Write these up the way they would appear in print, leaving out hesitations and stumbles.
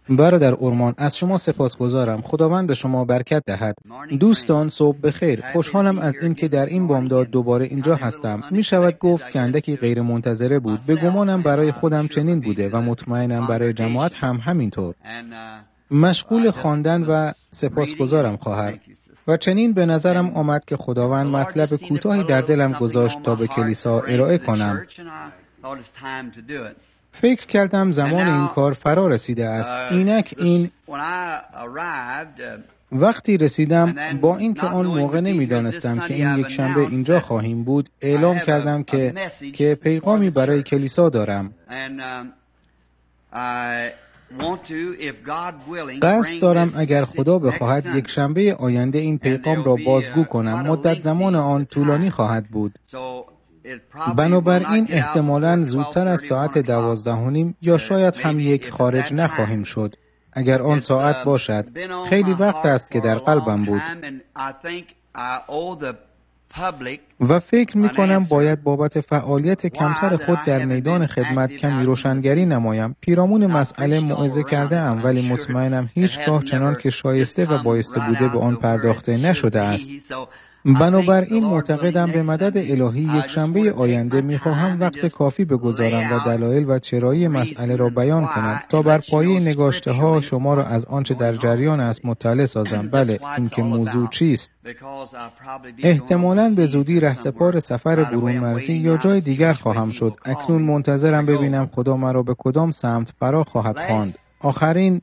برادر اورمان، از شما سپاسگزارم. خداوند به شما برکت دهد. دوستان، صبح بخیر. خوشحالم از این که در این بامداد دوباره اینجا هستم. می شود گفت که اندکی غیر منتظره بود. به گمانم برای خودم چنین بوده و مطمئنم برای جماعت هم همینطور. مشغول خواندن و سپاسگزارم خواهر. و چنین به نظرم آمد که خداوند مطلب کوتاهی در دلم گذاشت تا به کلیسا ارائه کنم. فکر کردم زمان این کار فرا رسیده است. اینک این وقتی رسیدم، با اینکه آن موقع نمی‌دانستم که این یک شنبه اینجا خواهیم بود، اعلام کردم که پیغامی برای کلیسا دارم. قصد دارم اگر خدا بخواهد یک شنبه آینده این پیغام را بازگو کنم. مدت زمان آن طولانی خواهد بود. بنابراین احتمالاً زودتر از ساعت 12:30 یا شاید هم یک خارج نخواهیم شد. اگر آن ساعت باشد. خیلی وقت است که در قلبم بود و فکر می کنم باید بابت فعالیت کمتر خود در میدان خدمت کمی روشنگری نمایم. پیرامون مسئله موعظه کرده ام، ولی مطمئنم هیچگاه چنان که شایسته و بایسته بوده به آن پرداخته نشده است. بنابراین معتقدم به مدد الهی یک شنبه آینده می‌خواهم وقت کافی بگذارم و دلایل و چرایی مسئله را بیان کنم تا بر پایه نگاشته‌ها شما را از آنچه در جریان است مطلع سازم. بله، اینکه موضوع چیست. احتمالاً به زودی رهسپار سفر برون مرزی یا جای دیگر خواهم شد. اکنون منتظرم ببینم خدا مرا به کدام سمت فرا خواهد خواند. آخرین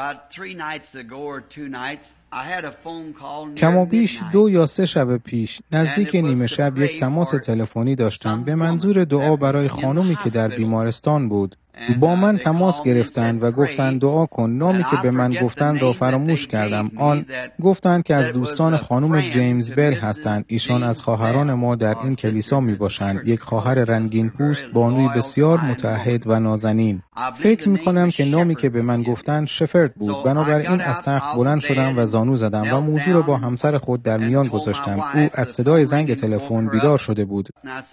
کم و بیش 2 یا 3 شب پیش نزدیک نیمه شب یک تماس تلفنی داشتم به منظور دعا برای خانومی که در بیمارستان بود. با من تماس گرفتند و گفتند دعا کن. نامی که به من گفتند را فراموش کردم. گفتند که از دوستان خانم جیمز بیل هستند. ایشان از خواهران ما در این کلیسا می باشند. یک خواهر رنگین پوست، بانوی بسیار متعهد و نازنین. فکر می کنم که نامی که به من گفتند شفرد بود. بنابراین از تخت بلند شدم و زانو زدم و موضوع را با همسر خود در میان گذاشتم. او از صدای زنگ تلفن بیدار شده بود.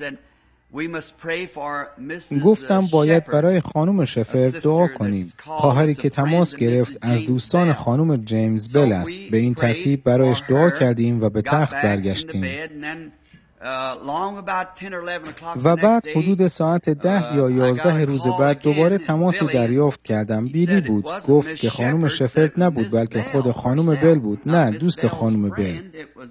گفتم باید برای خانم شفرد دعا کنیم. خواهری که تماس گرفت از دوستان خانم جیمز بیل است. به این ترتیب برایش دعا کردیم و به تخت برگشتیم. و بعد حدود ساعت 10 یا 11 روز بعد دوباره تماسی دریافت کردم. بیلی بود. گفت که خانم شفرد نبود بلکه خود خانم بیل بود. نه، دوست خانم بیل.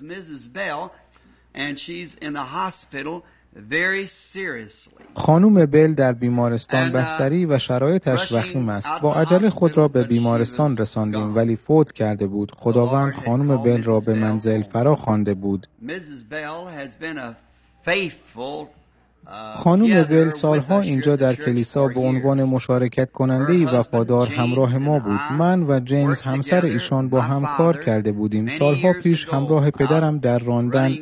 خانم بیل در بیمارستان بستری و شرایطش وخیم است. با عجله خود را به بیمارستان رساندیم ولی فوت کرده بود. خداوند خانم بیل را به منزل فرا خوانده بود. خانم بیل سالها اینجا در کلیسا به عنوان مشارکت کننده‌ای وفادار همراه ما بود. من و جیمز همسر ایشان با هم کار کرده بودیم. سالها پیش همراه پدرم در راندن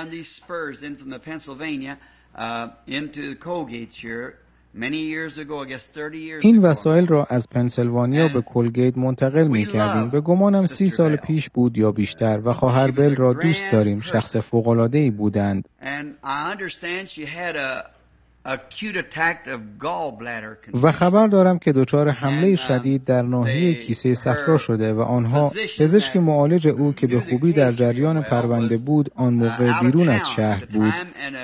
این وسایل را از پنسیلوانیا به کلگیت منتقل می کردیم. به گمانم 30 سال پیش بود یا بیشتر و خواهر بیل را دوست داریم. شخص فوق‌العاده‌ای بودند. و خبر دارم که دچار حمله شدید در ناحیه کیسه صفرا شده و آنها پزشک معالج او که به خوبی در جریان پرونده بود آن موقع بیرون از شهر بود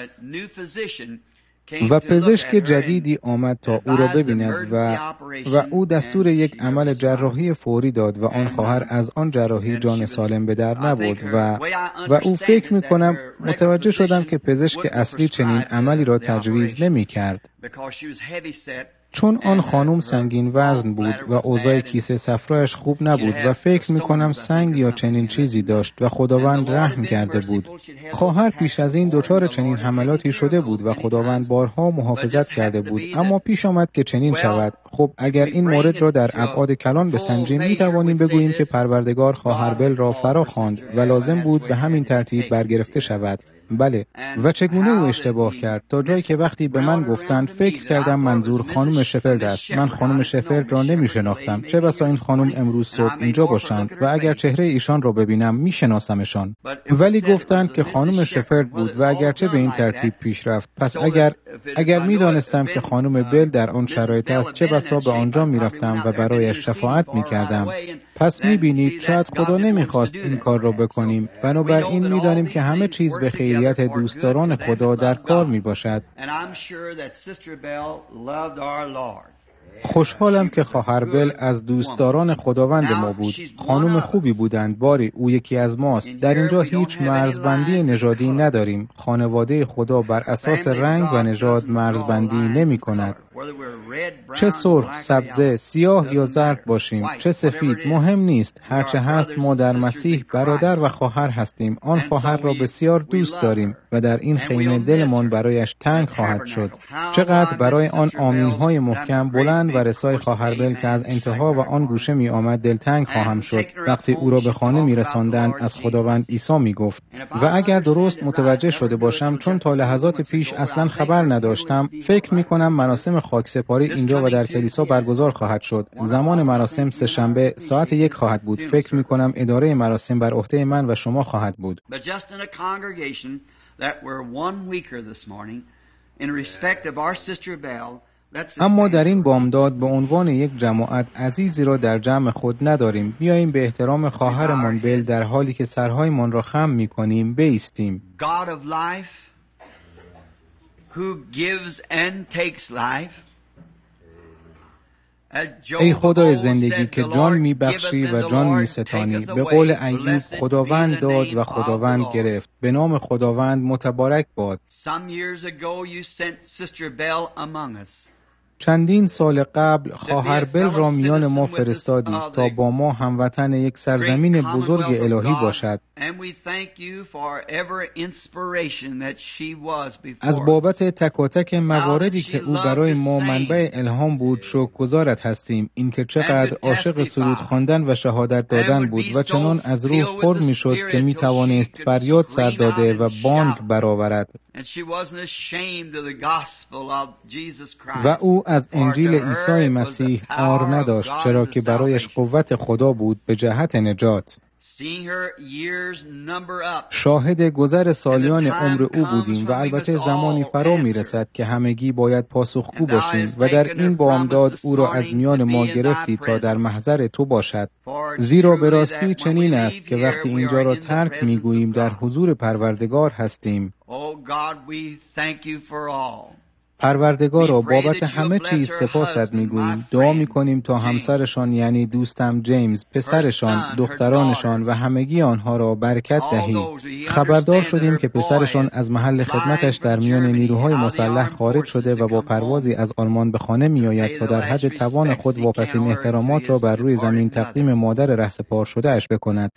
و پزشک جدیدی آمد تا او را ببیند و او دستور یک عمل جراحی فوری داد و آن خواهر از آن جراحی جان سالم به در نبرد و او فکر می کنم متوجه شدم که پزشک اصلی چنین عملی را تجویز نمی کرد. چون آن خانم سنگین وزن بود و اوضاع کیسه صفرایش خوب نبود و فکر می کنم سنگ یا چنین چیزی داشت و خداوند رحم کرده بود. خواهر پیش از این دچار چنین حملاتی شده بود و خداوند بارها محافظت کرده بود، اما پیش آمد که چنین شود. خب اگر این مورد را در ابعاد کلان بسنجیم می توانیم بگوییم که پروردگار خواهر بیل را فرا خواند و لازم بود به همین ترتیب برگرفته شود. بله، و چگونه او اشتباه کرد تا جایی که وقتی به من گفتند فکر کردم منظور خانم شفرد است. من خانم شفرد را نمی شناختم. چه بسا این خانم امروز صبح اینجا باشند و اگر چهره ایشان را ببینم می شناسمشان. ولی گفتند که خانم شفرد بود و اگرچه به این ترتیب پیش رفت. پس اگر اگر می‌دانستم که خانم بل در آن شرایط است، چه بسا به آنجا می‌رفتم و برایش شفاعت می‌کردم. پس می‌بینید شاید خدا نمی‌خواست این کار را بکنیم. بنابراین می‌دانیم که همه چیز به خیریت دوستداران خدا در کار می‌باشد. خوشحالم که خواهر بل از دوستداران خداوند ما بود. خانم خوبی بودند. باری او یکی از ماست. در اینجا هیچ مرزبندی نژادی نداریم. خانواده خدا بر اساس رنگ و نژاد مرزبندی نمی کند. چه سرخ، سبزه، سیاه یا زرد باشیم، چه سفید، مهم نیست. هرچه هست ما در مسیح برادر و خواهر هستیم. آن خواهر را بسیار دوست داریم و در این خیمه دلمان برایش تنگ خواهد شد. چقدر برای آن آمین‌های محکم بلند و رسای خواهر بل که از انتها و آن گوشه می آمد دلتنگ خواهم شد. وقتی او را به خانه می رساندند از خداوند عیسی می گفت. و اگر درست متوجه شده باشم، چون تا لحظات پیش اصلا خبر نداشتم، فکر می کنم مراسم خاکسپاری اینجا و در کلیسا برگزار خواهد شد. زمان مراسم سه‌شنبه ساعت 1 خواهد بود. فکر می کنم اداره مراسم بر عهده من و شما خواهد بود. اما در این بامداد به عنوان یک جماعت عزیزی را در جمع خود نداریم. بیاییم به احترام خواهرمان بل در حالی که سرهایمان را خم می‌کنیم بایستیم. ای خدای زندگی که جان میبخشی و جان میستانی، به قول ایوب خداوند داد و خداوند گرفت. به نام خداوند متبارک باد. چندین سال قبل خواهر بل را میان ما فرستادی تا با ما هموطن یک سرزمین بزرگ الهی باشد. از بابت تک و تک مواردی که او برای ما منبع الهام بود شکرگزارت هستیم. اینکه چقدر عاشق سرود خواندن و شهادت دادن بود و چنان از روح پر میشد که می توانست فریاد سر داده و بانگ برآورد. و او از انجیل عیسی مسیح عار نداشت، چرا که برایش قوت خدا بود به جهت نجات. شاهد گذر سالیان عمر او بودیم و البته زمانی فرا میرسد که همگی باید پاسخگو باشیم و در این بامداد او را از میان ما گرفتی تا در محضر تو باشد. زیرا به راستی چنین است که وقتی اینجا را ترک میگوییم در حضور پروردگار هستیم. پروردگارا بابت همه چیز سپاست میگوییم. دعا میکنیم تا همسرشان یعنی دوستم جیمز، پسرشان، دخترانشان و همگی آنها را برکت دهی. خبردار شدیم که پسرشان از محل خدمتش در میان نیروهای مسلح خارج شده و با پروازی از آلمان به خانه میآید تا در حد توان خود واپسین احترامات را بر روی زمین تقدیم مادر رهسپار شده اش بکند.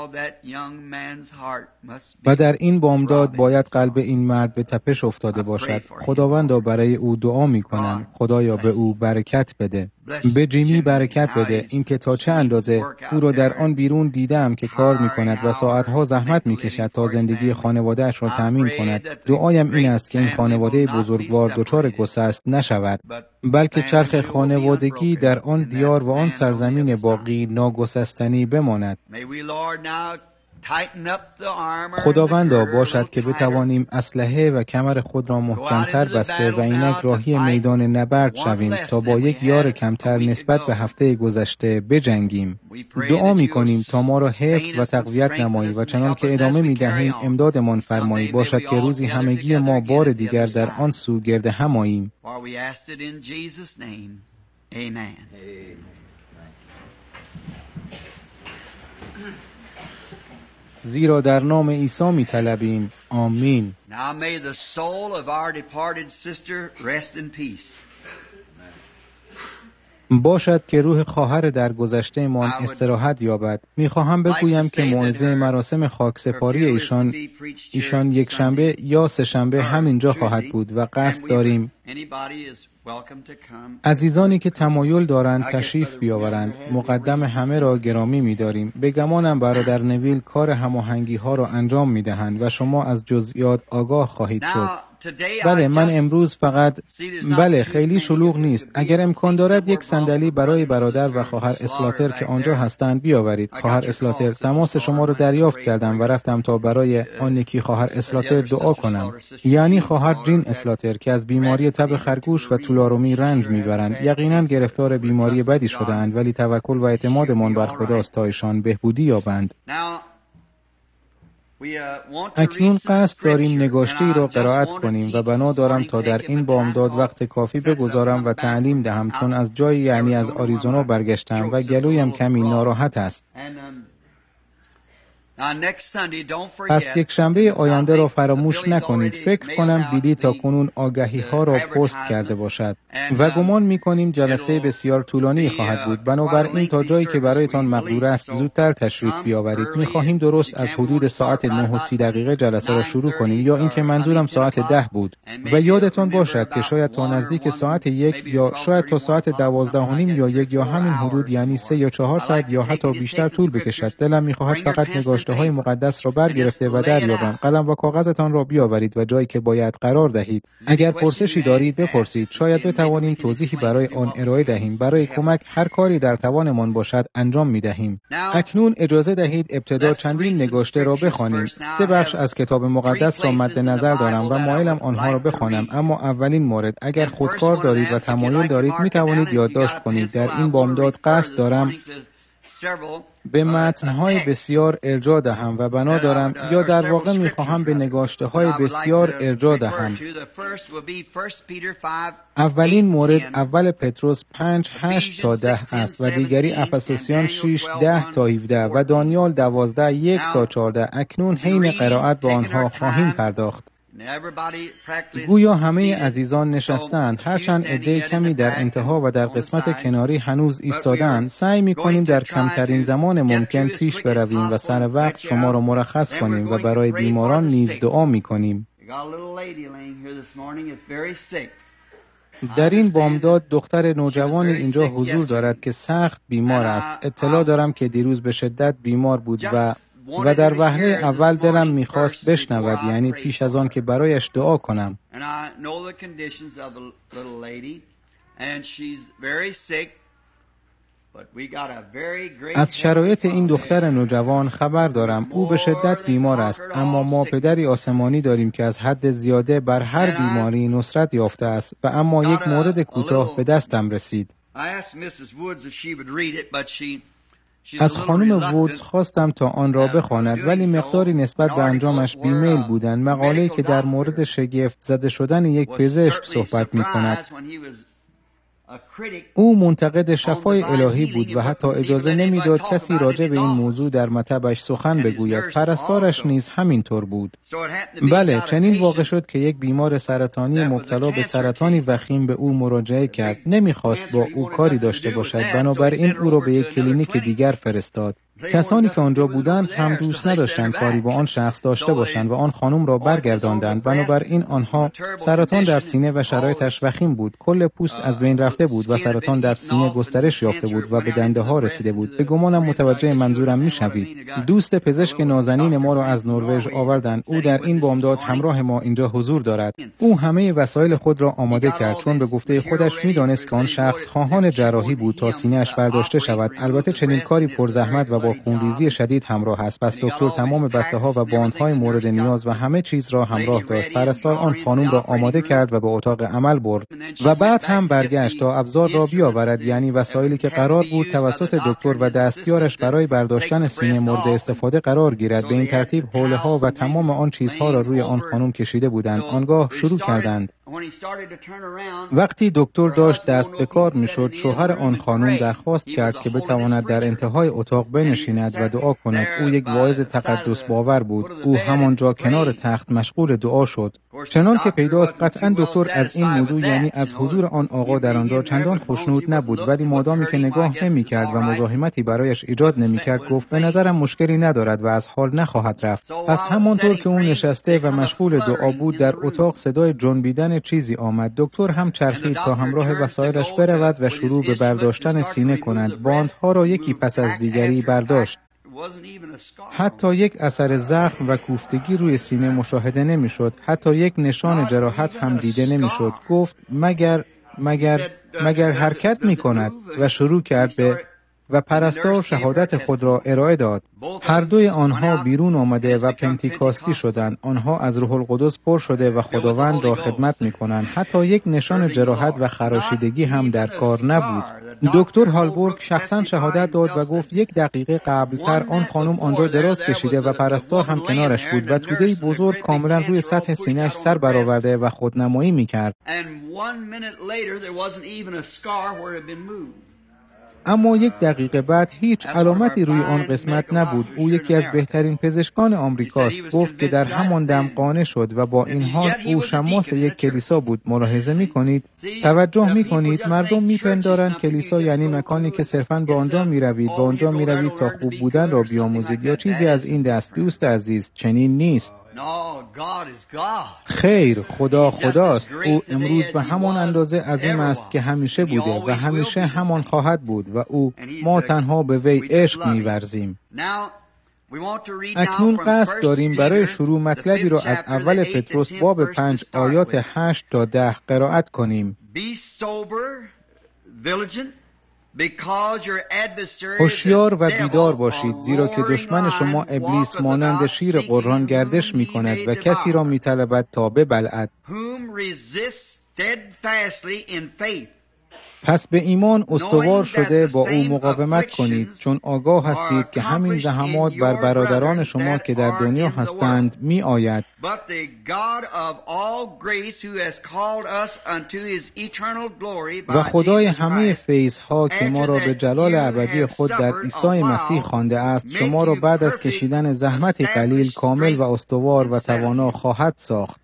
و در این بامداد باید قلب این مرد به تپش افتاده باشد. خداوندا برای او دعا میکنم. خدایا به او برکت بده. به جیمی برکت بده. اینکه تا چه اندازه او را در آن بیرون دیدم که کار میکند و ساعتها زحمت میکشد تا زندگی خانواده‌اش را تأمین کند. دعایم این است که این خانواده بزرگوار دچار گسست نشود، بلکه چرخ خانوادگی در آن دیار و آن سرزمین باقی ناگسستنی بماند. خداوندا باشد که بتوانیم اسلحه و کمر خود را محکمتر بسته و اینک راهی میدان نبرد شویم تا با یک یار کمتر نسبت به هفته گذشته بجنگیم. دعا می‌کنیم تا ما را حفظ و تقویت نمایی و چنان که ادامه می‌دهیم امدادمان فرمایی. باشد که روزی همگی ما بار دیگر در آن سو گرد هم آییم. زیرا در نام عیسی می‌طلبیم. آمین. Now may the soul of our departed sister rest in peace. باشد که روح خواهر در گذشته مان استراحت یابد. میخواهم بگویم که موعظه مراسم خاکسپاری ایشان یک شنبه یا سه شنبه همینجا خواهد بود و قصد داریم عزیزانی که تمایل دارند تشریف بیاورند. مقدم همه را گرامی می‌داریم. به گمانم برادر نویل کار هماهنگی ها را انجام می‌دهند و شما از جزئیات آگاه خواهید شد. بله، من امروز فقط خیلی شلوغ نیست. اگر امکان دارد یک صندلی برای برادر و خواهر اسلاتر که آنجا هستند بیاورید. خواهر اسلاتر، تماس شما را دریافت کردم و رفتم تا برای آن یکی خواهر اسلاتر دعا کنم. یعنی خواهر جین اسلاتر که از بیماری تب خرگوش و تولارومی رنج میبرند. یقینا گرفتار بیماری بدی شده‌اند، ولی توکل و اعتمادمان بر خداست تا ایشان بهبودی یابند. اکنون قصد داریم نگاشته‌ای را قرائت کنیم و بنا دارم تا در این بامداد وقت کافی بگذارم و تعلیم دهم، چون از جایی یعنی از آریزونا برگشتم و گلویم کمی ناراحت است. پس یک شنبه آینده را فراموش نکنید. فکر کنم بیلی تا کنون آگهی ها را پست کرده باشد و گمان می کنیم جلسه بسیار طولانی خواهد بود. بنابراین تا جایی که برایتان مقدور است زودتر تشریف بیاورید. می خواهیم درست از حدود ساعت 9:30 جلسه را شروع کنیم، یا اینکه منظورم ساعت 10 بود. و یادتان باشد که شاید تا نزدیک ساعت 1 یا شاید تا ساعت 12:30 یا 1 یا همین حدود، یعنی 3 یا 4 ساعت یا حتی بیشتر طول بکشد. دلم می خواهد فقط های مقدس را برگرفته و دریابم. قلم و کاغذتان را بیاورید و جایی که باید قرار دهید. اگر پرسشی دارید بپرسید. شاید بتوانیم توضیحی برای آن ارائه دهیم. برای کمک هر کاری در توانمان باشد انجام می دهیم. اکنون اجازه دهید ابتدا چندین نگاشته را بخوانیم. 3 بخش از کتاب مقدس را مد نظر دارم و مایلم آنها را بخوانم. اما اولین مورد، اگر خودکار دارید و تمایل دارید می توانید یادداشت کنید. در این بامداد قصد دارم به متن‌های بسیار ارجاع دهم و بنا دارم، یا در واقع می‌خواهم به نگاشته‌های بسیار ارجاع دهم. اولین مورد اول پتروس 5:8 تا 10 است و دیگری افسوسیان 6:10 تا 17 و دانیال 12:1 تا 14. اکنون حین قرائت به آنها خواهیم پرداخت. گویا همه عزیزان نشستند، هرچند عده کمی در انتها و در قسمت کناری هنوز ایستادند. سعی می‌کنیم در کمترین زمان ممکن پیش برویم و سر وقت شما را مرخص کنیم و برای بیماران نیز دعا می‌کنیم. در این بامداد دختر نوجوانی اینجا حضور دارد که سخت بیمار است. اطلاع دارم که دیروز به شدت بیمار بود و در وهله اول دلم میخواست بشنود، یعنی پیش از آن که برایش دعا کنم. از شرایط این دختر نوجوان خبر دارم. او به شدت بیمار است، اما ما پدری آسمانی داریم که از حد زیاده بر هر بیماری نصرت یافته است و اما یک مورد کوتاه به دستم رسید. از خانم وودز خواستم تا آن را بخواند، ولی مقداری نسبت به انجامش بیمیل بودند. مقاله‌ای که در مورد شگفت زده شدن یک پزشک صحبت می‌کند. او منتقد شفای الهی بود و حتی اجازه نمیداد کسی راجع به این موضوع در مطبش سخن بگوید. پرستارش نیز همینطور بود. بله، چنین واقع شد که یک بیمار سرطانی مبتلا به سرطانی وخیم به او مراجعه کرد. نمیخواست با او کاری داشته باشد، بنابراین او را به یک کلینیک دیگر فرستاد. کسانی که آنجا بودند هم دوست نداشتند کاری با آن شخص داشته باشند و آن خانم را برگرداندند. بنابراین آنها سرطان در سینه و شرایطش وخیم بود. کل پوست از بین رفته بود و سرطان در سینه گسترش یافته بود و به دنده ها رسیده بود. به گمانم متوجه منظورم میشوید. دوست پزشک نازنین ما را از نروژ آوردند. او در این بامداد همراه ما اینجا حضور دارد. او همه وسایل خود را آماده کرد، چون به گفته خودش میدانست که آن شخص خواهان جراحی بود تا سینه‌اش برداشته شود. البته چنین کاری پرزحمت و با خونریزی شدید همراه است. پس دکتر تمام بسته‌ها و باندهای مورد نیاز و همه چیز را همراه داشت. پرستار آن خانم را آماده کرد و به اتاق عمل برد و بعد هم برگشت تا ابزار را بیاورد، یعنی وسایلی که قرار بود توسط دکتر و دستیارش برای برداشتن سینه مورد استفاده قرار گیرد. به این ترتیب حوله‌ها و تمام آن چیزها را روی آن خانم کشیده بودند. آنگاه شروع کردند. وقتی دکتر داشت دست به کار میشد، شوهر آن خانم درخواست کرد که بتواند در انتهای اتاق بنشیند و دعا کند. او یک واعظ تقدس باور بود. او همانجا کنار تخت مشغول دعا شد. چنان که پیداست قطعا دکتر از این موضوع، یعنی از حضور آن آقا در آنجا، چندان خوشنود نبود، ولی مادامی که نگاه نمی‌کرد و مزاحمتی برایش ایجاد نمی‌کرد، گفت به نظرم مشکلی ندارد و از حال نخواهد رفت. پس همانطور که او نشسته و مشغول دعا بود، در اتاق صدای جنبیدن چیزی آمد. دکتر هم چرخید تا همراه وسایلش برود و شروع به برداشتن سینه کند. باندها را یکی پس از دیگری برداشت. حتی یک اثر زخم و کوفتگی روی سینه مشاهده نمی‌شد. حتی یک نشان جراحت هم دیده نمی‌شد. گفت مگر حرکت می‌کند و شروع کرد و پرستار شهادت خود را ارائه داد. هر دوی آنها بیرون آمده و پنتیکاستی شدند. آنها از روح القدس پر شده و خداوند را خدمت می‌کنند. حتی یک نشان جراحت و خراشیدگی هم در کار نبود. دکتر هالبورگ شخصا شهادت داد و گفت 1 دقیقه قبلتر آن خانم آنجا دراز کشیده و پرستار هم کنارش بود و توده‌ای بزرگ کاملا روی سطح سینه‌اش سر برآورده و خودنمایی می‌کرد. اما 1 دقیقه بعد هیچ علامتی روی آن قسمت نبود. او یکی از بهترین پزشکان آمریکاست. گفت که در همان دم قانع شد و با این حال او شماس یک کلیسا بود. ملاحظه می‌کنید؟ توجه می‌کنید؟ مردم می‌پندارند کلیسا یعنی مکانی که صرفاً به آنجا می‌روید، به آنجا می‌روید تا خوب بودن را بیاموزید یا چیزی از این دست. دوست عزیز، چنین نیست. خیر، خدا خداست. او امروز به همان اندازه عظیم است که همیشه بوده و همیشه همان خواهد بود و ما تنها به وی عشق می‌ورزیم. اکنون قصد داریم برای شروع مطلبی را از اول پطرس باب 5 آیات 8 تا 10 قرائت کنیم. هوشیار و بیدار باشید، زیرا که دشمن شما ابلیس مانند شیر قران گردش می کند و کسی را می طلبد تا ببلعد. پس به ایمان استوار شده با او مقاومت کنید، چون آگاه هستید که همین زحمات بر برادران شما که در دنیا هستند می آید. و خدای همه فیض‌ها که ما را به جلال ابدی خود در عیسی مسیح خوانده است، شما را بعد از کشیدن زحمتی قلیل کامل و استوار و توانا خواهد ساخت.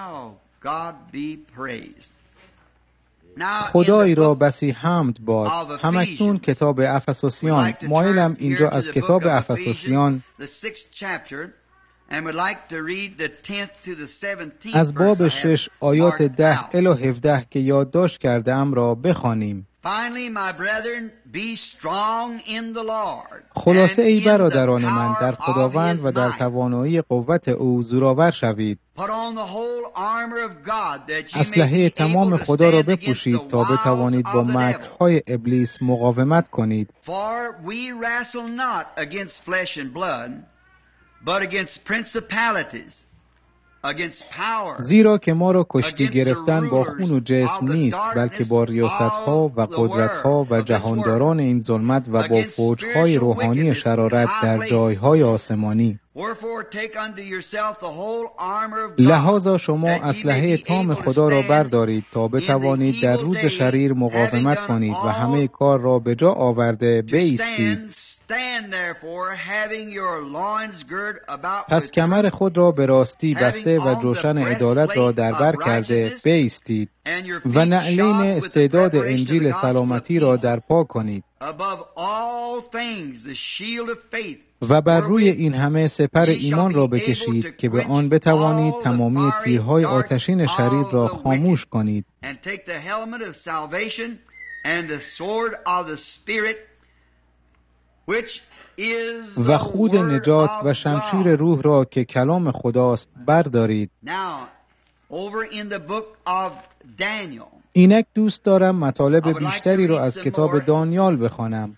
خدای را بسی حمد باد. همکنون کتاب افسوسیان. مایلم اینجا از کتاب افسوسیان از باب 6 آیات 10 الی 17 که یادداشت کرده ام را بخوانیم. خلاصه ای برادران من، در خداوند و در توانایی قوت او زورآور شوید. اسلحه تمام خدا را بپوشید تا بتوانید با مکرهای ابلیس مقاومت کنید. زیرا که ما را کشتی گرفتن با خون و جسم نیست، بلکه با ریاست‌ها و قدرت‌ها و جهانداران این ظلمت و با فوج‌های روحانی شرارت در جای‌های آسمانی. لذا شما اسلحه تام خدا را بردارید تا بتوانید در روز شریر مقاومت کنید و همه کار را به جا آورده بایستید. پس کمر خود را به راستی بسته و جوشن عدالت را در بر کرده بایستید و نعلین استعداد انجیل سلامتی را در پا کنید و بر روی این همه سپر ایمان را بکشید که به آن بتوانید تمامی تیرهای آتشین شریر را خاموش کنید و خود نجات و شمشیر روح را که کلام خداست بردارید. اینک دوست دارم مطالب بیشتری را از کتاب دانیال بخوانم.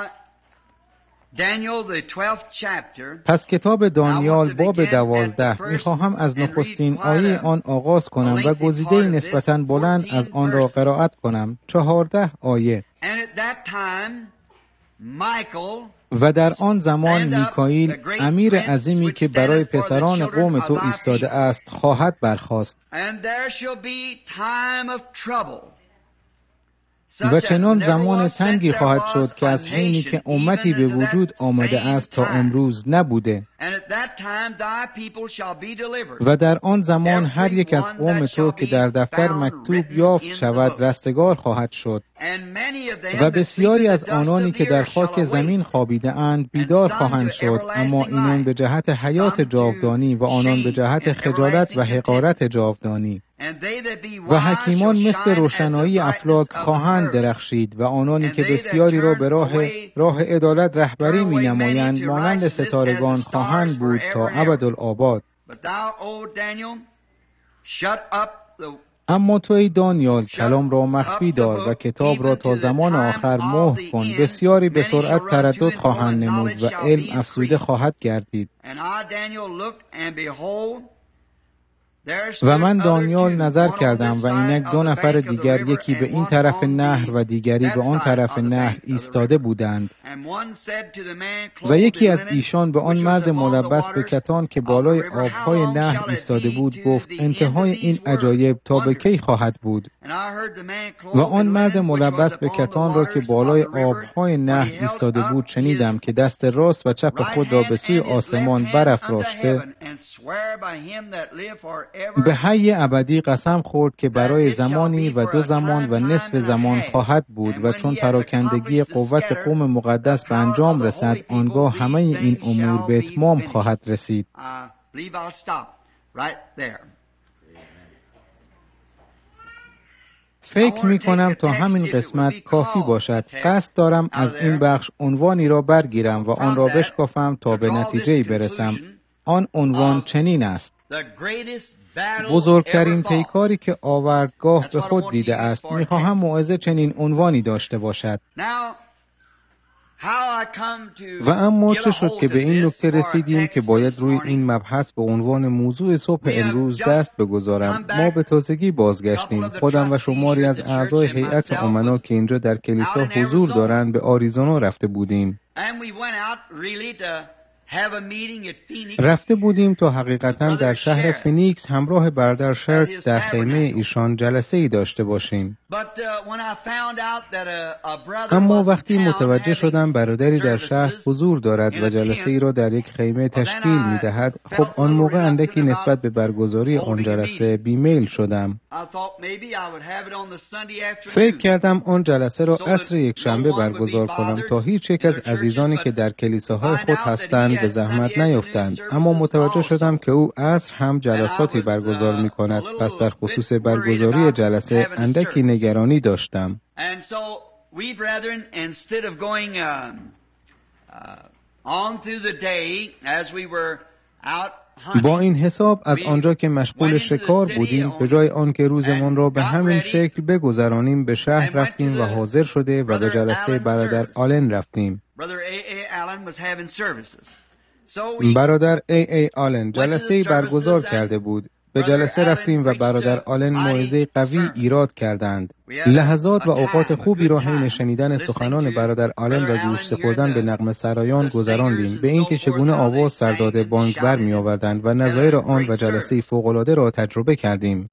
پس کتاب دانیال باب 12 میخواهم از نخستین آیه آن آغاز کنم و گزیده نسبتاً بلند از آن را قرائت کنم. 14 آیه. و در آن زمان میکائیل امیر عظیمی که برای پسران قوم تو ایستاده است خواهد برخاست و چنان زمان تنگی خواهد شد که از حینی که امتی به وجود آمده است تا امروز نبوده و در آن زمان هر یک از قوم تو که در دفتر مکتوب یافت شود رستگار خواهد شد و بسیاری از آنانی که در خاک زمین خوابیده اند بیدار خواهند شد، اما اینان به جهت حیات جاودانی و آنان به جهت خجالت و حقارت جاودانی. و حکیمان مثل روشنایی افلاک خواهند درخشید و آنانی که بسیاری را به راه عدالت رهبری می نمایند مانند ستارگان خواهند بود تا ابدالآباد. اما تو ای دانیال کلام را مخفی دار و کتاب را تا زمان آخر مهر کن. بسیاری به سرعت تردد خواهند نمود و علم افزوده خواهد گردید. و من دانیال نظر کردم و اینک دو نفر دیگر، یکی به این طرف نهر و دیگری به آن طرف نهر ایستاده بودند. و یکی از ایشان به آن مرد ملبس به کتان که بالای آبهای نهر ایستاده بود گفت: انتهای این عجایب تا به کی خواهد بود؟ و آن مرد ملبس به کتان را که بالای آبهای نهر ایستاده بود شنیدم که دست راست و چپ خود را به سوی آسمان برافراشته به حی ابدی قسم خورد که برای زمانی و 2 زمان و نصف زمان خواهد بود و چون پراکندگی قوت قوم مقدس به انجام رسد آنگاه همه این امور به اتمام خواهد رسید. فکر می کنم تا همین قسمت کافی باشد. قصد دارم از این بخش عنوانی را برگیرم و آن را بشکافم تا به نتیجه‌ای برسم. آن عنوان چنین است: بزرگترین پیکاری که آوردگاه به خود دیده است. می‌خواهم موعظه چنین عنوانی داشته باشد. و اما چه شد که به این نکته رسیدیم که باید روی این مبحث به عنوان موضوع صبح امروز دست بگذارم؟ ما به تازگی بازگشتیم. خودم و شماری از اعضای هیئت امنا که اینجا در کلیسا حضور دارند به آریزونا رفته بودیم. رفته بودیم تا حقیقتاً در شهر فینیکس همراه برادر شرک در خیمه ایشان جلسه ای داشته باشیم. اما وقتی متوجه شدم برادری در شهر حضور دارد و جلسه ای را در یک خیمه تشکیل می دهد، خب آن موقع اندکی نسبت به برگزاری آن جلسه بیمیل شدم. فکر کردم آن جلسه را عصر یکشنبه برگزار کنم تا هیچ یک از عزیزانی که در کلیساهای خود هستند به زحمت نیفتند. اما متوجه شدم که او عصر هم جلساتی برگزار می کند. پس در خصوص برگزاری جلسه اندکی نگرانی داشتم. با این حساب از آنجا که مشغول شکار بودیم، به جای آنکه روزمان را به همین شکل بگذرانیم به شهر رفتیم و حاضر شده و به جلسه برادر آلن رفتیم. برادر ای آلن جلسه‌ای برگزار کرده بود. به جلسه رفتیم و برادر آلن موعظه قوی ایراد کردند. لحظات و اوقات خوبی را حین شنیدن سخنان برادر آلن و گوش سپردن به نغمه سرایان گذراندیم، به اینکه چگونه آواز سرداده بانگ بر می آوردند و نظایر آن و جلسه فوق‌العاده را تجربه کردیم.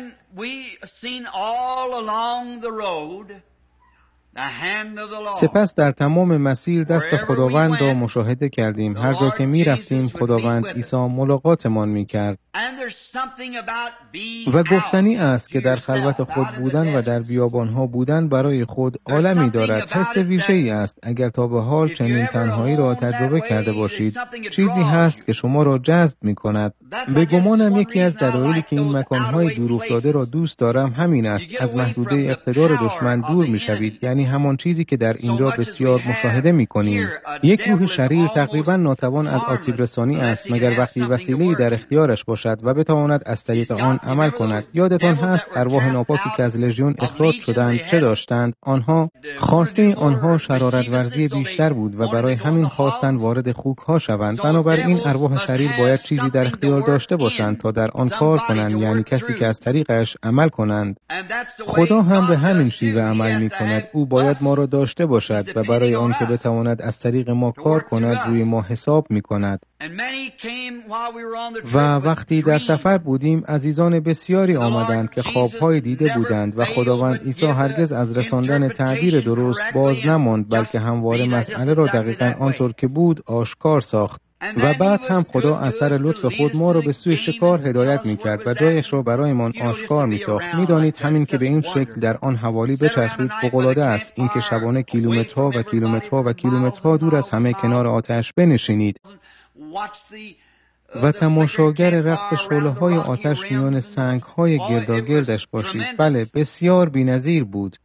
سپس در تمام مسیر دست خداوند را مشاهده کردیم. هر جا که می رفتیم خداوند عیسی ملاقاتمان می کرد. و گفتنی است که در خلوت خود بودن و در بیابانها بودن برای خود عالمی دارد. حس ویژه‌ای است. اگر تا به حال چنین تنهایی را تجربه کرده باشید، چیزی هست که شما را جذب می کند. به گمانم یکی از دلایلی که این مکانهای دورافتاده را دوست دارم همین است. از محدوده اقتدار دشمن دور می شوید، یعنی همان چیزی که در اینجا بسیار مشاهده می کنیم. یک روح شریر تقریبا ناتوان از آسیب رسانی است مگر وقتی وسیله‌ای در اختیارش باشد و بتواند از طریق آن عمل کند. یادتان هست ارواح ناپاکی که از لژیون اخراج شدند چه داشتند؟ خواسته آنها شرارت ورزی بیشتر بود و برای همین خواستند وارد خوک‌ها شوند. بنابراین ارواح شریر باید چیزی در اختیار داشته باشند تا در آن کار کنند، یعنی کسی که از طریقش عمل کنند. خدا هم به همین شیوه عمل می کند. او باید ما را داشته باشد و برای آن که بتواند از طریق ما کار کند روی ما حساب می کند. و وقتی در سفر بودیم عزیزان بسیاری آمدند که خواب‌های دیده بودند و خداوند عیسی هرگز از رساندن تعبیر درست باز نماند، بلکه همواره مسئله را دقیقاً آنطور که بود آشکار ساخت. و بعد هم خدا از سر لطف خود ما را به سوی شکار هدایت می کرد و جایش را برایمان آشکار می ساخت. می دانید همین که به این شکل در آن حوالی بچرخید فوق‌العاده است. این که شبانه کیلومترها و کیلومترها و کیلومترها دور از همه کنار آتش بنشینید. و تماشاگر رقص شعله‌های آتش میان سنگ‌های گرداگردش باشید. بله، بسیار بی‌نظیر بود.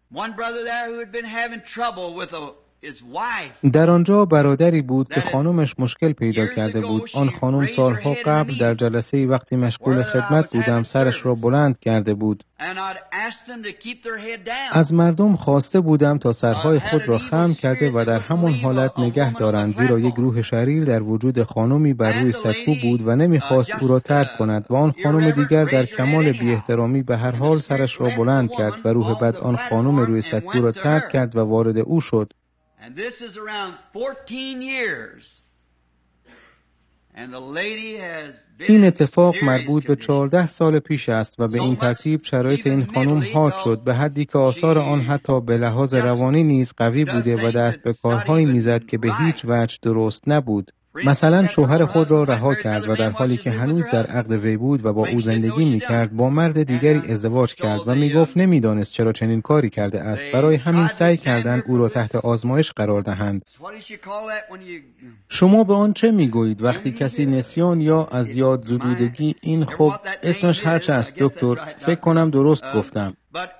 در آنجا برادری بود که خانمش مشکل پیدا کرده بود. آن خانم سالها قبل در جلسه وقتی مشغول خدمت بودم سرش را بلند کرده بود. از مردم خواسته بودم تا سرهای خود را خم کرده و در همان حالت نگه دارند، زیرا یک روح شریر در وجود خانمی بر روی سکو بود و نمیخواست او را ترک کند و آن خانم دیگر در کمال بی احترامی به هر حال سرش را بلند کرد و روح بد آن خانم روی سکو را ترک کرد و وارد او شد. And this is around 14 years. And the lady has been این اتفاق مربوط به 14 سال پیش است و به این ترتیب شرایط این خانم حاد شد به حدی که آثار آن حتی به لحاظ روانی نیز قوی بوده و دست به کارهایی میزد که به هیچ وجه درست نبود. مثلا شوهر خود را رها کرد و در حالی که هنوز در عقد وی بود و با او زندگی می‌کرد با مرد دیگری ازدواج کرد و میگفت نمی‌دانست چرا چنین کاری کرده است. برای همین سعی کردند او را تحت آزمایش قرار دهند. شما به آن چه میگویید وقتی کسی نسیان یا از یاد زدودگی؟ این خب اسمش هرچه است دکتر، فکر کنم درست گفتم.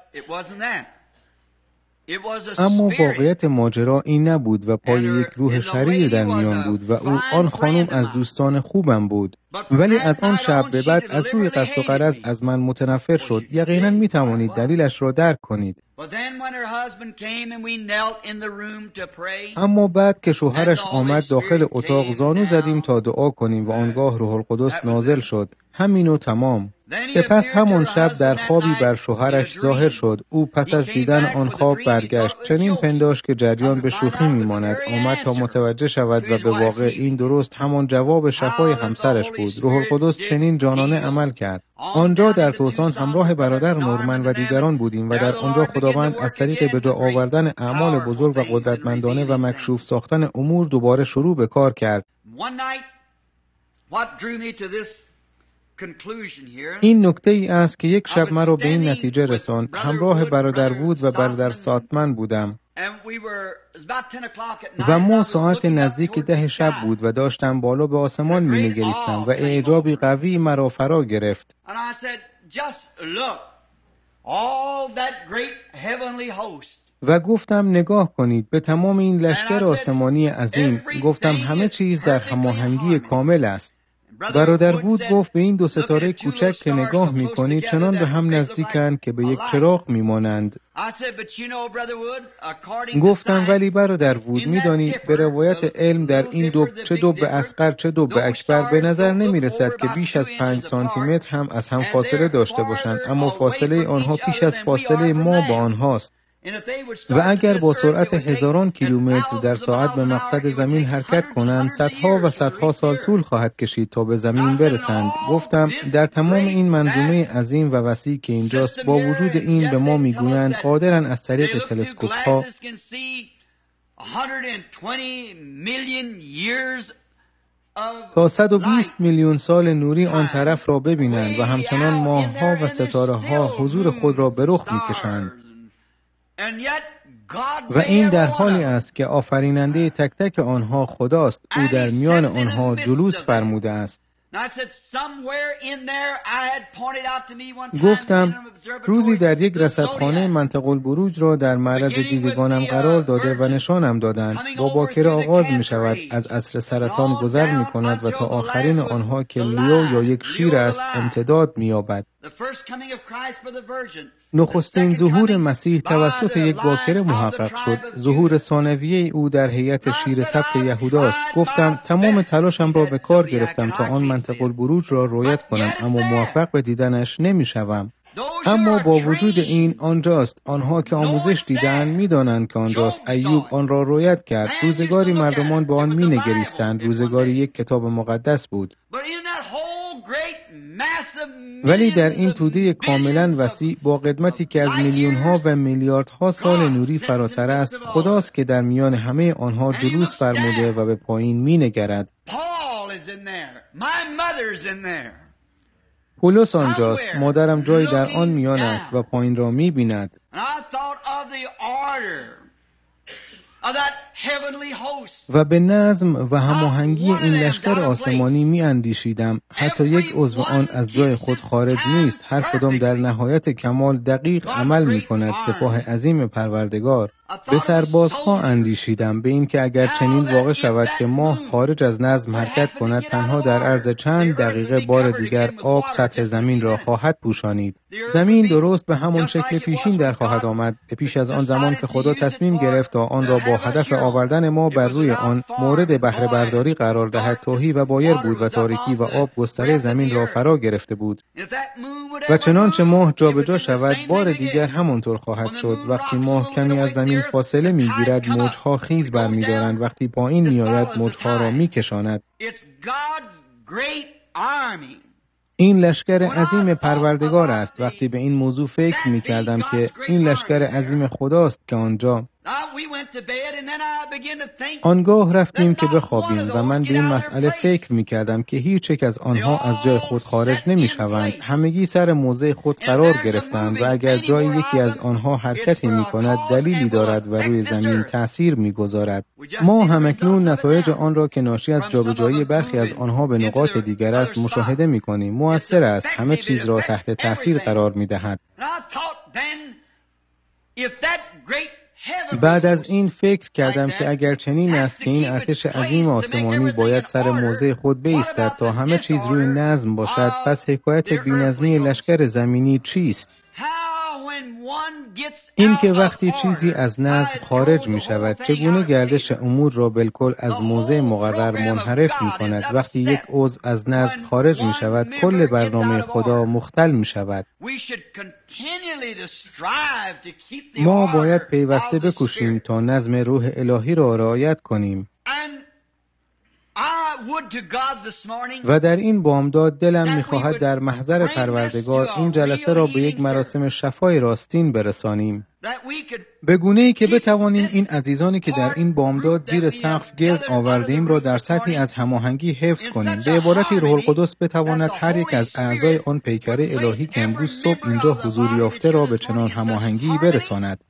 اما واقعیت ماجرا این نبود و پای یک روح شریر در میان بود و او آن خانم از دوستان خوبم بود، ولی از آن شب به بعد از روی قصد و غرض از من متنفر شد. یقینا می توانید دلیلش را درک کنید. اما بعد که شوهرش آمد داخل اتاق زانو زدیم تا دعا کنیم و آنگاه روح القدس نازل شد. همین و تمام. سپس همان شب در خوابی بر شوهرش ظاهر شد. او پس از دیدن آن خواب برگشت. چنین پنداشت که جریان به شوخی میماند. آمد تا متوجه شود و به واقع این درست همان جواب شفای همسرش بود. روح القدس چنین جانانه عمل کرد. آنجا در توسان همراه برادر نورمن و دیگران بودیم و در آنجا خداوند از طریق به جا آوردن اعمال بزرگ و قدرتمندانه و مکشوف ساختن امور دوباره شروع به کار کرد. این نکته ای است که یک شب مرا به این نتیجه رساند. همراه برادر وود و برادر ساتمن بودم و ما ساعت نزدیک 10 شب بود و داشتم بالا به آسمان می نگریستم و اعجابی قوی مرا فرا گرفت. و گفتم نگاه کنید به تمام این لشکر آسمانی عظیم. گفتم همه چیز در هماهنگی کامل است. برادر وود گفت به این 2 ستاره کوچک که نگاه می‌کنی چنان به هم نزدیکند که به یک چراغ می‌مانند. گفتم ولی برادر وود می‌دانی به روایت علم در این دو چه دو به اصغر چه دو به اکبر به نظر نمی‌رسد که بیش از 5 سانتی متر هم از هم فاصله داشته باشند، اما فاصله آنها پیش از فاصله ما با آنهاست. و اگر با سرعت هزاران کیلومتر در ساعت به مقصد زمین حرکت کنند صدها و صدها سال طول خواهد کشید تا به زمین برسند. گفتم در تمام این منظومه عظیم و وسیع که اینجاست با وجود این به ما میگویند قادرن از طریق تلسکوپ ها تا 120 میلیون سال نوری آن طرف را ببینند و همچنان ماه‌ها و ستاره ها حضور خود را به رخ میکشند. و این در حالی است که آفریننده تک تک آنها خداست. او در میان آنها جلوس فرموده است. گفتم روزی در یک رصدخانه منطقه البروج را در معرض دیدگانم قرار داده و نشانم دادند. با باکره آغاز می شود، از عصر سرطان گذر می کند و تا آخرین آنها که لیو یا یک شیر است امتداد می یابد. نخستین ظهور مسیح توسط یک باکره محقق شد. ظهور ثانویه او در هیئت شیر سبت یهوداست. گفتم تمام تلاشم را به کار گرفتم تا آن منطقه البروج را رؤیت کنم، اما موفق به دیدنش نمی شوم. اما با وجود این آنجاست. آنها که آموزش دیدند می دانند که آنجاست. ایوب آن را رؤیت کرد. روزگاری مردمان به آن می نگریستند. روزگاری یک کتاب مقدس بود. ولی در این توده کاملا وسیع با قدمتی که از میلیون‌ها و میلیاردها سال نوری فراتر است، خداست که در میان همه آنها جلوس فرموده و به پایین می‌نگرد. پولس آنجاست. مادرم جایی در آن میان است و پایین را می‌بیند. و به نظم و هماهنگی این لشکر آسمانی می اندیشیدم. حتی یک عضو آن از جای خود خارج نیست. هر کدام در نهایت کمال دقیق عمل می کند. سپاه عظیم پروردگار. به سربازها اندیشیدم، به این که اگر چنین واقع شود که ماه خارج از نظم حرکت کند، تنها در عرض چند دقیقه بار دیگر آب سطح زمین را خواهد پوشانید. زمین درست به همان شکل پیشین در خواهد آمد. به پیش از آن زمان که خدا تصمیم گرفت تا آن را با هدف آوردن ما بر روی آن مورد بهره برداری قرار دهد، تاهی و بایر بود و تاریکی و آب گستره زمین را فرا گرفته بود. و چنانچه ماه جابجا شود، بار دیگر همانطور خواهد شد. وقتی ماه کمی از زمین فاصله میگیرد، موجها خیز برمی‌دارند. وقتی پایین میآید، موجها را میکشاند. این لشکر عظیم پروردگار است. وقتی به این موضوع فکر می‌کردم که این لشکر عظیم خداست که آنگاه رفتیم که بخوابیم و من به این مسئله فکر می‌کردم که هیچ یک از آنها از جای خود خارج نمی‌شوند. همگی سر موضع خود قرار گرفتند و اگر جای یکی از آنها حرکتی می‌کند، دلیلی دارد و روی زمین تأثیر می‌گذارد. ما همکنون نتایج آن را که ناشی از جابجایی برخی از آنها به نقاط دیگر است مشاهده می‌کنیم. مؤثر است، همه چیز را تحت تأثیر قرار می‌دهد. بعد از این فکر کردم که اگر چنین است که این ارتش عظیم آسمانی باید سر موضع خود بایستد تا همه چیز روی نظم باشد، پس حکایت بی‌نظمی لشکر زمینی چیست؟ این که وقتی چیزی از نظم خارج می شود، چگونه گردش امور را بالکل از موضع مقرر منحرف می کند. وقتی یک عضو از نظم خارج می شود، کل برنامه خدا مختل می شود. ما باید پیوسته بکوشیم تا نظم روح الهی را رعایت کنیم. و در این بامداد دلم می‌خواهد در محضر پروردگار این جلسه را به یک مراسم شفای راستین برسانیم، به گونه‌ای که بتوانیم این عزیزانی که در این بامداد زیر سقف گرد آوردیم را در سطحی از هماهنگی حفظ کنیم. به عبارتی روح القدس بتواند هر یک از اعضای آن پیکر الهی که امروز صبح اینجا حضور یافته را به چنان هماهنگی برساند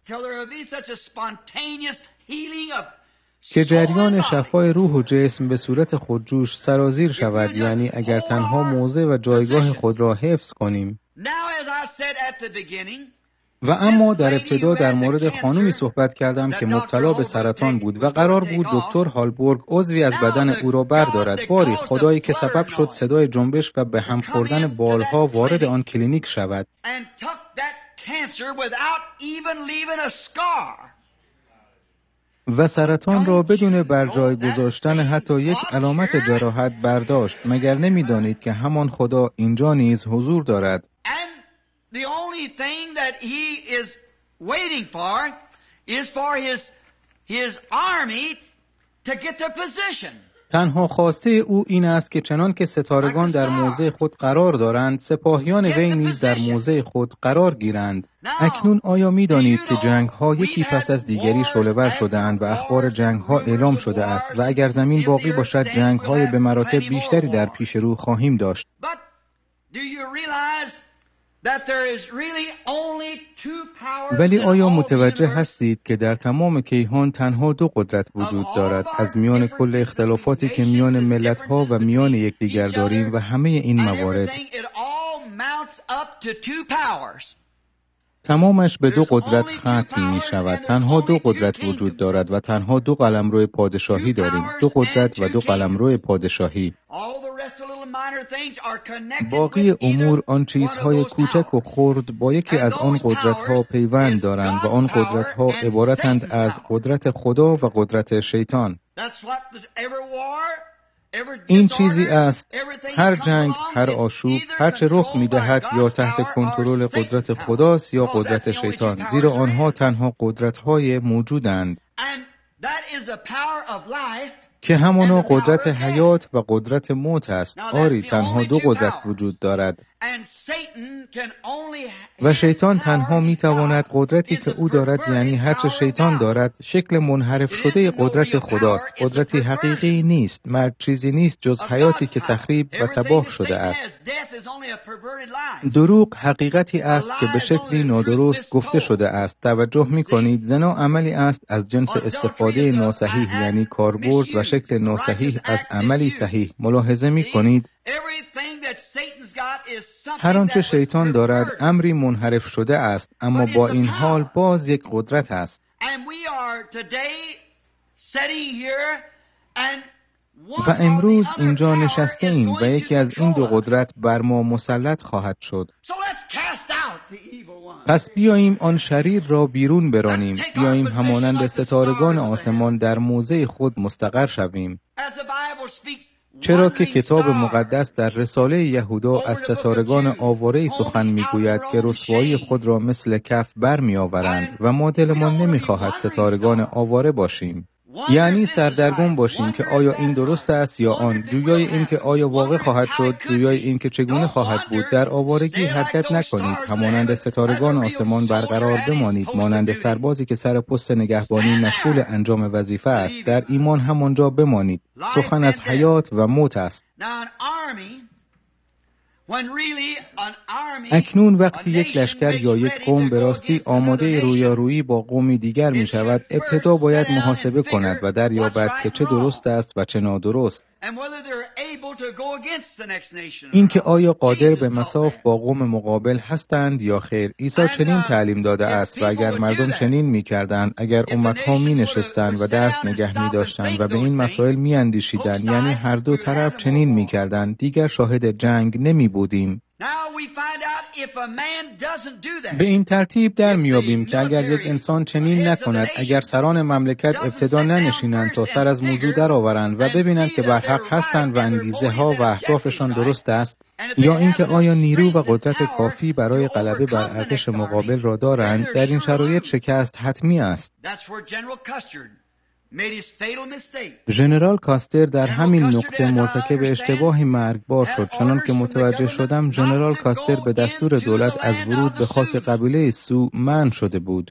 که جریان شفای روح و جسم به صورت خودجوش سرازیر شود. یعنی اگر تنها موضع و جایگاه خود را حفظ کنیم. و اما در ابتدا در مورد خانومی صحبت کردم که مبتلا به سرطان بود و قرار بود دکتر هالبورگ عضوی از بدن او را بردارد. باری خدایی که سبب شد صدای جنبش و به هم خوردن بالها وارد آن کلینیک شود و سرطان را بدون بر جای گذاشتن حتی یک علامت جراحت برداشت. مگر نمی‌دانید که همان خدا اینجا نیز حضور دارد؟ تنها خواسته او این است که چنان که ستارگان در موضع خود قرار دارند، سپاهیان وی نیز در موضع خود قرار گیرند. اکنون آیا می دانید که جنگ‌ها یکی پس از دیگری شعله‌ور شده‌اند و اخبار جنگ‌ها اعلام شده است و اگر زمین باقی باشد جنگ‌های به مراتب بیشتری در پیش رو خواهیم داشت. ولی آیا متوجه هستید که در تمام کیهان تنها دو قدرت وجود دارد؟ از میان کل اختلافاتی که میان ملت‌ها و میان یکدیگر داریم و همه این موارد تمامش به دو قدرت ختم می شود. تنها دو قدرت وجود دارد و تنها دو قلمرو پادشاهی داریم. دو قدرت و دو قلمرو پادشاهی. باقی امور آن چیزهای کوچک و خرد با یکی از آن قدرت‌ها پیوند دارند و آن قدرت‌ها عبارتند از قدرت خدا و قدرت شیطان. این چیزی است، هر جنگ، هر آشوب، هر چه رخ می‌دهد یا تحت کنترل قدرت خداست یا قدرت شیطان، زیرا آنها تنها قدرت‌های موجودند. که همانا قدرت حیات و قدرت موت است. آری، تنها دو قدرت وجود دارد و شیطان تنها میتواند قدرتی که او دارد، یعنی هرچه شیطان دارد، شکل منحرف شده قدرت خداست. قدرتی حقیقی نیست. مرگ چیزی نیست جز حیاتی که تخریب و تباه شده است. دروغ حقیقتی است که به شکلی نادرست گفته شده است. توجه می‌کنید، زنا عملی است از جنس استفاده ناصحیح، یعنی کاربرد و شکل ناصحیح از عملی صحیح. ملاحظه می‌کنید هر آنچه شیطان دارد امری منحرف شده است، اما با این حال باز یک قدرت است. و امروز اینجا نشسته ایم و یکی از این دو قدرت بر ما مسلط خواهد شد. پس بیاییم آن شریر را بیرون برانیم. بیاییم همانند ستارگان آسمان در موضع خود مستقر شویم. چرا که کتاب مقدس در رساله یهودا از ستارگان آواره‌ای سخن می‌گوید که رسوایی خود را مثل کف برمی‌آورند و ما دلمان نمی‌خواهد ستارگان آواره باشیم. یعنی سردرگم باشیم که آیا این درست است یا آن، جویای این که آیا واقع خواهد شد، جویای این که چگونه خواهد بود. در آوارگی حرکت نکنید، همانند ستارگان آسمان برقرار بمانید. مانند سربازی که سر پست نگهبانی مشغول انجام وظیفه است، در ایمان همانجا بمانید. سخن از حیات و موت است. اکنون وقتی یک لشکر یا یک قوم به راستی آماده رویارویی با قومی دیگر می شود، ابتدا باید محاسبه کند و دریابد که چه درست است و چه نادرست. اینکه آیا قادر به مصاف با قوم مقابل هستند یا خیر. عیسی چنین تعلیم داده است و اگر مردم چنین می کردند، اگر امتها می نشستند و دست نگه می داشتند و به این مسائل می اندیشیدند، یعنی هر دو طرف چنین می کردند، دیگر شاهد جنگ نمی بودیم. به این ترتیب در میابیم که اگر یک انسان چنین نکند، اگر سران مملکت ابتدا ننشینند تا سر از موضوع درآورند و ببینند که بر حق هستند و انگیزه ها و اهدافشان درست است، یا اینکه آیا نیرو و قدرت کافی برای غلبه بر ارتش مقابل را دارند، در این شرایط شکست حتمی است. ژنرال کاستر در همین نقطه مرتکب اشتباهی مرگبار شد. چنان که متوجه شدم، ژنرال کاستر به دستور دولت از ورود به خاک قبیله سو منع شده بود.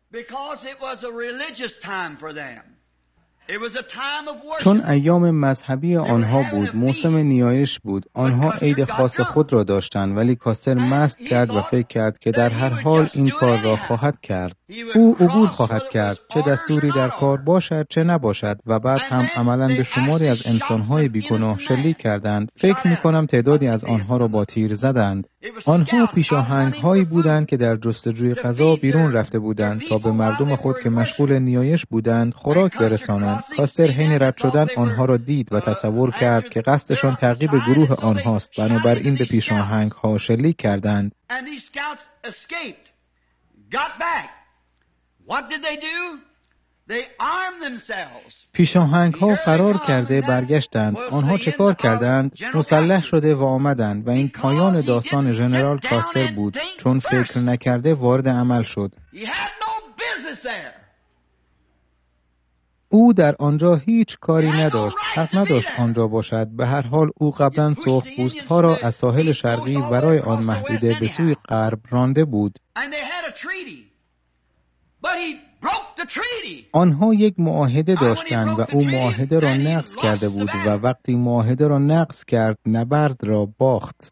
چون ایام مذهبی آنها بود، موسم نیایش بود، آنها عید خاص خود را داشتند، ولی کاستر مست کرد و فکر کرد که در هر حال این کار را خواهد کرد. او عبور خواهد کرد، چه دستوری در کار باشد چه نباشد، و بعد هم عملاً به شماری از انسانهای بیگناه شلیک کردند. فکر می‌کنم تعدادی از آنها را با تیر زدند. آنها پیشاهنگ‌هایی بودند که در جستجوی غذا بیرون رفته بودند تا به مردم خود که مشغول نیایش بودند خوراک برسانند. کاستر حین رد شدن آنها را دید و تصور کرد که قصدشان تعقیب گروه آنهاست، بنابراین به پیشاهنگ‌ها شلیک کردند. پیشاهنگ‌ها فرار کرده برگشتند. آنها چه کار کردند؟ مسلح شده و آمدند و این پایان داستان ژنرال کاستر بود. چون فکر نکرده وارد عمل شد. او در آنجا هیچ کاری نداشت. حق نداشت آنجا باشد. به هر حال او قبلا سرخپوست‌ها را از ساحل شرقی ورای آن محدوده به سوی غرب رانده بود. آنها یک معاهده داشتند و او معاهده را نقض کرده بود و وقتی معاهده را نقض کرد نبرد را باخت.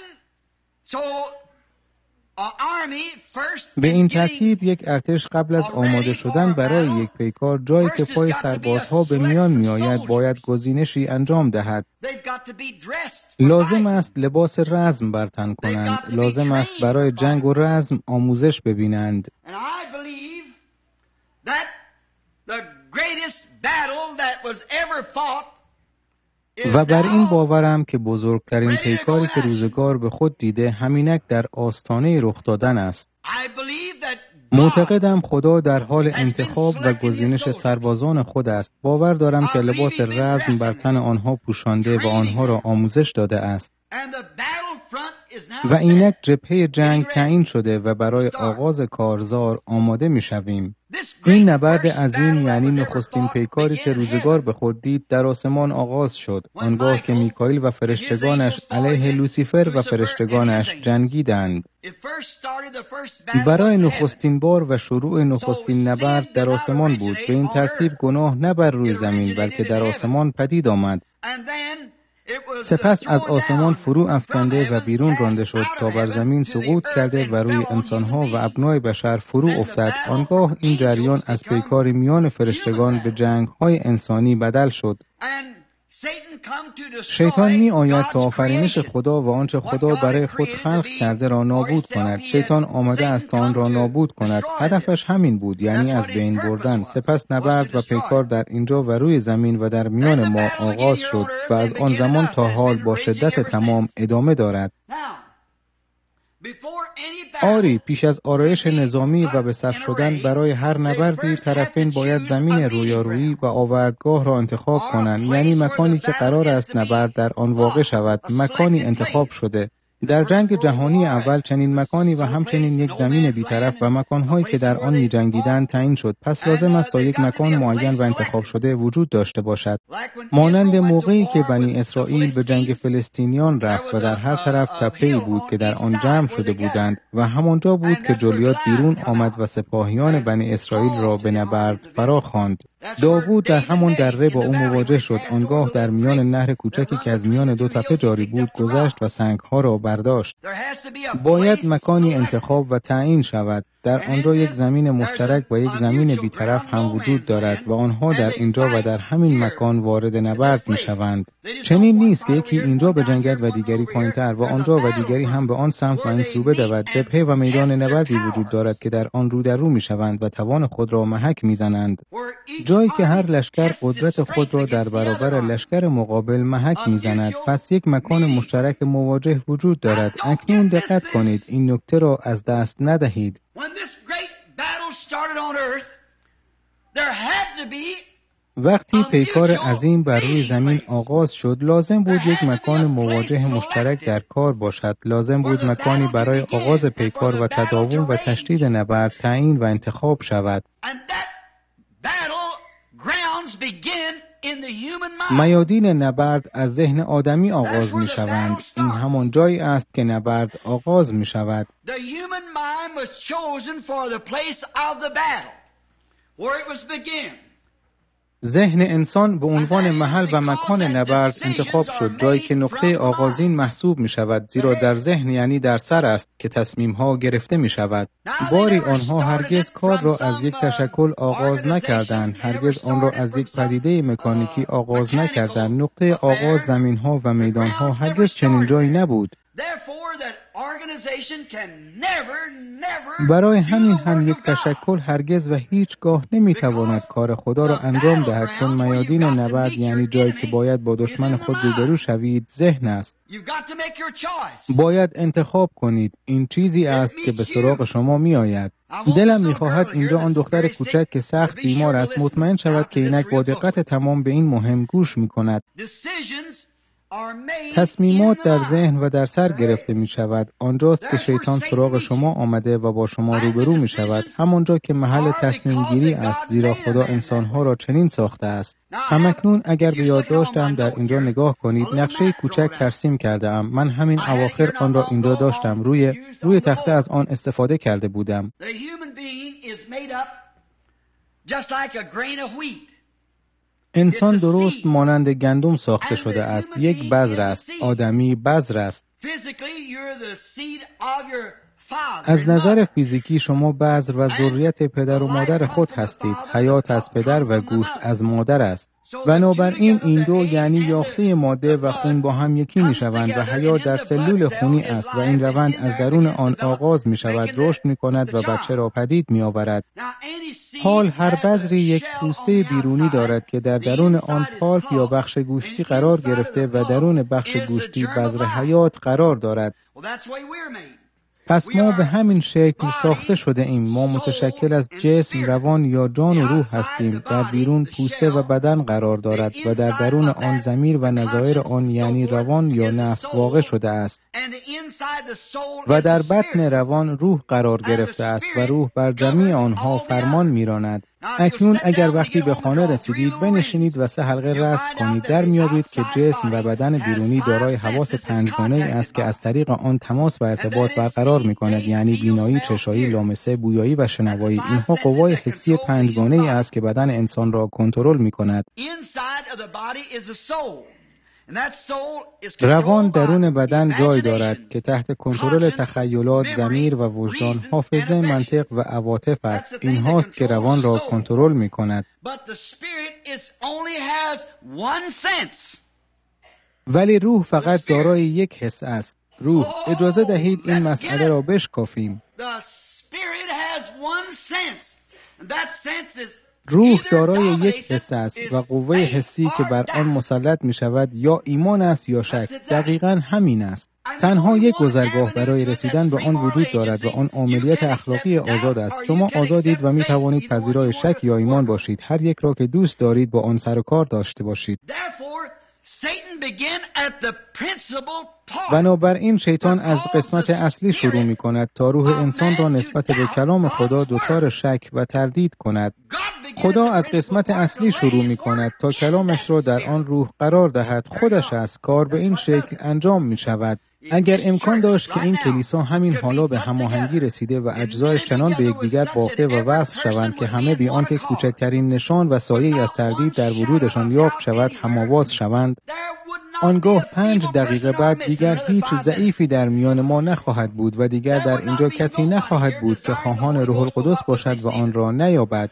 به این ترتیب یک ارتش قبل از آماده شدن برای یک پیکار، جایی که پای سربازها به میان میآید، باید گزینشی انجام دهد. لازم است لباس رزم بر تن کنند. لازم است برای جنگ و رزم آموزش ببینند. و بر این باورم که بزرگترین پیکاری که روزگار به خود دیده همینک در آستانه رخ دادن است. معتقدم خدا در انتخاب و گزینش سربازان خود است. باور دارم که لباس رزم بر تن آنها پوشانده و آنها را آموزش داده است. و اینک جبهه جنگ تعیین شده و برای آغاز کارزار آماده می‌شویم. این نبرد عظیم یعنی نخستین پیکاری که روزگار به خود دید در آسمان آغاز شد، آنگاه که میکائیل و فرشتگانش علیه لوسیفر و فرشتگانش جنگیدند. برای نخستین بار و شروع نخستین نبرد در آسمان بود. به این ترتیب گناه نه بر روی زمین بلکه در آسمان پدید آمد. سپس از آسمان فرو افکنده و بیرون رانده شد تا بر زمین سقوط کرده و روی انسانها و ابنای بشر فرو افتاد. آنگاه این جریان از پیکار میان فرشتگان به جنگ‌های انسانی بدل شد. شیطان می آید تا آفرینش خدا و آنچه خدا برای خود خلق کرده را نابود کند. شیطان آمده است تا آن را نابود کند. هدفش همین بود، یعنی از بین بردن. سپس نبرد و پیکار در اینجا و روی زمین و در میان ما آغاز شد و از آن زمان تا حال با شدت تمام ادامه دارد. آری، پیش از آرایش نظامی و به صف شدن برای هر نبردی، طرفین باید زمین رویارویی و آوردگاه را انتخاب کنند، یعنی مکانی که قرار است نبرد در آن واقع شود. مکانی انتخاب شده. در جنگ جهانی اول چنین مکانی و همچنین یک زمین بی‌طرف و مکان‌هایی که در آن می‌جنگیدند تعیین شد. پس لازم است تا یک مکان معین و انتخاب شده وجود داشته باشد. مانند موقعی که بنی اسرائیل به جنگ فلسطینیان رفت و در هر طرف تپه‌ای بود که در آن جمع شده بودند و همانجا بود که جولیات بیرون آمد و سپاهیان بنی اسرائیل را به نبرد فرا خواند. داوود در همان دره با او مواجه شد. آنگاه در میان نهر کوچکی که از میان دو تپه جاری بود گذشت و سنگ‌ها را برداشت. باید مکانی انتخاب و تعیین شود. در آنجا یک زمین مشترک و یک زمین بی‌طرف هم وجود دارد و آنها در اینجا و در همین مکان وارد نبرد می‌شوند. چنین نیست که یکی اینجا بجنگد و دیگری پایین‌تر و آنجا و دیگری هم به آن سمت و این سو بدود. جبهه و میدان نبردی وجود دارد که در آن رو در رو می‌شوند و توان خود را محک می‌زنند. جایی که هر لشکر قدرت خود را در برابر لشکر مقابل محک می‌زند. پس یک مکان مشترک مواجه وجود دارد. اکنون دقت کنید، این نکته را از دست ندهید. وقتی پیکار عظیم بر روی زمین آغاز شد، لازم بود یک مکان مواجه مشترک در کار باشد. لازم بود مکانی برای آغاز پیکار و تداوم و تشدید نبرد تعیین و انتخاب شود. میادین نبرد از ذهن آدمی آغاز می شوند. این همان جایی است که نبرد آغاز می شود. ذهن انسان به عنوان محل و مکان نبرد انتخاب شد، جایی که نقطه آغازین محسوب می شود، زیرا در ذهن یعنی در سر است که تصمیم ها گرفته می شود. باری آنها هرگز کار را از یک تشکل آغاز نکردند، هرگز آن را از یک پدیده مکانیکی آغاز نکردند. نقطه آغاز زمین ها و میدان ها هرگز چنین جایی نبود. برای همین هم یک تشکل هرگز و هیچگاه نمیتواند کار خدا را انجام دهد، چون میادین نبرد یعنی جایی که باید با دشمن خود روبرو شوید ذهن است. باید انتخاب کنید. این چیزی است که به سراغ شما می آید. دلم می‌خواهد اینجا آن دختر کوچک که سخت بیمار است مطمئن شود که اینک با دقت تمام به این مهم گوش می‌کند. تصمیمات در ذهن و در سر گرفته می شود. آنجاست که شیطان سراغ شما آمده و با شما روبرو می شود. همانجا که محل تصمیم گیری است، زیرا خدا انسانها را چنین ساخته است. همکنون اگر به یادداشتم در اینجا نگاه کنید، نقشه کوچک ترسیم کرده ام. من همین اواخر آن را اینجا داشتم. روی تخته از آن استفاده کرده بودم. انسان درست مانند گندم ساخته شده است. یک بذر است. آدمی بذر است. از نظر فیزیکی شما بذر و ذریت پدر و مادر خود هستید. حیات از پدر و گوشت از مادر است. بنابراین این دو یعنی یافته ماده و خون با هم یکی می شوند و حیات در سلول خونی است و این روند از درون آن آغاز می شود، رشد می کند و بچه را پدید می آورد. حال هر بذری یک پوسته بیرونی دارد که در درون آن پالپ یا بخش گوشتی قرار گرفته و درون بخش گوشتی بذر حیات قرار دارد. پس ما به همین شکل ساخته شده ایم. ما متشکل از جسم، روان یا جان و روح هستیم. در بیرون پوسته و بدن قرار دارد و در درون آن ضمیر و نظایر آن یعنی روان یا نفس واقع شده است. و در بطن روان روح قرار گرفته است و روح بر جمیع آنها فرمان می‌راند. اکنون اگر وقتی به خانه رسیدید بنشینید و 3 حلقه رسم کنید، در میابید که جسم و بدن بیرونی دارای حواس 5 گانه‌ای است که از طریق آن تماس و ارتباط برقرار می‌کند، یعنی بینایی، چشایی، لامسه، بویایی و شنوایی. اینها قوای حسی 5 گانه‌ای است که بدن انسان را کنترل می‌کند. روان درون بدن جای دارد که تحت کنترل تخیلات، ضمیر و وجدان، حافظه، منطق و عواطف است. این هاست که روان را کنترل می کند. ولی روح فقط دارای یک حس است. روح، اجازه دهید این مسئله را بشکافیم. روح دارای یک حس است و قوه حسی که بر آن مسلط می شود یا ایمان است یا شک. دقیقاً همین است. تنها یک گذرگاه برای رسیدن به آن وجود دارد و آن عملیات اخلاقی آزاد است. شما آزادید و می توانید پذیرای شک یا ایمان باشید. هر یک را که دوست دارید با آن سر و کار داشته باشید. بنابراین شیطان از قسمت اصلی شروع می کند تا روح انسان را نسبت به کلام خدا دچار شک و تردید کند. خدا از قسمت اصلی شروع می کند تا کلامش را در آن روح قرار دهد. خودش است. کار به این شکل انجام می شود. اگر امکان داشت که این کلیسا همین حالا به هماهنگی رسیده و اجزایش چنان به یکدیگر بافته و وصل شوند که همه بی آنکه کوچکترین نشان و سایه‌ای از تردید در وجودشان یافت شود هم‌آواز شوند، آنگاه 5 دقیقه بعد دیگر هیچ ضعیفی در میان ما نخواهد بود و دیگر در اینجا کسی نخواهد بود که خواهان روح القدس باشد و آن را نیابد.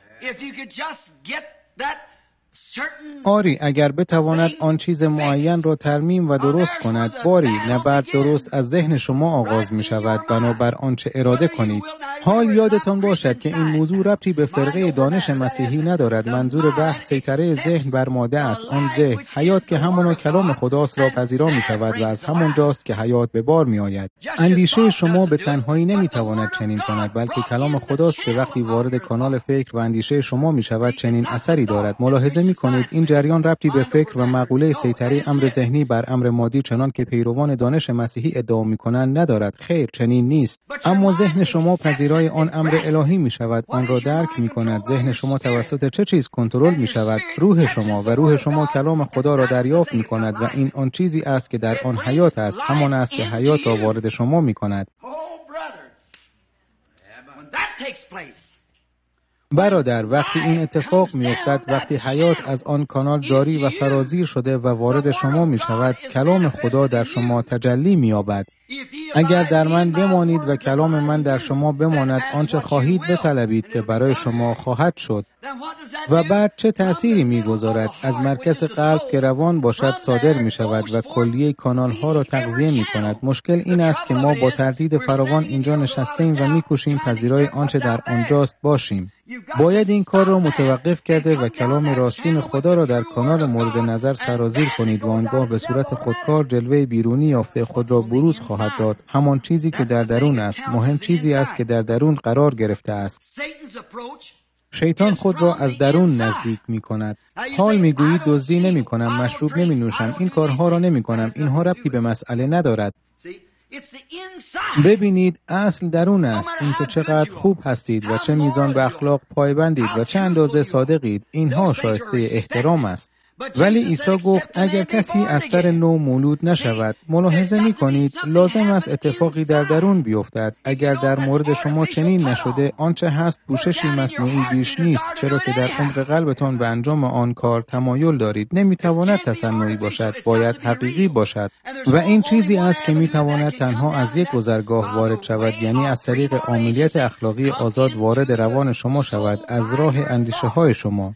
آری، اگر بتواند آن چیز معین را ترمیم و درست کند، باری نبرد درست از ذهن شما آغاز می شود، بنابر آنچه اراده کنید. حال یادتان باشد که این موضوع ربطی به فرقه دانش مسیحی ندارد. منظور بحث سیطره ذهن بر ماده است. آن ذهن، حیات که همانا کلام خداست را پذیرا می شود و از همان جاست که حیات به بار می آید. اندیشه شما به تنهایی نمی تواند چنین کند، بلکه کلام خداست که وقتی وارد کانال فکر و اندیشه شما می شود چنین اثری دارد. ملاحظه می کنید این جریان ربطی به فکر و مقوله سیطره امر ذهنی بر امر مادی چنان که پیروان دانش مسیحی ادعا می‌کنند ندارد. خیر، چنین نیست. اما ذهن شما پذیرای آن امر الهی می شود، آن را درک می کند. ذهن شما توسط چه چیز کنترل می شود؟ روح شما، و روح شما کلام خدا را دریافت می کند و این آن چیزی است که در آن حیات است، همان است که حیات را وارد شما می کند. برادر، وقتی این اتفاق می افتد، وقتی حیات از آن کانال جاری و سرازیر شده و وارد شما می شود، کلام خدا در شما تجلی می یابد. اگر در من بمانید و کلام من در شما بماند، آنچه خواهید بطلبید که برای شما خواهد شد. و بعد چه تأثیری می‌گذارد؟ از مرکز قلب که روان باشد صادر می‌شود و کلیه کانال‌ها را تغذیه می‌کند. مشکل این است که ما با تردید فراوان اینجا نشسته‌ایم و می‌کوشیم پذیرای آنچه در آنجاست باشیم. باید این کار را متوقف کرده و کلام راستین خدا را در کانال مورد نظر سرازیر کنید و آنگاه به صورت خودکار جلوه بیرونی یافته خود را بروز خواهد داد. همان چیزی که در درون است. مهم چیزی است که در درون قرار گرفته است. شیطان خود را از درون نزدیک می کند. حال می گویید دزدی نمی کنم، مشروب نمی نوشم، این کارها را نمی کنم، اینها ربطی به مسئله ندارد. ببینید، اصل درون است. اینکه چقدر خوب هستید و چه میزان به اخلاق پایبندید و چه اندازه صادقید، اینها شایسته احترام است. ولی عیسی گفت اگر کسی از سر نو مولود نشود، ملاحظه می کنید لازم است اتفاقی در درون بیفتد. اگر در مورد شما چنین نشده، آنچه هست پوششی مصنوعی بیش نیست، چرا که در عمق قلبتان به انجام آن کار تمایل دارید. نمیتواند تصنعی باشد، باید حقیقی باشد. و این چیزی است که میتواند تنها از یک گذرگاه وارد شود، یعنی از طریق عملیات اخلاقی آزاد وارد روان شما شود، از راه اندیشه های شما.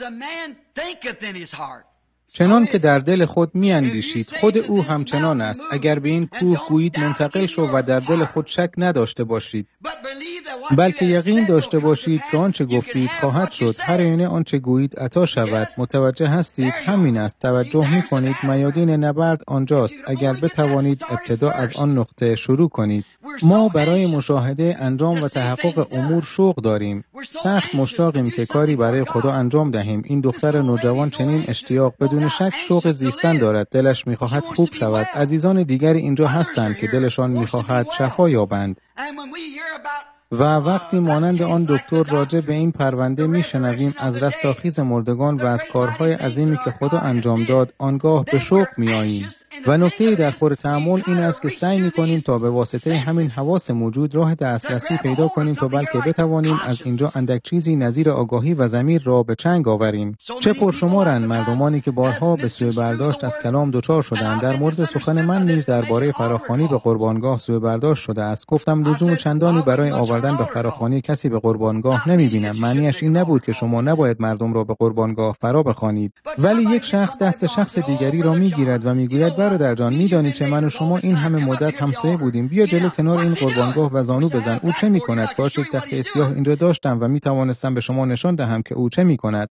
چنان که در دل خود می اندیشید، خود او همچنان است. اگر به این کوه گویید منتقل شو و در دل خود شک نداشته باشید، بلکه یقین داشته باشید که آنچه گفتید خواهد شد، هر یعنی آنچه گویید عطا شود. متوجه هستید؟ همین است. توجه می کنید میادین نبرد آنجاست. اگر بتوانید ابتدا از آن نقطه شروع کنید. ما برای مشاهده انجام و تحقق امور شوق داریم. سخت مشتاقیم که کاری برای خدا انجام دهیم. این دختر نوجوان چنین اشتیاق بدون شک شوق زیستن دارد. دلش می‌خواهد خوب شود. عزیزان دیگری اینجا هستند که دلشان می‌خواهد شفا یابند. و وقتی مانند آن دکتر راجع به این پرونده میشنویم از رستاخیز مردگان و از کارهای عظیمی که خدا انجام داد، آنگاه به شوق می‌آییم. و نکته در خور تأمل این است که سعی می‌کنیم تا به واسطه همین حواس موجود راه دسترسی پیدا کنیم تا بلکه بتوانیم از اینجا اندک چیزی نظیر آگاهی و ضمیر را به چنگ آوریم. چه پرشمارند مردمانی که بارها به سوء برداشت از کلام دچار شدند. در مورد سخن من نیز درباره فراخوانی به قربانگاه سوء برداشت شده است. گفتم لزوم چندانی برای آوردن به فراخوانی کسی به قربانگاه نمی‌بینم. معنیش این نبود که شما نباید مردم را به قربانگاه فرا بخوانید. ولی یک شخص دست شخص دیگری را می‌گیرد و می‌گوید برادر جان، می‌دانی چه من و شما این همه مدت همسایه بودیم. بیا جلو کنار این قربانگاه و زانو بزن. او چه می‌کند؟ کاش یک تخته سیاه اینجا داشتم و می‌توانستم به شما نشان دهم که او چه می‌کند.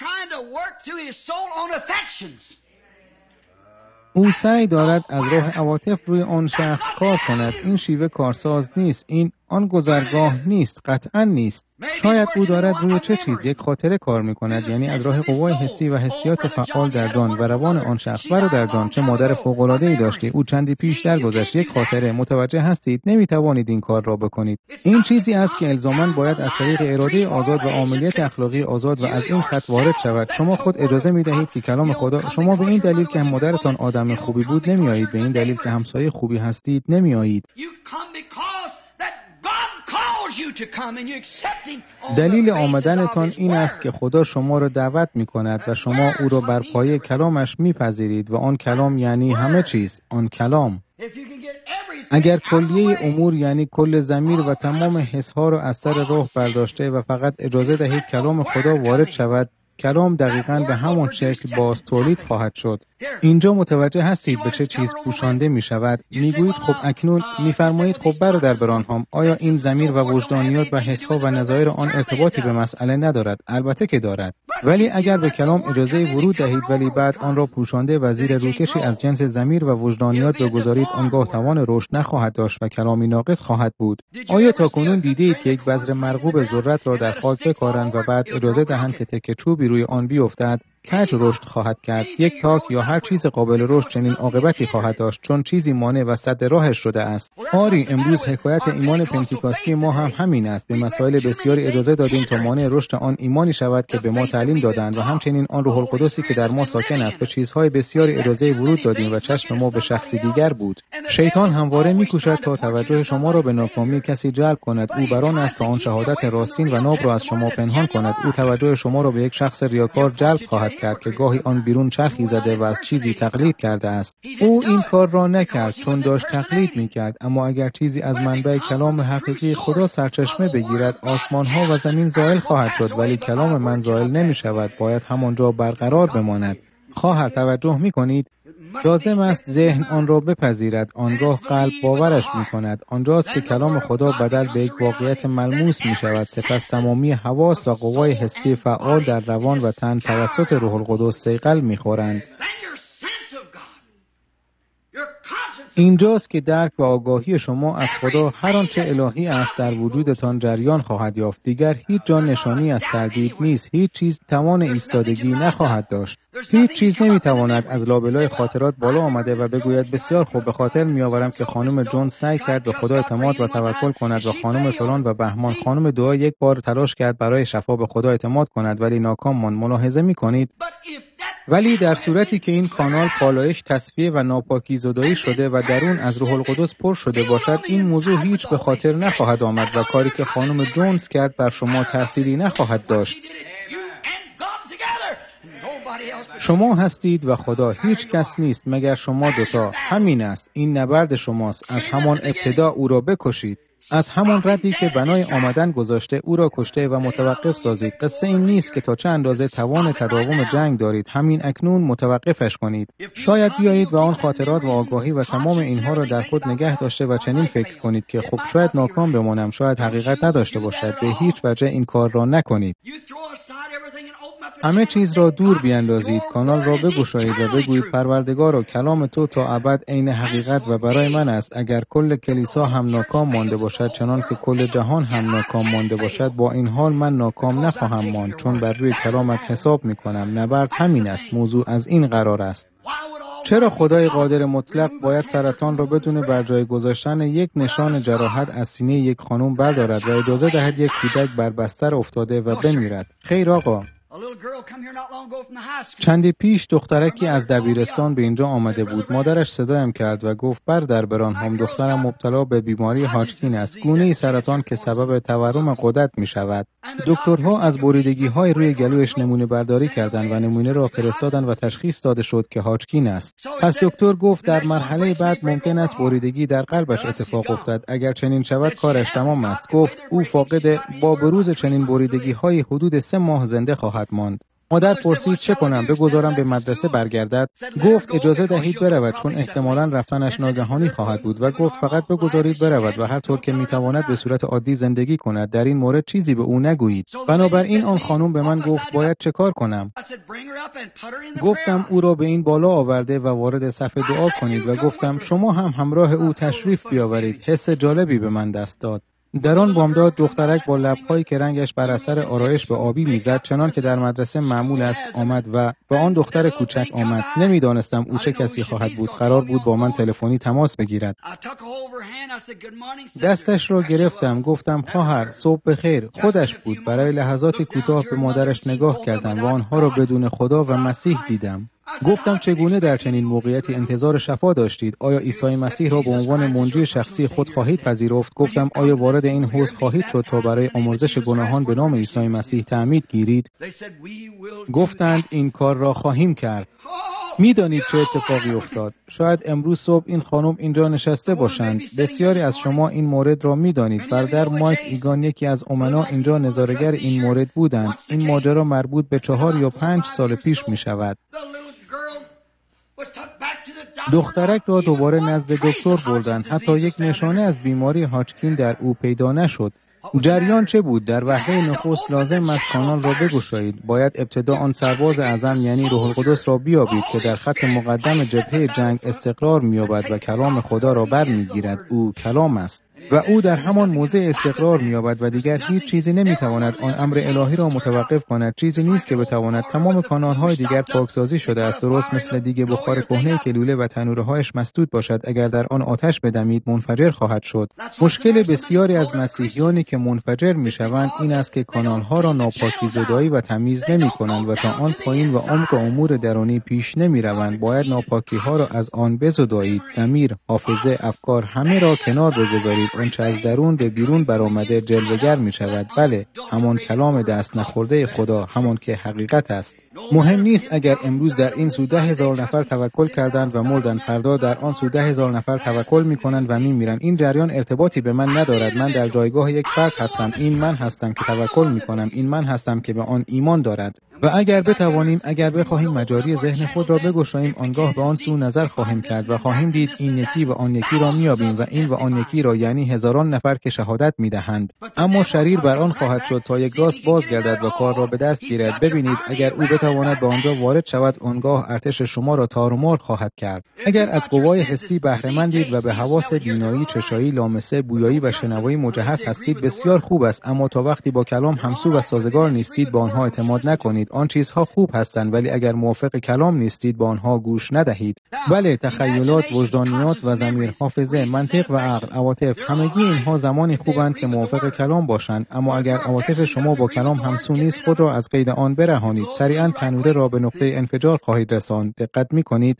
او سعی دارد از راه عواطف روی آن شخص کار کند. این شیوه کارساز نیست. آن گذرگاه نیست، قطعاً نیست. شاید او دارد روی چه چیز یک خاطره کار می‌کند، یعنی از راه قوای حسی و حسیات فعال در جان و روان آن شخص. برادر جان، چه مادر فوق‌العاده‌ای داشتی. او چندی پیش درگذشت. یک خاطره. متوجه هستید؟ نمی‌توانید این کار را بکنید. این چیزی است که الزاماً باید از طریق اراده آزاد و عملیات اخلاقی آزاد و از این خط وارد شود. شما خود اجازه می‌دهید که کلام خدا، شما به این دلیل که مادرتان آدم خوبی بود نمی‌آیید، به این دلیل که همسایه خوبی هستید نمی‌آیید. دلیل آمدنتان این است که خدا شما را دعوت می کند و شما او را بر پایه کلامش می پذیرید و آن کلام یعنی همه چیز. آن کلام اگر کلیه امور یعنی کل ضمیر و تمام حسها را از سر راه برداشته و فقط اجازه دهید کلام خدا وارد شود، کلام دقیقاً به همان شکل باز تولید خواهد شد. اینجا متوجه هستید به چه چیز پوشانده می شود؟ می گویید خب اکنون می فرمایید خب برادر برانهام، آیا این ضمیر و وجدانیات و حسها و نظایر آن ارتباطی به مسئله ندارد؟ البته که دارد. ولی اگر به کلام اجازه ورود دهید ولی بعد آن را پوشانده و زیر روکشی از جنس ضمیر و وجدانیات بگذارید، آنگاه توان رشد نخواهد داشت و کلامی ناقص خواهد بود. آیا تاکنون دیدید که یک بذر مرغوب ذرت را در خاک بکارند و بعد اجازه دهند که تکه چوبی روی آن بیفتد؟ کج رشد خواهد کرد. یک تاک یا هر چیز قابل رشد چنین عاقبتی خواهد داشت، چون چیزی مانع و سد راهش شده است. آری، امروز حکایت ایمان پنتیکاستی ما هم همین است. به مسائل بسیاری اجازه دادیم تا مانع رشد آن ایمانی شود که به ما تعلیم دادند و همچنین آن روح القدسی که در ما ساکن است. به چیزهای بسیاری اجازه ورود دادیم و چشم ما به شخصی دیگر بود. شیطان همواره می‌کوشد تا توجه شما را به ناکامی کسی جلب کند. او بران است تا آن شهادت راستین و ناب را از شما پنهان کند. او توجه شما را به یک شخص ریاکار جلب خواهد کرد که گاهی آن بیرون چرخی زده و از چیزی تقلید کرده است. او این کار را نکرد چون داشت تقلید می‌کرد، اما اگر چیزی از منبع کلام حقیقی خدا سرچشمه بگیرد، آسمان‌ها و زمین زائل خواهد شد، ولی کلام من زائل نمی‌شود، باید همانجا برقرار بماند. خواهر توجه می‌کنید؟ لازم است ذهن آن را بپذیرد، آنگاه قلب باورش می‌کند. آنجاست که کلام خدا بدل به یک واقعیت ملموس می‌شود. سپس تمامی حواس و قوای حسی فعال در روان و تن توسط روح القدس صیقل می‌خورند. اینجاست که درک و آگاهی شما از خدا هر آنچه الهی است در وجودتان جریان خواهد یافت. دیگر هیچ جا نشانی از تردید نیست. هیچ چیز توان ایستادگی نخواهد داشت. هیچ چیز نمیتواند از لابلای خاطرات بالا آمده و بگوید بسیار خوب، به خاطر میآورم که خانم جون سعی کرد به خدا اعتماد و توکل کند و خانم فلان و بهمان خانم دعا یک بار تلاش کرد برای شفا به خدا اعتماد کند ولی ناکام ماند. ملاحظه میکنید؟ ولی در صورتی که این کانال پالایش، تصفیه و ناپاکی زدایی شده و درون از روح القدس پر شده باشد، این موضوع هیچ به خاطر نخواهد آمد و کاری که خانم جونز کرد بر شما تأثیری نخواهد داشت. شما هستید و خدا، هیچ کس نیست مگر شما دوتا. همین است، این نبرد شماست. از همان ابتدا او را بکشید. از همان ردی که بنای آمدن گذاشته او را کشته و متوقف سازید. قصه این نیست که تا چه اندازه توان تداوم جنگ دارید، همین اکنون متوقفش کنید. شاید بیایید و آن خاطرات و آگاهی و تمام اینها را در خود نگه داشته و چنین فکر کنید که خب شاید ناکام بمانم، شاید حقیقت نداشته باشد. به هیچ وجه این کار را نکنید. همه چیز را دور بیاندازید، کانال را بگشایید و بگویید پروردگارا کلام تو تا ابد عین حقیقت و برای من است. اگر کل کلیسا هم ناکام مانده باشد چنان که کل جهان هم ناکام مانده باشد، با این حال من ناکام نخواهم ماند، چون بر روی کلامت حساب می‌کنم. نبرد همین است. موضوع از این قرار است. چرا خدای قادر مطلق باید سرطان را بدون بر جای گذاشتن یک نشان جراحت از سینه یک خانم بردارد و اجازه دهد یک کودک بر بستر افتاده و بمیرد؟ خیر آقا. چندی پیش دخترکی از دبیرستان به اینجا آمده بود. مادرش صدایم کرد و گفت برادر برانهام، دخترم مبتلا به بیماری هاچکین است، گونه‌ای سرطان که سبب تورم غدد می شود. دکترها از بریدگی‌های روی گلویش نمونه برداری کردند و نمونه را فرستادند و تشخیص داده شد که هاچکین است. پس دکتر گفت در مرحله بعد ممکن است بریدگی در قلبش اتفاق افتد. اگر چنین شود کارش تمام است. گفت او فاقد با بروز چنین بریدگی‌های حدود 3 ماه زنده خواهد ماند. مادر پرسید چه کنم؟ بگذارم به مدرسه برگردد؟ گفت اجازه دهید برود، چون احتمالاً رفتنش ناگهانی خواهد بود، و گفت فقط بگذارید برود و هر طور که میتواند به صورت عادی زندگی کند. در این مورد چیزی به او نگویید. بنابراین آن خانم به من گفت باید چه کار کنم؟ گفتم او را به این بالا آورده و وارد صف دعا کنید و گفتم شما هم همراه او تشریف بیاورید. حس جالبی به من دست داد. در آن بامداد دخترک با لب‌هایی که رنگش بر اثر آرایش به آبی میزد، چنان که در مدرسه معمول است، آمد و با آن دختر کوچک آمد. نمیدانستم او چه کسی خواهد بود. قرار بود با من تلفنی تماس بگیرد. دستش را گرفتم. گفتم خواهر صبح بخیر. خودش بود. برای لحظاتی کوتاه به مادرش نگاه کردم و آنها را بدون خدا و مسیح دیدم. گفتم چگونه در چنین موقعیتی انتظار شفا داشتید؟ آیا عیسی مسیح را به عنوان منجی شخصی خود خواهید پذیرفت؟ گفتم آیا وارد این حوض خواهید شد تا برای آمرزش گناهان به نام عیسی مسیح تعمید گیرید؟ گفتند این کار را خواهیم کرد. میدانید چه اتفاقی افتاد؟ شاید امروز صبح این خانم اینجا نشسته باشند. بسیاری از شما این مورد را میدانید. برادر مایک ایگان یکی از امنا اینجا نظاره‌گر این مورد بودند. این ماجرا مربوط به 4 یا 5 سال پیش می شود. دخترک را دوباره نزد دکتر بردند. حتی یک نشانه از بیماری هاچکین در او پیدا نشد. جریان چه بود؟ در وهله نخست لازم است کانال را بگشایید. باید ابتدا آن سرباز اعظم یعنی روح القدس را بیابید که در خط مقدم جبهه جنگ استقرار می‌یابد و کلام خدا را برمی‌گیرد. او کلام است و او در همان موضع استقرار می‌یابد و دیگر هیچ چیزی نمی‌تواند آن امر الهی را متوقف کند. چیزی نیست که بتواند. تمام کانال‌های دیگر پاکسازی شده است، درست مثل دیگ بخار کهنه که لوله و تنوره‌هایش مسدود باشد. اگر در آن آتش بدمید منفجر خواهد شد. مشکل بسیاری از مسیحیانی که منفجر می‌شوند این است که کانال‌ها را ناپاکی‌زدایی و تمیز نمی‌کنند و تا آن پایین و عمق امور درونی پیش نمی‌روند. باید ناپاکی‌ها را از آن بزدایید. ضمیر، حافظه، افکار همه را کنار بگذارید. آنچه از درون به بیرون برآمده جلوه‌گر می‌شود. بله، همان کلام دست نخورده خدا، همان که حقیقت است. مهم نیست اگر امروز در این سو 10,000 نفر توکل کردند و مردند، فردا در آن سو 10,000 نفر توکل می‌کنند و می‌میرند. این جریان ارتباطی به من ندارد. من در جایگاه یک فرد هستم. این من هستم که توکل می‌کنم. این من هستم که به آن ایمان دارد. و اگر بتوانیم، اگر بخواهیم مجاری ذهن خود را بگشاییم، آنگاه به آن سو نظر خواهیم کرد و خواهیم دید این یکی و آن یکی را میابیم و این و آن یکی را، یعنی هزاران نفر که شهادت میدهند. اما شریر بر آن خواهد شد تا یک راست بازگردد و کار را به دست گیرد. ببینید اگر او بتواند به آنجا وارد شود، آنگاه ارتش شما را تارومار خواهد کرد. اگر از قوای حسی بهره مندید و به حواس بینایی، چشایی، لامسه، بویایی و شنوایی مجهز هستید، بسیار خوب است. اما تا وقتی با کلام همسو و سازگار نیستید به آنها اعتماد نکنید. آن چیزها خوب هستند، ولی اگر موافق کلام نیستید به آنها گوش ندهید. بله، تخیلات، وجدانیات و ضمیر، حافظه، منطق و عقل، عواطف، همگی اینها زمانی خوبند که موافق کلام باشند. اما اگر عواطف شما با کلام همسو نیست، خود را از قید آن برهانید. سریعا تنوره را به نقطه انفجار خواهید رساند. دقت می‌کنید؟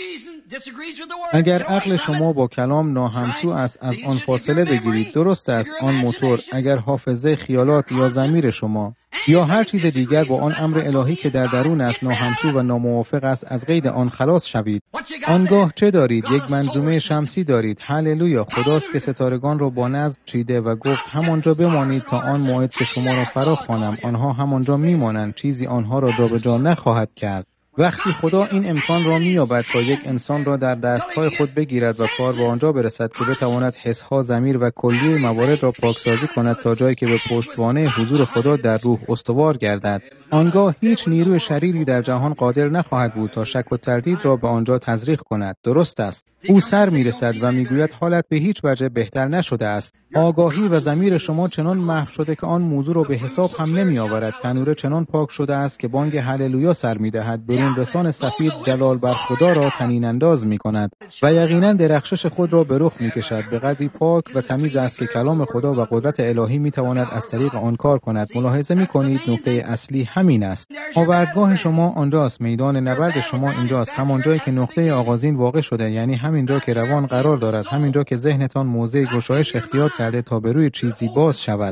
اگر عقل شما با کلام ناهمسو است، از آن فاصله بگیرید. درست است، آن موتور، اگر حافظه، خیالات یا ضمیر شما یا هر چیز دیگر با آن امر الهی که در درون است ناهمسو و ناموافق است، از قید آن خلاص شوید. آنگاه چه دارید؟ یک منظومه شمسی دارید. هللویا! خداست که ستارگان را با نظم چیده و گفت همانجا بمانید تا آن موعد که شما را فرا خوانم. آنها همانجا میمانند، چیزی آنها را جابجا نخواهد کرد. وقتی خدا این امکان را می‌یابد تا یک انسان را در دستهای خود بگیرد و کار به آنجا برسد که بتواند حسها، ضمیر و کلیه موارد را پاکسازی کند تا جایی که به پشتوانه حضور خدا در روح استوار گردد. آنگاه هیچ نیروی شریری در جهان قادر نخواهد بود تا شک و تردید را به آنجا تزریق کند. درست است. او سر می‌رسد و میگوید حالت به هیچ وجه بهتر نشده است. آگاهی و ضمیر شما چنان محو شده که آن موضوع را به حساب هم نمی‌آورد. تنور چنان پاک شده است که بانگ هللویا سر می‌دهد. برون رسان سفید جلال بر خدا را طنین انداز می‌کند و یقینا درخشش خود را به رخ می‌کشد. به قدری پاک و تمیز است که کلام خدا و قدرت الهی می‌تواند از طریق آن کار کند. ملاحظه می‌کنید نکته اصلی همین است. آوردگاه شما آنجاست، میدان نبرد شما اینجاست، همان جایی که نقطه آغازین واقع شده، یعنی همینجا که روان قرار دارد، همینجا که ذهنتان موضع گشایش اختیار کرده تا به روی چیزی باز شود.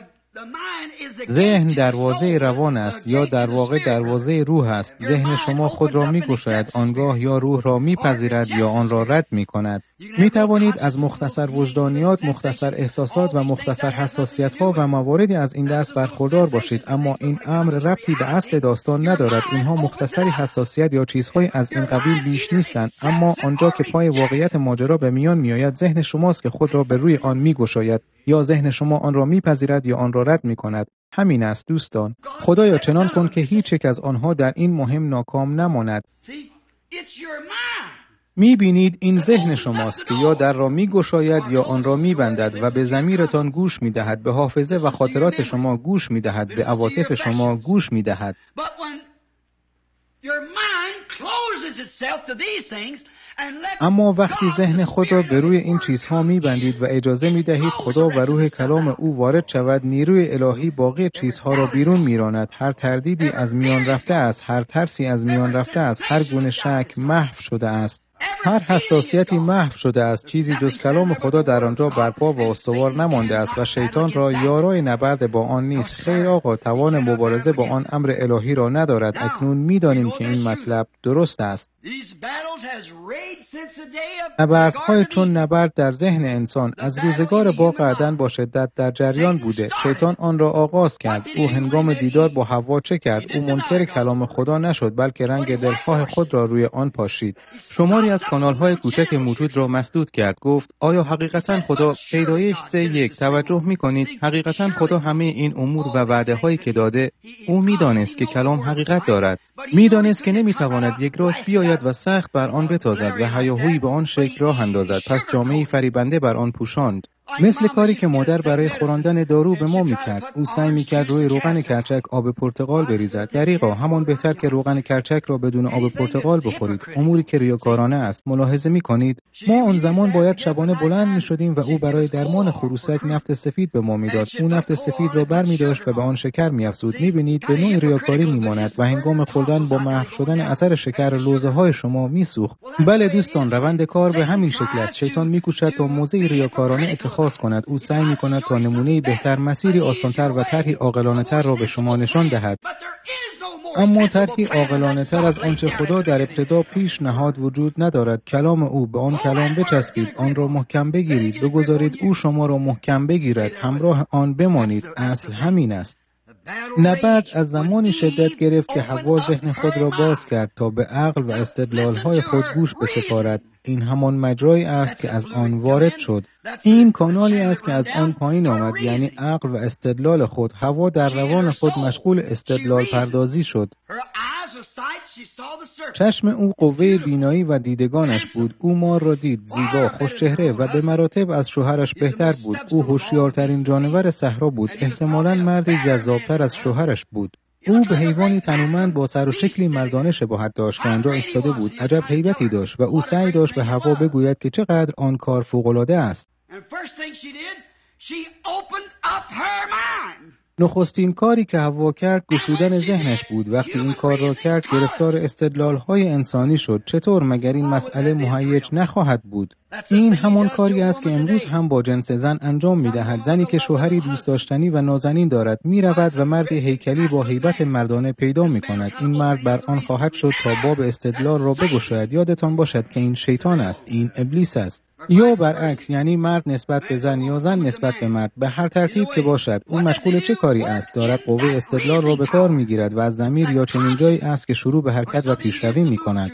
ذهن دروازه روان است یا در واقع دروازه روح است. ذهن شما خود را می‌گشاید، آنگاه یا روح را می‌پذیرد یا آن را رد می‌کند. می‌توانید از مختصر وجدانیات، مختصر احساسات و مختصر حساسیت‌ها و مواردی از این دست برخوردار باشید، اما این امر ربطی به اصل داستان ندارد. اینها مختصری حساسیت یا چیزهای از این قبیل بیش نیستند، اما آنجا که پای واقعیت ماجرا به میان می‌آید، ذهن شماست که خود را به روی آن می‌گشاید، یا ذهن شما آن را می‌پذیرد یا آن را رد می‌کند. همین است دوستان. خدایا چنان کن که هیچ یک از آنها در این مهم ناکام نماند. می‌بینید این ذهن شماست که یا در را می‌گشاید یا آن را می‌بندد و به ضمیرتان گوش می‌دهد، به حافظه و خاطرات شما گوش می‌دهد، به عواطف شما گوش می‌دهد. اما وقتی ذهن خود را به روی این چیزها می‌بندید و اجازه می‌دهید خدا و روح کلام او وارد شود، نیروی الهی باقی چیزها را بیرون می‌راند. هر تردیدی از میان رفته است، هر ترسی از میان رفته است، هر گونه شک محو شده است. هر حساسیتی محو شده است. چیزی جز کلام خدا در آنجا برپا و استوار نمانده است و شیطان را یارای نبرد با آن نیست. خیر آقا، توان مبارزه با آن امر الهی را ندارد. اکنون می‌دانیم که این مطلب درست است. نبردهای چون نبرد در ذهن انسان از روزگار باغ عدن با شدت در جریان بوده. شیطان آن را آغاز کرد. او هنگام دیدار با حوا چه کرد؟ او منکر کلام خدا نشد، بلکه رنگ دلخواه خود را روی آن پاشید. شماری از کانال‌های کوچک موجود را مسدود کرد. گفت آیا حقیقتاً خدا پیدایش 3:1 توجه می‌کنید؟ حقیقتاً خدا همه این امور و وعده‌هایی که داده، او می‌دانست که کلام حقیقت دارد. می‌دانست که نمی‌تواند یک راست بیاید و سخت بر آن بتازد و هیاهویی به آن شکل راه اندازد. پس جامه‌ای فریبنده بر آن پوشاند. مثل کاری که مادر برای خوراندن دارو به ما میکرد. او سعی میکرد روی روغن کرچک آب پرتقال بریزد. دقیقاً همان بهتر که روغن کرچک را بدون آب پرتقال بخورید. اموری که ریاکارانه است. ملاحظه میکنید؟ ما آن زمان باید شبانه بلند میشدیم و او برای درمان خروسک نفت سفید به ما میداد. او نفت سفید را برمی‌داشت و به آن شکر میافزود. میبینید به نوعی ریاکاری میماند و هنگام خوردن با محو شدن اثر شکر لوزه‌های شما میسوخت. بله دوستان، روند کار به همین شکل است. شیطان میکوشد تا موضع ریاکارانه اتخاذ کند. او سعی می‌کند تا نمونه‌ای بهتر، مسیری آسان‌تر و طرحی عاقلانه‌تر را به شما نشان دهد. اما طرحی عاقلانه‌تر از آنچه خدا در ابتدا پیش نهاد وجود ندارد. کلام او، به آن کلام بچسبید، آن را محکم بگیرید، بگذارید او شما را محکم بگیرد، همراه آن بمانید. اصل همین است. نبرد از زمانی شدت گرفت که حوا ذهن خود را باز کرد تا به عقل و استدلال‌های خود گوش بسپارد. این همان مجرایی است که از آن وارد شد. این کانالی است که از آن پایین آمد، یعنی عقل و استدلال خود. حوا در روان خود مشغول استدلال پردازی شد. چشم او قوه بینایی و دیدگانش بود. او مار را دید، زیبا، خوشچهره و به مراتب از شوهرش بهتر بود. او هوشیارترین جانور صحرا بود. احتمالاً مردی جذابتر از شوهرش بود. او به حیوانی تنومند با سر و شکلی مردانه شباهت داشت که آنجا ایستاده بود. عجب هیبتی داشت و او سعی داشت به حوا بگوید که چقدر آن کار فوق‌العاده است. نخستین کاری که حوا کرد گشودن ذهنش بود. وقتی این کار را کرد گرفتار استدلال‌های انسانی شد. چطور مگر این مسئله مهیج نخواهد بود؟ این همان کاری است که امروز هم با جنس زن انجام می‌دهد. زنی که شوهری دوست داشتنی و نازنین دارد می‌رود و مرد هیکلی با هیبت مردانه پیدا می‌کند. این مرد بر آن خواهد شد تا باب استدلال را بگشاید. یادتان باشد که این شیطان است، این ابلیس است. یا برعکس، یعنی مرد نسبت به زن یا زن نسبت به مرد. به هر ترتیب که باشد، اون مشغول چه کاری است؟ دارد قوه استدلال را به کار می‌گیرد و از ضمیر یا چنین جایی است که شروع به حرکت و پیشروی می‌کند.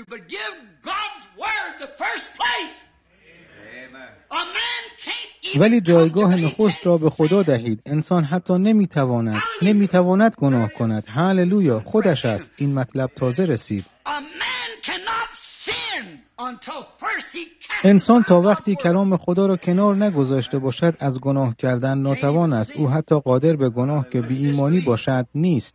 ولی جایگاه نخست را به خدا دهید. انسان حتی نمیتواند گناه کند. هللویا، خودش است. این مطلب تازه رسید. انسان تا وقتی کلام خدا را کنار نگذاشته باشد از گناه کردن ناتوان است. او حتی قادر به گناه که بی ایمانی باشد نیست.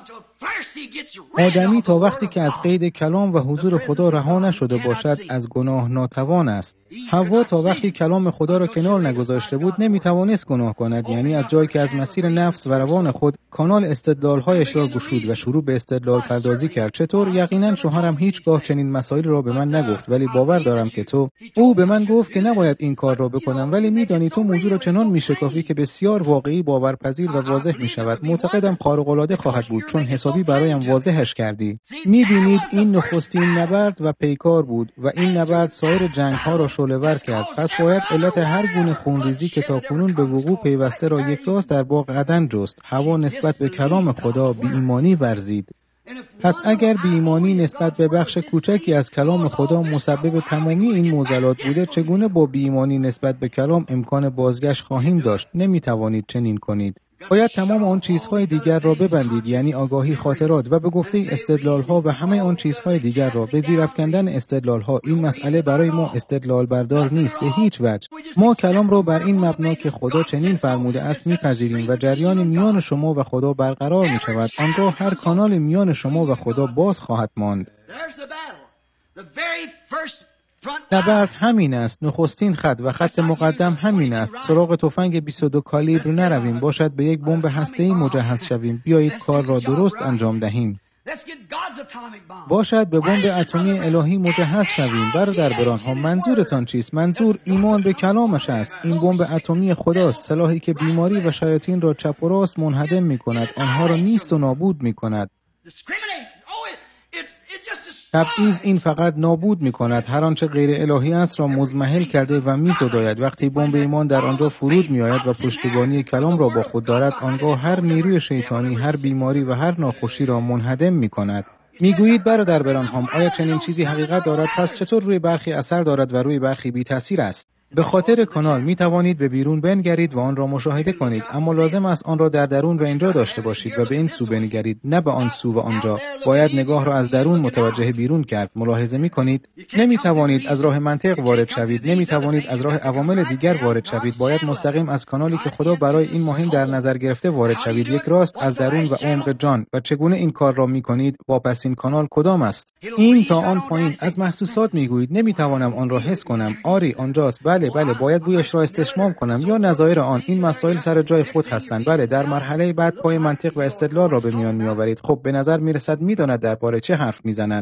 آدمی تا وقتی که از قید کلام و حضور خدا رها نشده باشد از گناه ناتوان است. حوا تا وقتی کلام خدا را کنار نگذاشته بود نمیتوانست گناه کند، یعنی از جایی که از مسیر نفس و روان خود کانال استدلال‌هایش را گشود و شروع به استدلال پردازی کرد. چطور؟ یقینا شوهرم هیچگاه چنین مسائل را به من نگفت، ولی باور دارم که او به من گفت که نباید این کار را بکنم، ولی میدانی تو موضوع را چنان میشکافی که بسیار واقعی، باورپذیر و واضح میشود. معتقدم خارق‌العاده خواهد بود چون حسابی برایم واضحش کردی. می‌بینید این نخستین نبرد و پیکار بود و این نبرد سایر جنگ‌ها را شعله‌ور کرد. پس باید علت هر گونه خونریزی که تاکنون به وقوع پیوسته را یک راست در باغ عدن جست. حوا نسبت به کلام خدا بی ایمانی ورزید. پس اگر بی ایمانی نسبت به بخش کوچکی از کلام خدا مسبب تمامی این معضلات بوده، چگونه با بی ایمانی نسبت به کلام امکان بازگشت خواهیم داشت؟ نمی‌توانید چنین کنید. باید تمام آن چیزهای دیگر را ببندید، یعنی آگاهی، خاطرات و به گفته استدلال‌ها و همه آن چیزهای دیگر را. به زیر افکندن استدلال‌ها این مسئله برای ما استدلال بردار نیست به هیچ وجه. ما کلام را بر این مبنا که خدا چنین فرموده است می‌پذیریم و جریان میان شما و خدا برقرار می‌شود. آنگاه هر کانال میان شما و خدا باز خواهد ماند. نبرد همین است. نخستین خط و خط مقدم همین است. سراغ تفنگ 22 کالیبر نرویم، باشد به یک بمب هسته‌ای مجهز شویم. بیایید کار را درست انجام دهیم. باشد به بمب اتمی الهی مجهز شویم. برادرها، منظورتان چیست؟ منظور ایمان به کلامش است. این بمب اتمی خداست، سلاحی که بیماری و شیاطین را چپ و راست منهدم می‌کند، آنها را نیست و نابود می‌کند. تبعیض این فقط نابود می‌کند. هر آنچه غیر الهی است را مضمحل کرده و می‌زداید. وقتی بمب ایمان در آنجا فرود می‌آید و پشتیبانی کلام را با خود دارد، آنگاه هر نیروی شیطانی، هر بیماری و هر ناخوشی را منهدم می‌کند. میگویید برادران، آیا چنین چیزی حقیقت دارد؟ پس چطور روی برخی اثر دارد و روی برخی بی تأثیر است؟ به خاطر کانال می توانید به بیرون بنگرید و آن را مشاهده کنید، اما لازم است آن را در درون و اینجا داشته باشید و به این سو بنگرید، نه به آن سو و آنجا. باید نگاه را از درون متوجه بیرون کرد. ملاحظه می کنید؟ نمی توانید از راه منطق وارد شوید، نمی توانید از راه عوامل دیگر وارد شوید. باید مستقیم از کانالی که خدا برای این مهم در نظر گرفته وارد شوید، یک راست از درون و عمق جان. و چگونه این کار را می کنید؟ واپسین کانال کدام است؟ این تا آن پایین از محسوسات می گویید نمی توانم آن را حس کنم. آری آنجاست. بله باید بویش را استشمام کنم یا نظایر آن. این مسائل سر جای خود هستند. بله، در مرحله بعد پای منطق و استدلال را به میان میآورید. خب به نظر میرسد میداند درباره چه حرف میزند.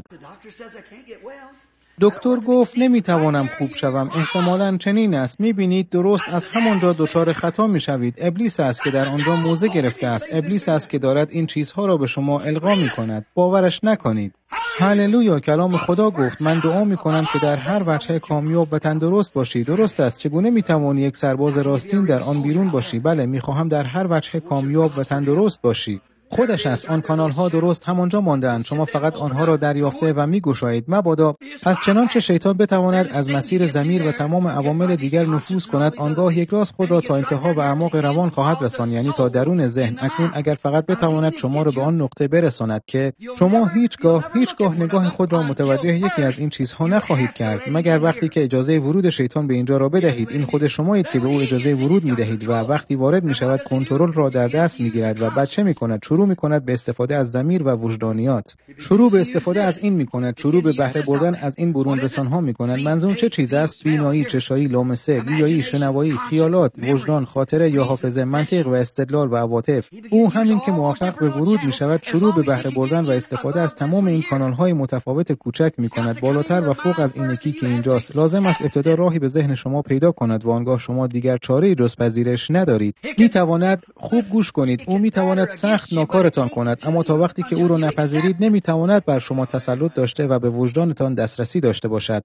دکتر گفت نمیتوانم خوب شوم. احتمالاً چنین است. میبینید درست از همانجا دچار خطا میشوید. ابلیس است که در آنجا موضع گرفته است. ابلیس است که دارد این چیزها را به شما القا میکند. باورش نکنید. هللویا. کلام خدا گفت من دعا میکنم که در هر وجه کامیاب و تندرست باشی. درست است. چگونه میتوانی یک سرباز راستین در آن بیرون باشی؟ بله، میخواهم در هر وجه کامیاب و تندرست باشی. خودش است. آن کانال ها درست همانجا مانده‌اند. شما فقط آنها را دریافته و میگشایید. مبادا پس چنانچه شیطان بتواند از مسیر ضمیر و تمام عوامل دیگر نفوذ کند، آنگاه یک راست خود را تا انتها و اعماق روان خواهد رساند، یعنی تا درون ذهن. اکنون اگر فقط بتواند شما را به آن نقطه برساند که شما هیچگاه نگاه خود را متوجه یکی از این چیزها نخواهید کرد، مگر وقتی که اجازه ورود شیطان به اینجا را بدهید. این خود شمایید که به او اجازه ورود میدهید و وقتی وارد میشود کنترل را در دست میگیرد و بعد چه میکند؟ شروع میکند به استفاده از ضمیر و وجدانیات. شروع به استفاده از این میکند. شروع به بهره بردن از این برون رسانها میکند. منظور چه چیز است؟ بینایی، چشایی، لامسه، گویایی، شنوایی، خیالات، وجدان، خاطره یا حافظه، منطق و استدلال و عواطف. او همین که موفق به ورود میشود شروع به بهره بردن و استفاده از تمام این کانال‌های متفاوت کوچک میکند. بالاتر و فوق از این یکی که اینجاست، لازم است ابتدا راهی به ذهن شما پیدا کند و آنگاه شما دیگر چاره‌ای جز پذیرش ندارید. میتواند خوب گوش کنید. او میتواند سخت ناکارتان کند، اما تا وقتی که او را نپذیرید نمیتواند بر شما تسلط داشته و به وجدانتان دسترسی داشته باشد.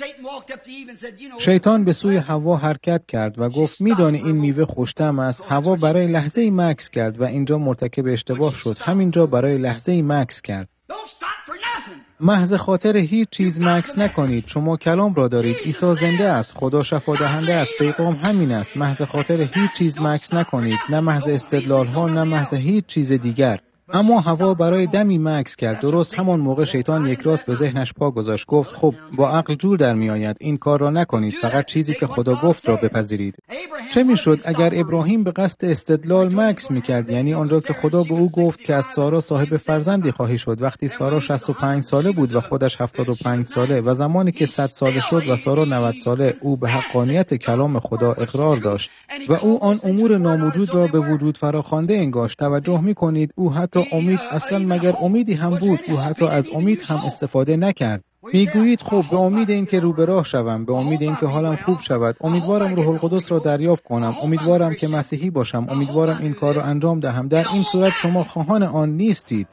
شیطان به سوی حوا حرکت کرد و گفت میدانی این میوه خوش‌طعم است. حوا برای لحظه‌ای مکث کرد و اینجا مرتکب اشتباه شد. همینجا برای لحظه‌ای مکث کرد. محض خاطر هیچ چیز مکث نکنید. شما کلام را دارید. عیسی زنده است. خدا شفا دهنده است. پیغام همین است. محض خاطر هیچ چیز مکث نکنید. نه محض استدلال ها، نه محض هیچ چیز دیگر. اما حوا برای دمی مکث کرد. درست همان موقع شیطان یک راست به ذهنش پا گذاشت. گفت خب با عقل جور در می آید. این کار را نکنید. فقط چیزی که خدا گفت را بپذیرید. چه می شد اگر ابراهیم به قصد استدلال مکث می کرد؟ یعنی آنجا که خدا به او گفت که از سارا صاحب فرزندی خواهی شد، وقتی سارا 65 ساله بود و خودش 75 ساله و زمانی که 100 ساله شد و سارا 90 ساله، او به حقانیت کلام خدا اقرار داشت و او آن امور ناموجود را به وجود فراخوانده انگاشت. توجه می کنید او حتی امید، اصلا مگر امیدی هم بود، او حتی از امید هم استفاده نکرد. میگویید خب به امید اینکه رو به راه شوم، به امید اینکه حالم خوب شود، امیدوارم روح القدس را دریافت کنم، امیدوارم که مسیحی باشم، امیدوارم این کار را انجام دهم. در این صورت شما خواهان آن نیستید.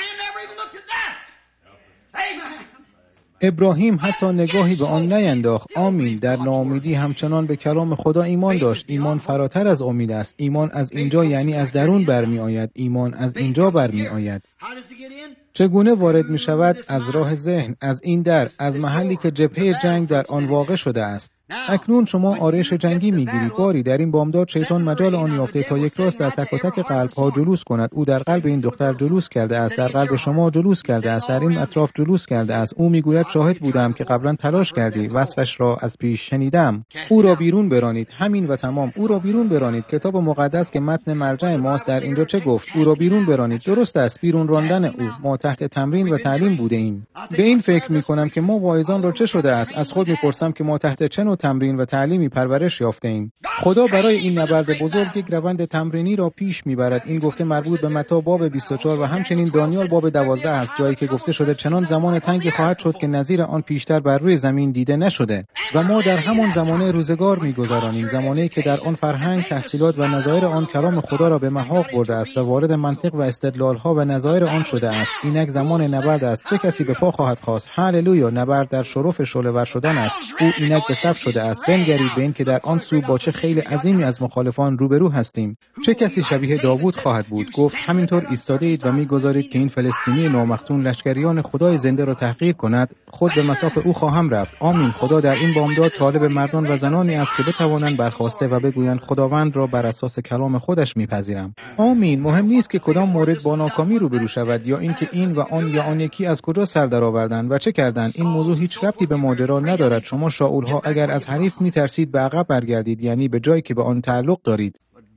ابراهیم حتی نگاهی به آن نینداخت. آمین. در ناامیدی همچنان به کلام خدا ایمان داشت. ایمان فراتر از امید است. ایمان از اینجا یعنی از درون برمی آید. ایمان از اینجا برمی آید. چگونه وارد می شود؟ از راه ذهن، از این در، از محلی که جبهه جنگ در آن واقع شده است. اکنون شما آرایش جنگی میگیرید. باری در این بامداد شیطان مجال آن یافته تا یک راست در تک و تک قلب‌ها جلوس کند. او در قلب این دختر جلوس کرده است، در قلب شما جلوس کرده است، در این اطراف جلوس کرده است. او میگوید شاهد بودم که قبلا تلاش کردی، وصفش را از پیش شنیدم. او را بیرون برانید. همین و تمام. او را بیرون برانید. کتاب مقدس که متن مرجع ماست در اینجا چه گفت؟ او را بیرون برانید. درست است، بیرون راندن او. ما تحت تمرین و تعلیم بوده ایم. به این فکر می‌کنم که ما واعظان را چه شده است. از خود می‌پرسم که ما تحت چه نوع تمرین و تعلیمی پرورش یافته ایم. خدا برای این نبرد بزرگ یک روند تمرینی را پیش میبرد. این گفته مربوط به متی باب 24 و همچنین دانیال باب 12 است، جایی که گفته شده چنان زمان تنگی خواهد شد که نظیر آن پیشتر بر روی زمین دیده نشده. و ما در همان زمانه روزگار میگذرانیم، زمانه‌ای که در آن فرهنگ، تحصیلات و نظایر آن کلام خدا را به محاق برده است و وارد منطق و استدلال‌ها و نظایر آن شده است. اینک زمان نبرد است. چه کسی به پا خواهد خواست؟ هللویا! نبرد در شرف شعله‌ور شدن است. او اینک به صف شده است. بنگرید به این که در آن سو با چه خیل عظیمی از مخالفان روبرو هستیم. چه کسی شبیه داوود خواهد بود؟ گفت همینطور ایستاده اید و میگذارید که این فلسطینی نامختون لشکریان خدای زنده را تحقیر کند. خود به مصاف او خواهم رفت. آمین. خدا در این بامداد طالب مردان و زنانی است که بتوانند برخاسته و بگویند خداوند را بر اساس کلام خودش میپذیرم. آمین. مهم نیست که کدام مورد با ناکامی روبرو شود یا اینکه این و آن یا آن یکی از کجا سر درآوردند و چه کردند. این موضوع هیچ ربطی به ماجرا ندارد. شما شاول‌ها اگر از حریف میترسید به عقب برگردید، یعنی به جایی که به آن تعلق دارید.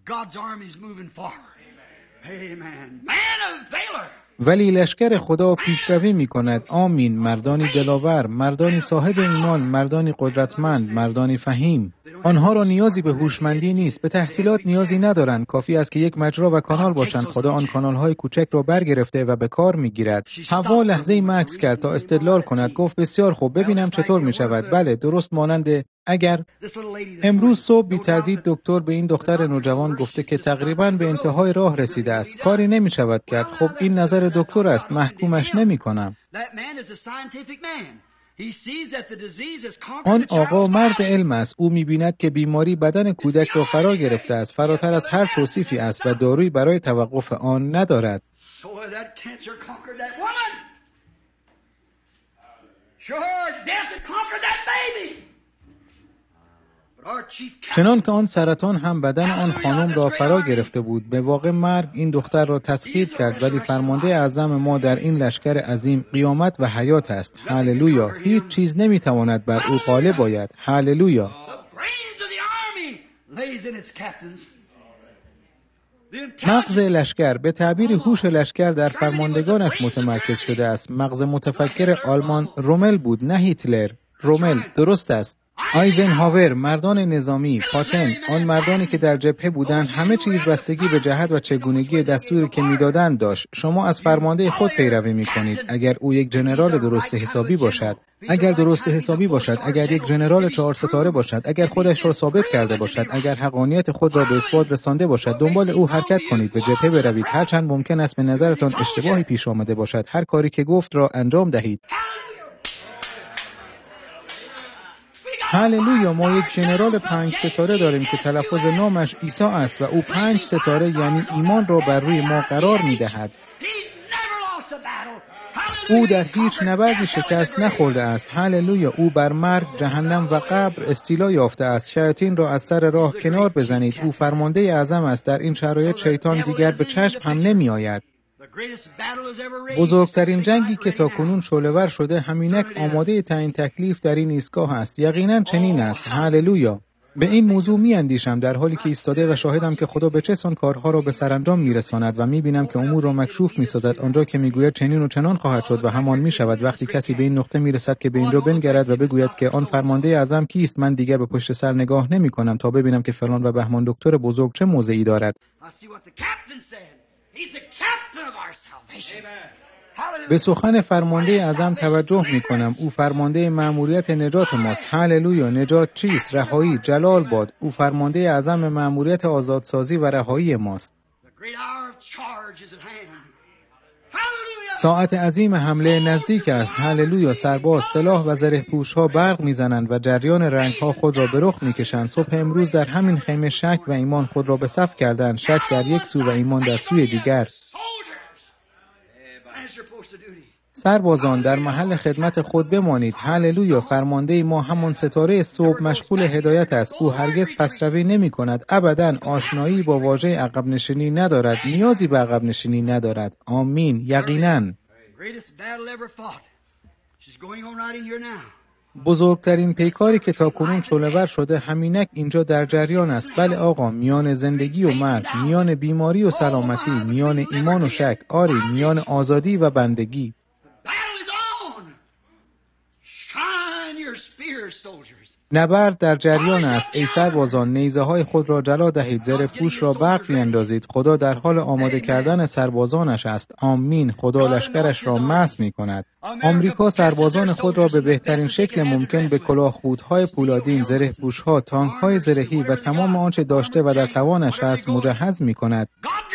ولی لشکر خدا پیشروی می کند. آمین. مردانی دلاور، مردانی صاحب ایمان، مردانی قدرتمند، مردانی فهیم. آنها را نیازی به هوشمندی نیست، به تحصیلات نیازی ندارند. کافی است که یک مجرا و کانال باشند. خدا آن کانال‌های کوچک را برگرفته و به کار می‌گیرد. حوا لحظه‌ای مکث کرد تا استدلال کند. گفت بسیار خوب، ببینم چطور می‌شود. بله، درست مانند اگر امروز صبح بی تردید دکتر به این دختر نوجوان گفته که تقریباً به انتهای راه رسیده است. کاری نمی‌شود کرد. خب این نظر دکتر است، محکومش نمی‌کنم. آن آقا مرد علم است. او می‌بیند که بیماری بدن کودک را فرا گرفته است، فراتر از هر توصیفی است و دارویی برای توقف آن ندارد. چنان که آن سرطان هم بدن آن خانم را فرا گرفته بود. به واقع مرگ این دختر را تسخیر کرد، ولی فرمانده اعظم ما در این لشکر عظیم قیامت و حیات است. هللویا! هیچ چیز نمیتواند بر او غالب آید. هللویا! مغز لشکر، به تعبیر هوش لشکر در فرماندگانش متمرکز شده است. مغز متفکر آلمان رومل بود، نه هیتلر. رومل، درست است. آیزنهاور، مردان نظامی، پاتن، آن مردانی که در جبهه بودند، همه چیز بستگی به جهت و چگونگی دستوری که میدادند داشت. شما از فرمانده خود پیروی میکنید. اگر او یک ژنرال درست حسابی باشد، اگر درست حسابی باشد، اگر یک ژنرال 4 ستاره باشد، اگر خودش را ثابت کرده باشد، اگر حقانیت خود را به اثبات رسانده باشد، دنبال او حرکت کنید، به جبهه بروید. هرچند ممکن است به نظرتان اشتباهی پیش آمده باشد، هر کاری که گفت را انجام دهید. هللویا! ما یک ژنرال 5 ستاره داریم که تلفظ نامش عیسی است و او 5 ستاره یعنی ایمان را بر روی ما قرار می‌دهد. او در هیچ نبردی شکست نخورده است. هللویا. او بر مرگ، جهنم و قبر استیلا یافته است. شیاطین را از سر راه کنار بزنید. او فرمانده اعظم است. در این شرایط شیطان دیگر به چشم هم نمی آید. بزرگترین جنگی که تاکنون شعله‌ور شده همینک آماده تعیین تکلیف در این ایستگاه است. یقینا چنین است. هللویا. به این موضوع می اندیشم در حالی که ایستاده و شاهدم که خدا به چه سان کارها را به سرانجام می رساند و می بینم که امور را مکشوف می سازد، آنجا که می گوید چنین و چنان خواهد شد و همان می شود. وقتی کسی به این نقطه می رسد که به اینجا بنگرد و بگوید که آن فرمانده اعظم کیست، من دیگر به پشت سر نگاه نمی کنم تا ببینم که فلان و بهمان دکتر بزرگ چه موضعی دارد. به سخن فرمانده اعظم توجه می کنم. او فرمانده مأموریت نجات ماست. هللویا. نجات چیست؟ رهایی. جلال باد. او فرمانده اعظم مأموریت آزادسازی و رهایی ماست. ساعت عظیم حمله نزدیک است. هللویا. سرباز، سلاح و زره پوش‌ها برق می‌زنند و جریان رنگ‌ها خود را به رخ می‌کشند. صبح امروز در همین خیمه شک و ایمان خود را به صف کردند. شک در یک سو و ایمان در سوی دیگر. سربازان، در محل خدمت خود بمانید. هللویا. فرمانده ما همان ستاره صبح مشغول هدایت است. او هرگز پسروی نمی کند. ابداً آشنایی با واژه عقب نشینی ندارد. نیازی به عقب نشینی ندارد. آمین. یقیناً بزرگترین پیکاری که تاکنون شعله‌ور شده همینک اینجا در جریان است. بله آقا، میان زندگی و مرگ، میان بیماری و سلامتی، میان ایمان و شک، آری، میان آزادی و بندگی. نبرد در جریان است. ای سربازان، نیزه های خود را جلا دهید، زره پوش را برق بیندازید. خدا در حال آماده کردن سربازانش است. آمین. خدا لشکرش را مسح می کند. آمریکا سربازان خود را به بهترین شکل ممکن به کلاهخودهای پولادین، زره پوش‌ها، تانک‌های زرهی و تمام آنچه داشته و در توانش است مجهز می کند.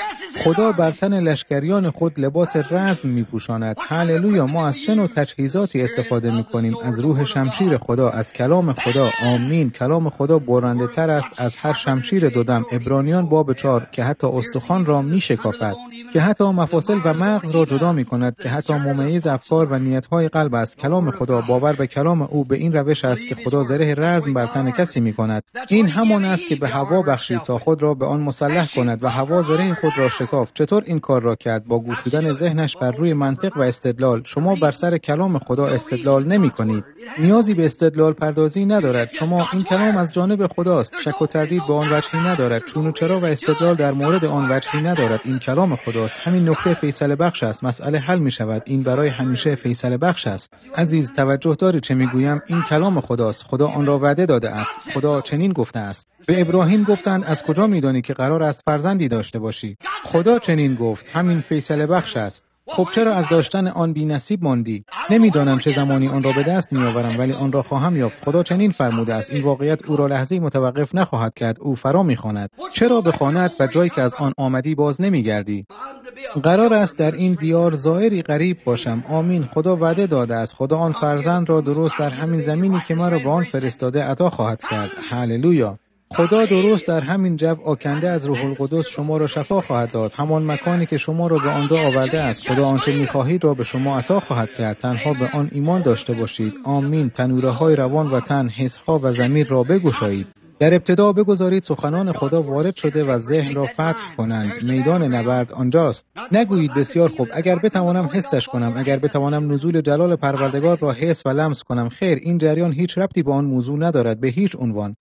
خدا بر تن لشکریان خود لباس رزم می پوشاند. هللویا. ما از چه نوع تجهیزاتی استفاده می کنیم؟ از روح شمشیر خدا، از کلام خدا. آمین. کلام خدا برنده تر است از هر شمشیر دودم. عبرانیان باب 4 که حتی استخوان را می شکافد، که حتی مفاصل و مغز را جدا می کند، که حتی ممیز افکار و نیت‌های قلب است. کلام خدا، باور به کلام او به این روش است که خدا زره رزم بر تن کسی می کند. این همان است که به هوا بخشید تا خود را به آن مسلح کند و هوا زره خود را شکافت. چطور این کار را کرد؟ با گشودن ذهنش بر روی منطق و استدلال. شما بر سر کلام خدا استدلال نمی کنید. نیازی به استدلال پردازی ندارد. شما، این کلام از جانب خداست. شک و تردید به آن وجهی ندارد. چون و چرا و استدلال در مورد آن وجهی ندارد. این کلام خداست. همین نکته فیصله بخش است. مسئله حل می شود. این برای همیشه فیصله بخش است. عزیز، توجه داری چه می گویم؟ این کلام خداست. خدا آن را وعده داده است. خدا چنین گفته است. به ابراهیم گفتند از کجا می دانی که قرار است فرزندی داشته باشی؟ خدا چنین گفت. همین فیصله بخش است. خب چرا از داشتن آن بی نصیب ماندی؟ نمیدانم چه زمانی آن را به دست می آورم، ولی آن را خواهم یافت. خدا چنین فرموده است. این واقعیت او را لحظه‌ای متوقف نخواهد کرد. او فرا می‌خواند. چرا بخواند و جایی که از آن آمدی باز نمی‌گردی؟ قرار است در این دیار زائری غریب باشم. آمین. خدا وعده داده است. خدا آن فرزند را درست در همین زمینی که مرا به آن فرستاده عطا خواهد کرد. هللویا. خدا درست در همین جو آکنده از روح القدس شما را شفا خواهد داد. همان مکانی که شما را به آنجا آورده است. خدا آنچه می‌خواهید را به شما عطا خواهد کرد. تنها به آن ایمان داشته باشید. آمین. تنوره‌های روان و تن، حس‌ها و ضمیر را بگشایید. در ابتدا بگذارید سخنان خدا وارد شده و ذهن را فتح کنند. میدان نبرد آنجاست. نگویید بسیار خوب، اگر بتوانم حسش کنم، اگر بتوانم نزول جلال پروردگار را حس و لمس کنم. خیر، این جریان هیچ ربطی به آن موضوع ندارد، به هیچ عنوان.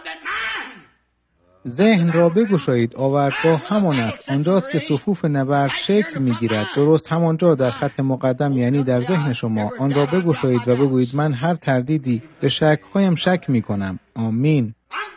ذهن را بگشایید. آوردگاه همان است. آنجاست که صفوف نبرد شکل می‌گیرد. درست همانجا در خط مقدم، یعنی در ذهن شما. آن را بگشایید و بگویید من هر تردیدی به شک‌هایم شک می‌کنم. آمین.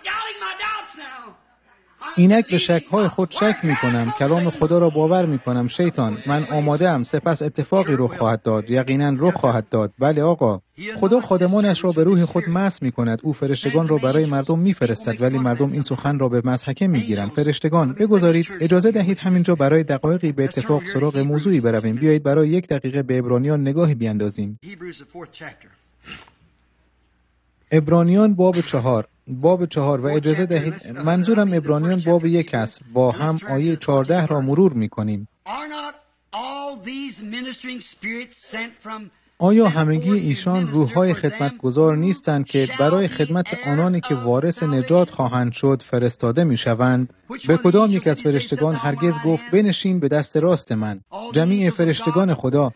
اینک به شک‌های خود شک می‌کنم. کلام خدا را باور می‌کنم. شیطان، من آماده‌ام. سپس اتفاقی رخ خواهد داد. یقیناً رخ خواهد داد. بله آقا. خدا خادمانش را به روح خود مسح می‌کند. او فرشتگان را برای مردم می‌فرستد، ولی مردم این سخن را به مضحکه می‌گیرند. فرشتگان، بگذارید اجازه دهید همینجا برای دقایقی به اتفاق سراغ موضوعی برویم. بیایید برای 1 دقیقه به عبرانیان نگاهی بیاندازیم. عبرانیان باب 4 و اجازه دهید، منظورم عبرانیان باب 1 است. با هم آیه 14 را مرور می‌کنیم. آیا همگی ایشان روح‌های خدمتگزار نیستند که برای خدمت آنانی که وارث نجات خواهند شد فرستاده می‌شوند؟ به کدام یک از فرشتگان هرگز گفت بنشین به دست راست من؟ جمیع فرشتگان خدا.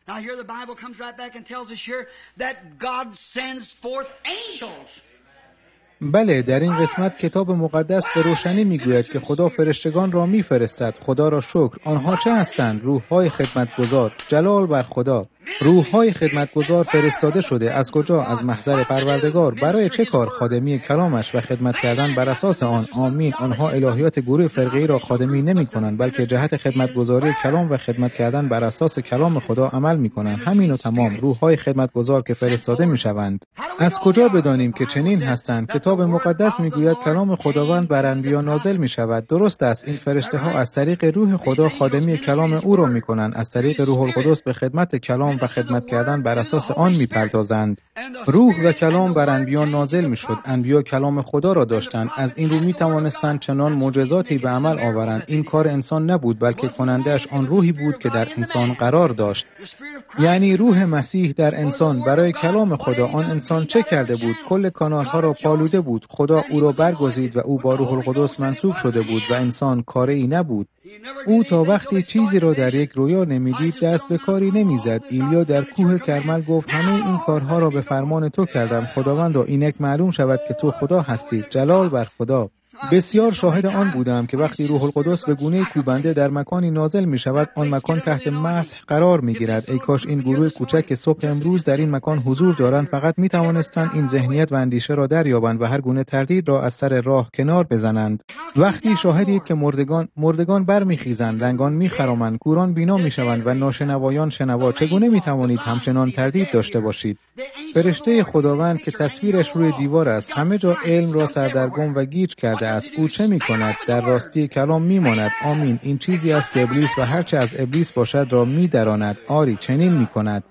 بله، در این قسمت کتاب مقدس به روشنی میگوید که خدا فرشتگان را میفرستد. خدا را شکر. آنها چه هستند؟ روح‌های خدمتگزار. جلال بر خدا. روح‌های خدمتگزار فرستاده شده. از کجا؟ از محضر پروردگار. برای چه کار؟ خادمی کلامش و خدمت کردن بر اساس آن. آمین. آنها الهیات گروه فرقه‌ای را خادمی نمی‌کنند، بلکه جهت خدمتگزاری کلام و خدمت کردن بر اساس کلام خدا عمل می‌کنند. همین و تمام. روح‌های خدمتگزار که فرستاده می‌شوند. از کجا بدانیم که چنین هستند؟ کتاب مقدس می‌گوید کلام خداوند بر انبیا نازل می‌شود. درست است. این فرشته‌ها از طریق روح خدا خادمی کلام او را می‌کنند. از طریق روح القدس به خدمت کلام و خدمت کردن بر اساس آن می‌پردازند. روح و کلام بر انبیا نازل می‌شد. انبیا کلام خدا را داشتند. از این رو می‌توانستند چنان معجزاتی به عمل آورند. این کار انسان نبود، بلکه کننده‌اش آن روحی بود که در انسان قرار داشت. یعنی روح مسیح در انسان. برای کلام خدا آن انسان چه کرده بود؟ کل کانال‌ها را پالوده بود. خدا او را برگزید و او با روح القدس منصوب شده بود و انسان کاری نبود. او تا وقتی چیزی را در یک رویا نمیدید دست به کاری نمیزد. ایلیا در کوه کرمل گفت همه این کارها را به فرمان تو کردم. خداوندا اینک معلوم شود که تو خدا هستی. جلال بر خدا. بسیار شاهد آن بودم که وقتی روح القدس به گونه کوبنده در مکانی نازل می شود، آن مکان تحت مسح قرار می گیرد. ای کاش این گروه کوچک که صبح امروز در این مکان حضور دارند فقط می توانستند این ذهنیت و اندیشه را دریابند و هر گونه تردید را از سر راه کنار بزنند. وقتی شاهدید که مردگان برمیخیزند، لنگان میخرامند، کوران بینا میشوند و ناشنوایان شنوا، چگونه می توانید همچنان تردید داشته باشید؟ فرشته خداوند که تصویرش روی دیوار است، همه جا علم را سردرگم و گیج کرده است. او چه می‌کند؟ در راستی کلام می‌ماند. آمین. این چیزی است که ابلیس و هرچه از ابلیس باشد را می‌دراند. آری، چنین می‌کند.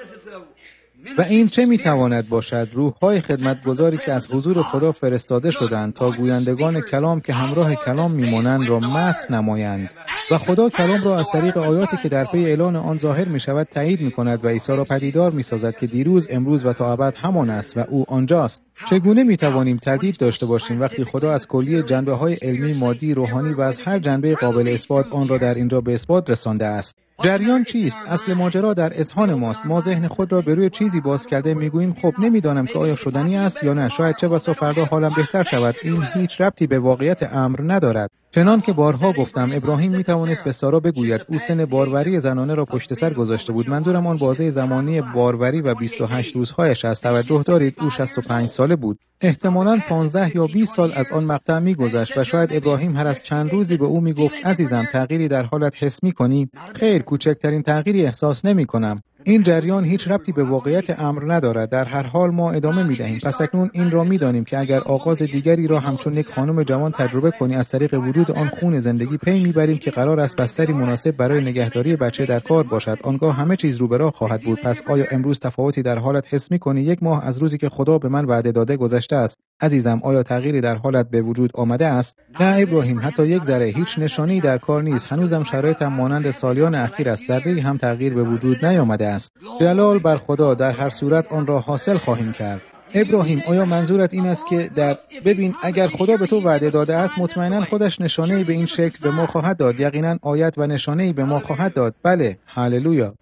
و این چه می‌تواند باشد؟ روح‌های خدمتگزاری که از حضور خدا فرستاده شدند تا گویندگان کلام که همراه کلام می‌مانند را مسح نمایند. و خدا کلام را از طریق آیاتی که در پی اعلان آن ظاهر می‌شود تایید می‌کند و عیسی را پدیدار می‌سازد که دیروز، امروز و تا ابد همان است و او آنجاست. چگونه می‌توانیم تردید داشته باشیم وقتی خدا از کلیه جنبه‌های علمی، مادی، روحانی و از هر جنبه قابل اثبات آن را در اینجا به اثبات رسانده است؟ جریان چیست؟ اصل ماجرا در اذهان ماست. ما ذهن خود را به روی چیزی باز کرده میگوییم خب نمیدانم که آیا شدنی است یا نه، شاید چه بسا فردا حالم بهتر شود. این هیچ ربطی به واقعیت امر ندارد. چنان که بارها گفتم، ابراهیم میتوانست به سارا بگوید او سن باروری زنانه را پشت سر گذاشته بود. منظورم آن بازه زمانی باروری و 28 روزهایش است. توجه دارید او 65 ساله بود. احتمالاً 15 یا 20 سال از آن مقطع می‌گذشت و شاید ابراهیم هر از چند روزی به او میگفت عزیزم تغییری در حالت حس می‌کنی؟ خیر، کوچکترین تغییری احساس نمی‌کنم. این جریان هیچ ربطی به واقعیت امر ندارد. در هر حال ما ادامه می‌دهیم. پس اکنون این را می‌دانیم که اگر آغاز دیگری را همچون یک خانم جوان تجربه کنی، از طریق وجود آن خون زندگی پی می‌بریم که قرار است بستری مناسب برای نگهداری بچه در کار باشد. آنگاه همه چیز رو به راه خواهد بود. پس آیا امروز تفاوتی در حالت حس می‌کنی؟ 1 ماه از روزی که خدا به من وعده داده گذشته است. عزیزم، آیا تغییری در حالت به وجود آمده است؟ نه ابراهیم، حتی یک ذره. هیچ نشانه‌ای در کار نیست. هنوزم شرایطم مانند سالیان اخیر است. ذره‌ای هم تغییر به وجود نیامده است. جلال بر خدا. در هر صورت آن را حاصل خواهیم کرد. ابراهیم، آیا منظورت این است که ببین اگر خدا به تو وعده داده است مطمئنا خودش نشانه‌ای به این شکل به ما خواهد داد. یقینا آیت و نشانه‌ای به ما خواهد داد. بله، هللویا.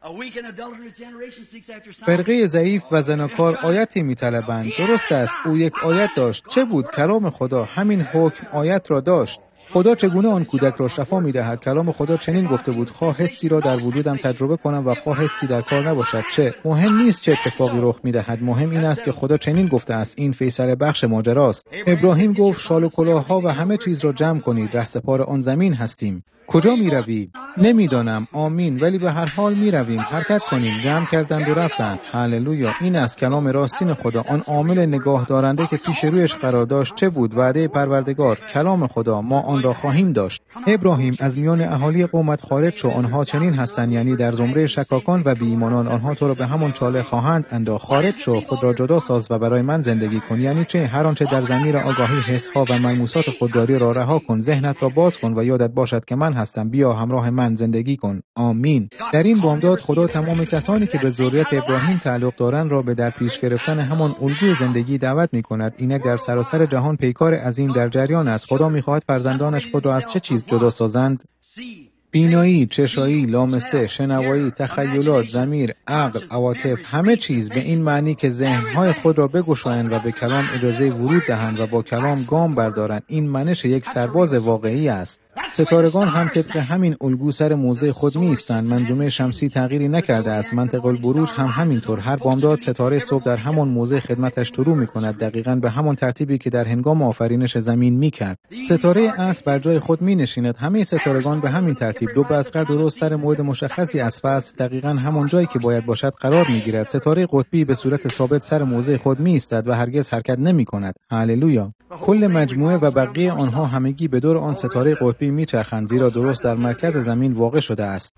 فرقه ضعیف و زناکار آیتی می‌طلبند. درست است، او یک آیت داشت. چه بود؟ کلام خدا. همین حکم آیت را داشت. خدا چگونه آن کودک را شفا می‌دهد؟ کلام خدا چنین گفته بود: خواه حسی را در وجودم تجربه کنم و خواه حسی در کار نباشد. چه مهم نیست چه اتفاقی رخ می‌دهد، مهم این است که خدا چنین گفته است. این فیصله بخش ماجراست. ابراهیم گفت شال و کلاه‌ها و همه چیز را جمع کنید، رهسپار آن زمین هستیم. کجا می‌روی؟ نمی‌دانم. آمین. ولی به هر حال می‌رویم. حرکت کنیم. جمع کردند و رفتند. هللویا. این است کلام راستین خدا. آن عامل نگاه دارنده که پیش رویش قرار داشت چه بود؟ وعده پروردگار، کلام خدا. ما آن را خواهیم داشت. ابراهیم، از میان اهالی قومت خارج شو. آنها چنین هستند، یعنی در زمره شکاکان و بی‌ایمانان. آنها تو را به همان چاله خواهند انداخت. خارج شو، خود را جدا ساز و برای من زندگی کن. یعنی چه؟ هر آنچه در ضمیر آگاهی، حس‌ها و ملموسات خودداری را رها کن. ذهنت را باز کن و یادت باشد که من هستم. بیا همراه من. من زندگی کن. آمین. در این بامداد خدا تمام کسانی که به ذریت ابراهیم تعلق دارند را به در پیش گرفتن همان الگوی زندگی دعوت می‌کند. اینک در سراسر جهان پیکار عظیم در جریان است. خدا می‌خواهد فرزندانش خود را از چه چیز جدا سازند؟ بینایی، چشایی، لامسه، شنوایی، تخیلات، ضمیر، عقل، عواطف، همه چیز به این معنی که ذهن‌های خود را بگشایند و به کلام اجازه ورود دهند و با کلام گام بردارند. این منش یک سرباز واقعی است. ستارگان هم طبق همین الگو سر موضع خود نیستند. منظومه شمسی تغییری نکرده است. منطق البروج هم همینطور. هر بامداد ستاره صبح در همان موضع خدمتش طلوع می‌کند، دقیقاً به همان ترتیبی که در هنگام آفرینش زمین می‌کرد. ستاره اصل بر جای خود می‌نشیند. همه ستارگان به همین ترتیب دو بزغر درست سر موعد مشخصی از فصل دقیقاً همان جایی که باید باشد قرار می‌گیرد. ستاره قطبی به صورت ثابت سر موضع خود می‌ایستد و هرگز حرکت نمی‌کند. هللویا. کل مجموعه و بقیه آنها همگی به دور آن ستاره قطبی می‌چرخند، زیرا درست در مرکز زمین واقع شده است.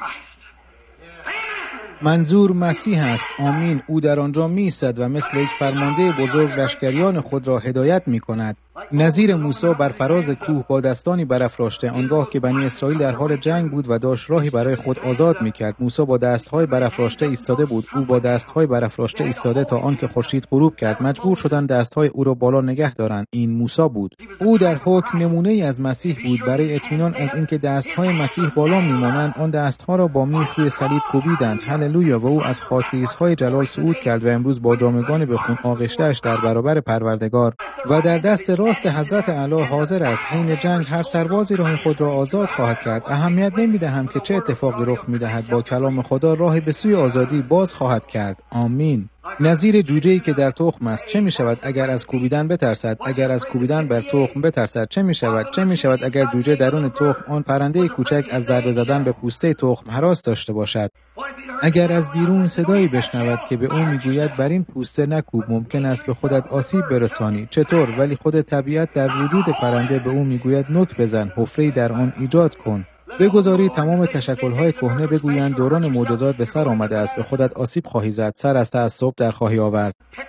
منظور مسیح است. آمین. او در آنجا می‌ایستد و مثل یک فرمانده بزرگ لشکریان خود را هدایت می‌کند. نظیر موسی بر فراز کوه با دستانی برافراشته، آنگاه که بنی اسرائیل در حال جنگ بود و داشت راهی برای خود آزاد می‌کرد. موسی با دست‌های برافراشته ایستاده بود. او با دست‌های برافراشته ایستاده تا آنکه خورشید غروب کرد. مجبور شدند دست‌های او را بالا نگه دارند. این موسی بود. او در حکم نمونه‌ای از مسیح بود. برای اطمینان از اینکه دست‌های مسیح بالا می‌مانند، آن دست‌ها را با میخ روی صلیب کوبیدند. هللویا. و او از خاکریزهای جلال صعود کرد و امروز با جامگان به خون آغشته‌اش در برابر پروردگار و در دست راست حضرت اعلی حاضر است. حین جنگ هر سربازی راه خود را آزاد خواهد کرد. اهمیت نمی‌دهم که چه اتفاقی رخ می‌دهد، با کلام خدا راه به سوی آزادی باز خواهد کرد. آمین. نظیر جوجه‌ای که در تخم است، چه می‌شود اگر از کوبیدن بترسد؟ اگر از کوبیدن بر تخم بترسد چه می‌شود؟ چه می‌شود اگر جوجه درون تخم، آن پرنده کوچک، از ضربه زدن به پوسته تخم هراس داشته باشد؟ اگر از بیرون صدایی بشنود که به او میگوید بر این پوسته نکوب، ممکن است به خودت آسیب برسانی. چطور؟ ولی خود طبیعت در وجود پرنده به او میگوید نوک بزن، حفره‌ای در آن ایجاد کن. بگذاری تمام تشکل‌های کهنه بگویند دوران معجزات به سر آمده است، به خودت آسیب خواهی زد، سر از تعصب در خواهی آورد.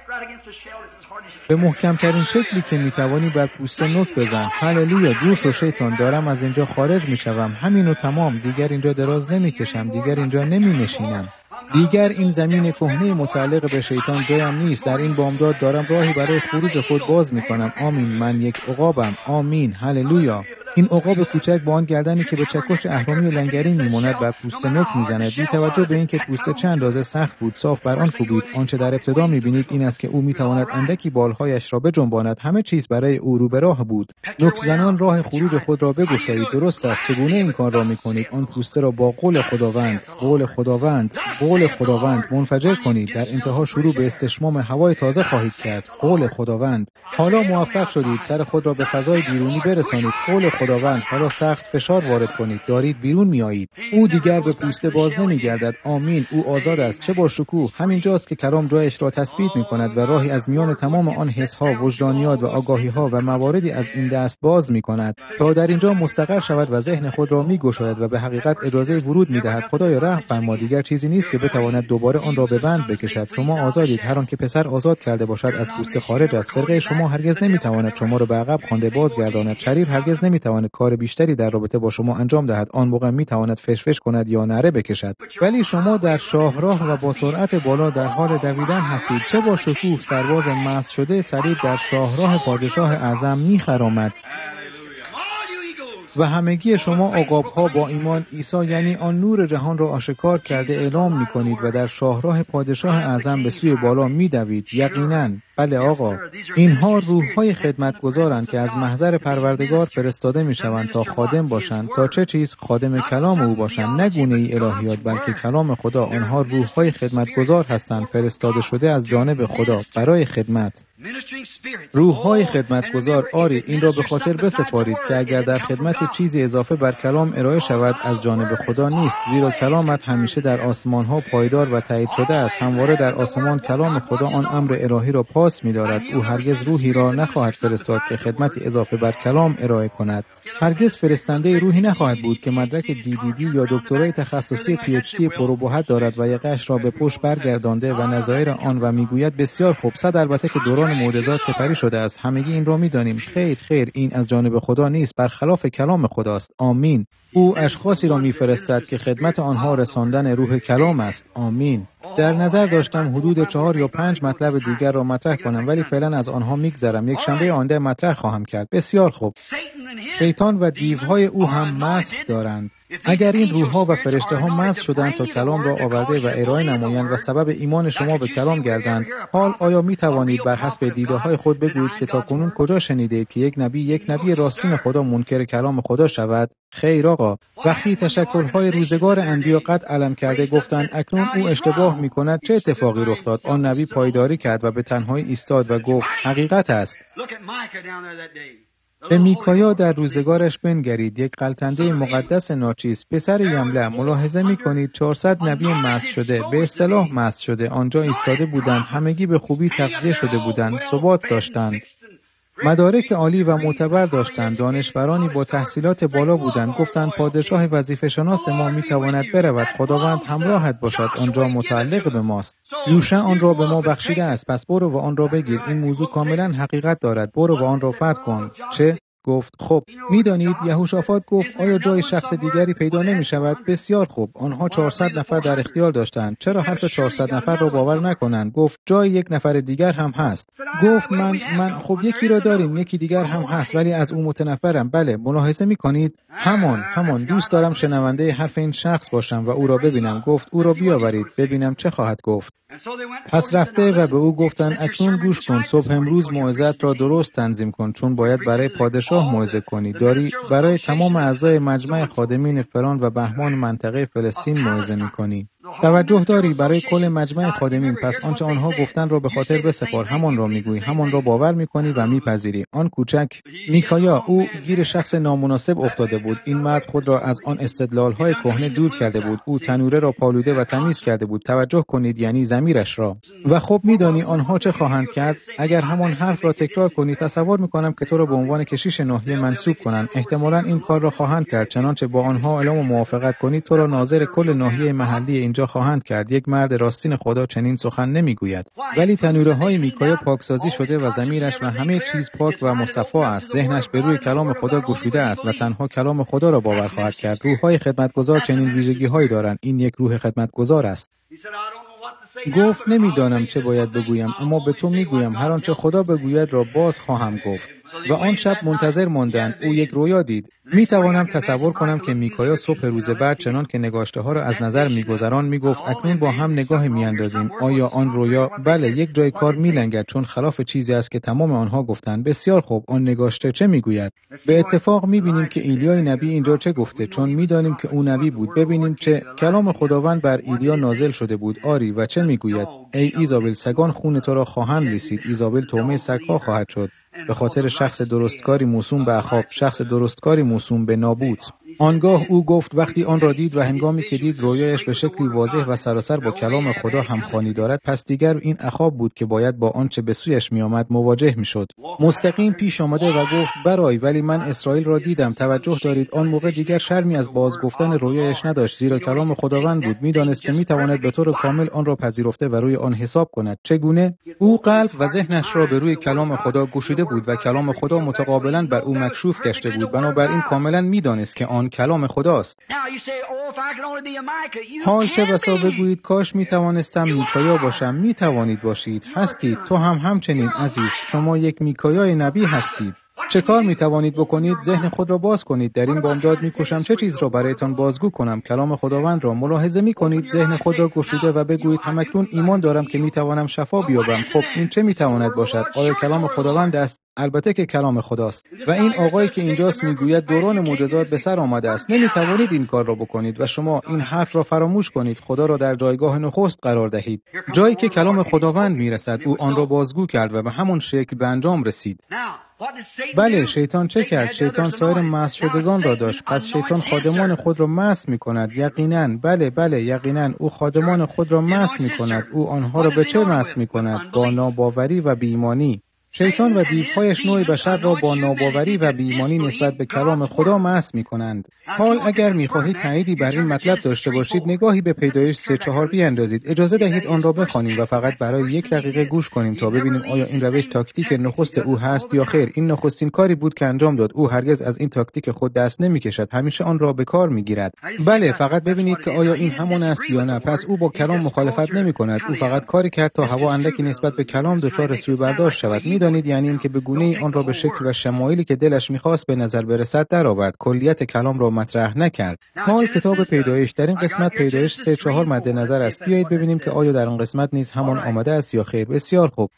به محکمترین شکلی که میتوانی بر پوسته نوک بزن. هللویا. دور شو شیطان، دارم از اینجا خارج میشوم. همین و تمام. دیگر اینجا دراز نمیکشم. دیگر اینجا نمینشینم. دیگر این زمین کهنه متعلق به شیطان جایم نیست. در این بامداد دارم راهی برای خروج خود باز میکنم. آمین. من یک عقابم. آمین. هللویا. این عقاب کوچک با آن گردنی که به چکش اهرامی لنگرین میماند بر پوسته نوک میزند. بی توجه به اینکه پوسته چه اندازه سخت بود، صاف بر آن کوبید. آنچه در ابتدا میبینید این است که او میتواند اندکی بالهایش را بجنباند. همه چیز برای او رو به راه بود. نوک زنان راه خروج خود را بگشایید. درست است. چگونه این کار را میکنید؟ آن پوسته را با قول خداوند منفجر کنید. در انتها شروع به استشمام هوای تازه خواهید کرد. قول خداوند. حالا موفق شدید سر خود را به فضای بیرونی برسانید. قول خداوند. حالا سخت فشار وارد کنید. دارید بیرون میایید. او دیگر به پوسته باز نمیگردد. آمین. او آزاد است. چه با شکوه. همین جاست که کلام جایش را تثبیت میکند و راهی از میان تمام آن حسها، وجدانیات و آگاهی‌ها و مواردی از این دست باز میکند تا در اینجا مستقر شود و ذهن خود را میگشاید و به حقیقت اجازه ورود میدهد. خدایا رحم فرما. دیگر چیزی نیست که بتواند دوباره آن را به بند بکشد. شما آزادید. هر آن که پسر آزاد کرده باشد از پوسته خارج است. فرقه شما هرگز نمیتواند شما را به عقب خوانده بازگرداند. شریر هرگز نمیتواند کار بیشتری در رابطه با شما انجام دهد. آن موقع میتواند فشفش کند یا نره بکشد. ولی شما در شاهراه و با سرعت بالا در حال دویدن هستید. چه با شکوه. سرباز مست شده صلیب در شاهراه پادشاه اعظم میخرامد. و همگی شما عقاب‌ها با ایمان عیسی، یعنی آن نور جهان را آشکار کرده اعلام می‌کنید و در شاهراه پادشاه اعظم به سوی بالا می‌دوید. یقیناً بله آقا، اینها روح‌های خدمتگزارند که از محضر پروردگار فرستاده می‌شوند تا خادم باشند. تا چه چیز؟ خادم کلام او باشند، نه گونه‌ای الهیات، بلکه کلام خدا. آنها روح‌های خدمتگزار هستند، فرستاده شده از جانب خدا برای خدمت. روح‌های خدمتگزار. آری، این را به خاطر بسپارید که اگر در خدمت چیزی اضافه بر کلام ارائه شود از جانب خدا نیست، زیرا کلامت همیشه در آسمان‌ها پایدار و تایید شده است. همواره در آسمان کلام خدا آن امر الهی را پاس می‌دارد. او هرگز روحی را نخواهد فرستاد که خدمتی اضافه بر کلام ارائه کند. هرگز فرستنده روحی نخواهد بود که مدرک DDD یا دکترای تخصصی PhD پروبوهت دارد و یقه‌اش را به پشت برگردانده و نظایر آن و میگوید بسیار خوب، صد البته که دوران معجزات سپری شده است. همگی این را می‌دانیم. خیر، این از جانب خدا نیست، برخلاف کلام کلام خداست. آمین. او اشخاصی را می‌فرستد که خدمت آنها رساندن روح کلام است. آمین. در نظر داشتم حدود 4 یا 5 مطلب دیگر را مطرح کنم، ولی فعلا از آنها می‌گذرم. یک شنبه آینده مطرح خواهم کرد. بسیار خوب. شیطان و دیوهای او هم مسح دارند. اگر این روح‌ها و فرشته‌ها مسح شدند تا کلام را آورده و ارائه نمایند و سبب ایمان شما به کلام گردند، حال آیا می توانید بر حسب دیده‌های خود بگویید که تاکنون کجا شنیدید که یک نبی راستین خدا منکر کلام خدا شود؟ خیر آقا، وقتی تشکل‌های روزگار انبیا قد علم کرده گفتند اکنون او اشتباه می‌کند، چه اتفاقی رخ داد؟ آن نبی پایداری کرد و به تنهایی ایستاد و گفت حقیقت است. به میکایا در روزگارش بنگرید، یک غلطنده مقدس ناچیز، پسر یمله. ملاحظه می‌کنید 400 نبی مسح شده، به اصطلاح مسح شده، آنجا ایستاده بودند، همگی به خوبی تغذیه شده بودند، ثبات داشتند، مدارک عالی و معتبر داشتند، دانشورانی با تحصیلات بالا بودند. گفتند پادشاه وظیفه شناس ما میتواند برود، خداوند همراهت باشد، آنجا متعلق به ماست. یوشع آن را به ما بخشیده است، پس برو و آن را بگیر، این موضوع کاملا حقیقت دارد، برو و آن را فتح کن. چه؟ گفت خب. میدانید یهوشافاط گفت آیا جای شخص دیگری پیدا نمی شود؟ بسیار خوب. آنها 400 نفر در اختیار داشتند، چرا حرف 400 نفر را باور نکنند؟ گفت جای یک نفر دیگر هم هست. گفت من خب یکی را داریم، یکی دیگر هم هست، ولی از او متنفرم. بله، ملاحظه می کنید؟ همان دوست دارم شنونده حرف این شخص باشم و او را ببینم. گفت او را بیاورید ببینم چه خواهد گفت. پس رفته و به او گفتند اکنون گوش کن، صبح امروز موعظت را درست تنظیم کن، چون باید برای پادشاه موعظه کنی. داری برای تمام اعضای مجمع خادمین فرعون و بهمان منطقه فلسطین موعظه می‌کنی. توجه داری برای کل مجمع خادمین. پس آنچه آنها گفتند را به خاطر بسپار، همان را میگویی، همان را باور میکنی و میپذیری. آن کوچک میکایا، او گیر شخص نامناسب افتاده بود. این مرد خود را از آن استدلال‌های کهنه دور کرده بود. او تنوره را پالوده و تمیز کرده بود. توجه کنید، یعنی ضمیرش را. و خب میدانی آنها چه خواهند کرد؟ اگر همان حرف را تکرار کنی، تصور میکنم که تو را به عنوان کشیش ناحیه منصوب کنند. احتمالاً این کار را خواهند کرد. چنانچه با آنها اعلام موافقت کنی، تو را ناظر کل ناحیه محلی اینجا خواهند کرد. یک مرد راستین خدا چنین سخن نمیگوید. ولی تنوره های میکایا پاکسازی شده و ضمیرش و همه چیز پاک و مصفا است. ذهنش به روی کلام خدا گشوده است و تنها کلام خدا را باور خواهد کرد. روح‌های خدمتگزار چنین ویژگی‌هایی دارند. این یک روح خدمتگزار است. گفت نمیدانم چه باید بگویم، اما به تو میگویم هر آنچه خدا بگوید را باز خواهم گفت. و آن شب منتظر ماندند. او یک رویا دید. می توانم تصور کنم که میکایا صبح روز بعد چنان که نگاشته ها را از نظر میگذران میگفت اکنون با هم نگاه میاندازیم. آیا آن رویا؟ بله، یک جای کار میلنگد، چون خلاف چیزی است که تمام آنها گفتند. بسیار خوب، آن نگاشته چه میگوید؟ به اتفاق میبینیم که ایلیای نبی اینجا چه گفته، چون میدانیم که او نبی بود. ببینیم چه کلام خداوند بر ایلیا نازل شده بود. آری، و چه میگوید؟ ای ایزابل، سگان خون تو را خواهند لیسید. ایزابل طعمه سگ‌ها خواهد شد. به خاطر شخص درستکاری موسوم به اخاب، شخص درستکاری موسوم به نابوت. آنگاه او گفت وقتی آن را دید و هنگامی که دید رویایش به شکلی واضح و سراسر با کلام خدا همخوانی دارد، پس دیگر این اخاب بود که باید با آنچه به سویش می آمد مواجه می شد. مستقیم پیش آمده و گفت برای، ولی من اسرائیل را دیدم. توجه دارید، آن موقع دیگر شرمی از باز گفتن رویایش نداشت، زیرا کلام خداوند بود. می دانست که می تواند به طور کامل آن را پذیرفته و روی آن حساب کند. چگونه؟ او قلب و ذهنش را به روی کلام خدا گشوده بود و کلام خدا متقابلا بر او مکشوف گشته بود. بنابراین کاملا می دانست که آن کلام خداست. حال چه بسا بگویید کاش می توانستم میکایا باشم. می توانید باشید، هستید. تو هم همچنین عزیز، شما یک میکایای نبی هستید. چه کار می توانید بکنید؟ ذهن خود را باز کنید. در این بامداد می کوشم چه چیز را برایتان بازگو کنم. کلام خداوند را ملاحظه می کنید. ذهن خود را گشوده و بگویید همکنون ایمان دارم که می توانم شفا بیابم. خب این چه می تواند باشد؟ آیا کلام خداوند است؟ البته که کلام خداست. و این آقایی که اینجاست میگوید دوران معجزات به سر آمده است. نمی توانید این کار را بکنید و شما این حرف را فراموش کنید. خدا را در جایگاه نخست قرار دهید. جایی که کلام خداوند میرسد، او آن را بازگو کرد و به همون شکل به انجام رسید. بله، شیطان چه کرد؟ شیطان سایر مسح شدگان را داشت. پس شیطان خادمان خود را مسح می کند. یقینا، بله یقینا او خادمان خود را مسح می کند. او آنها را به چه مسح می کند؟ با ناباوری و بی‌ایمانی. شیطان و دیوهایش نوع بشر را با ناباوری و بی‌ایمانی نسبت به کلام خدا مست می‌کنند. حال اگر می‌خواهید تأییدی بر این مطلب داشته باشید، نگاهی به پیدایش 3:4 بیاندازید. اجازه دهید آن را بخوانیم و فقط برای 1 دقیقه گوش کنیم تا ببینیم آیا این روش تاکتیک نخست او هست یا خیر. این نخستین کاری بود که انجام داد. او هرگز از این تاکتیک خود دست نمی‌کشد، همیشه آن را به کار می‌گیرد. بله، فقط ببینید که آیا این همان است یا نه. پس او با کلام مخالفت نمی‌کند. او فقط کاری کرد تا هوا اندکی نسبت به کلام دچار سوء برداشت شود. می‌دانید یعنی اینکه به گونه‌ای آن را به شکل و شمایلی که دلش می‌خواست به نظر برسد درآورد. کلیت کلام را مطرح نکرد. حال کتاب پیدایش در این قسمت پیدایش 3:4 مد نظر است. بیایید ببینیم که آیا در آن قسمت نیز همان آمده است یا خیر. بسیار خوب.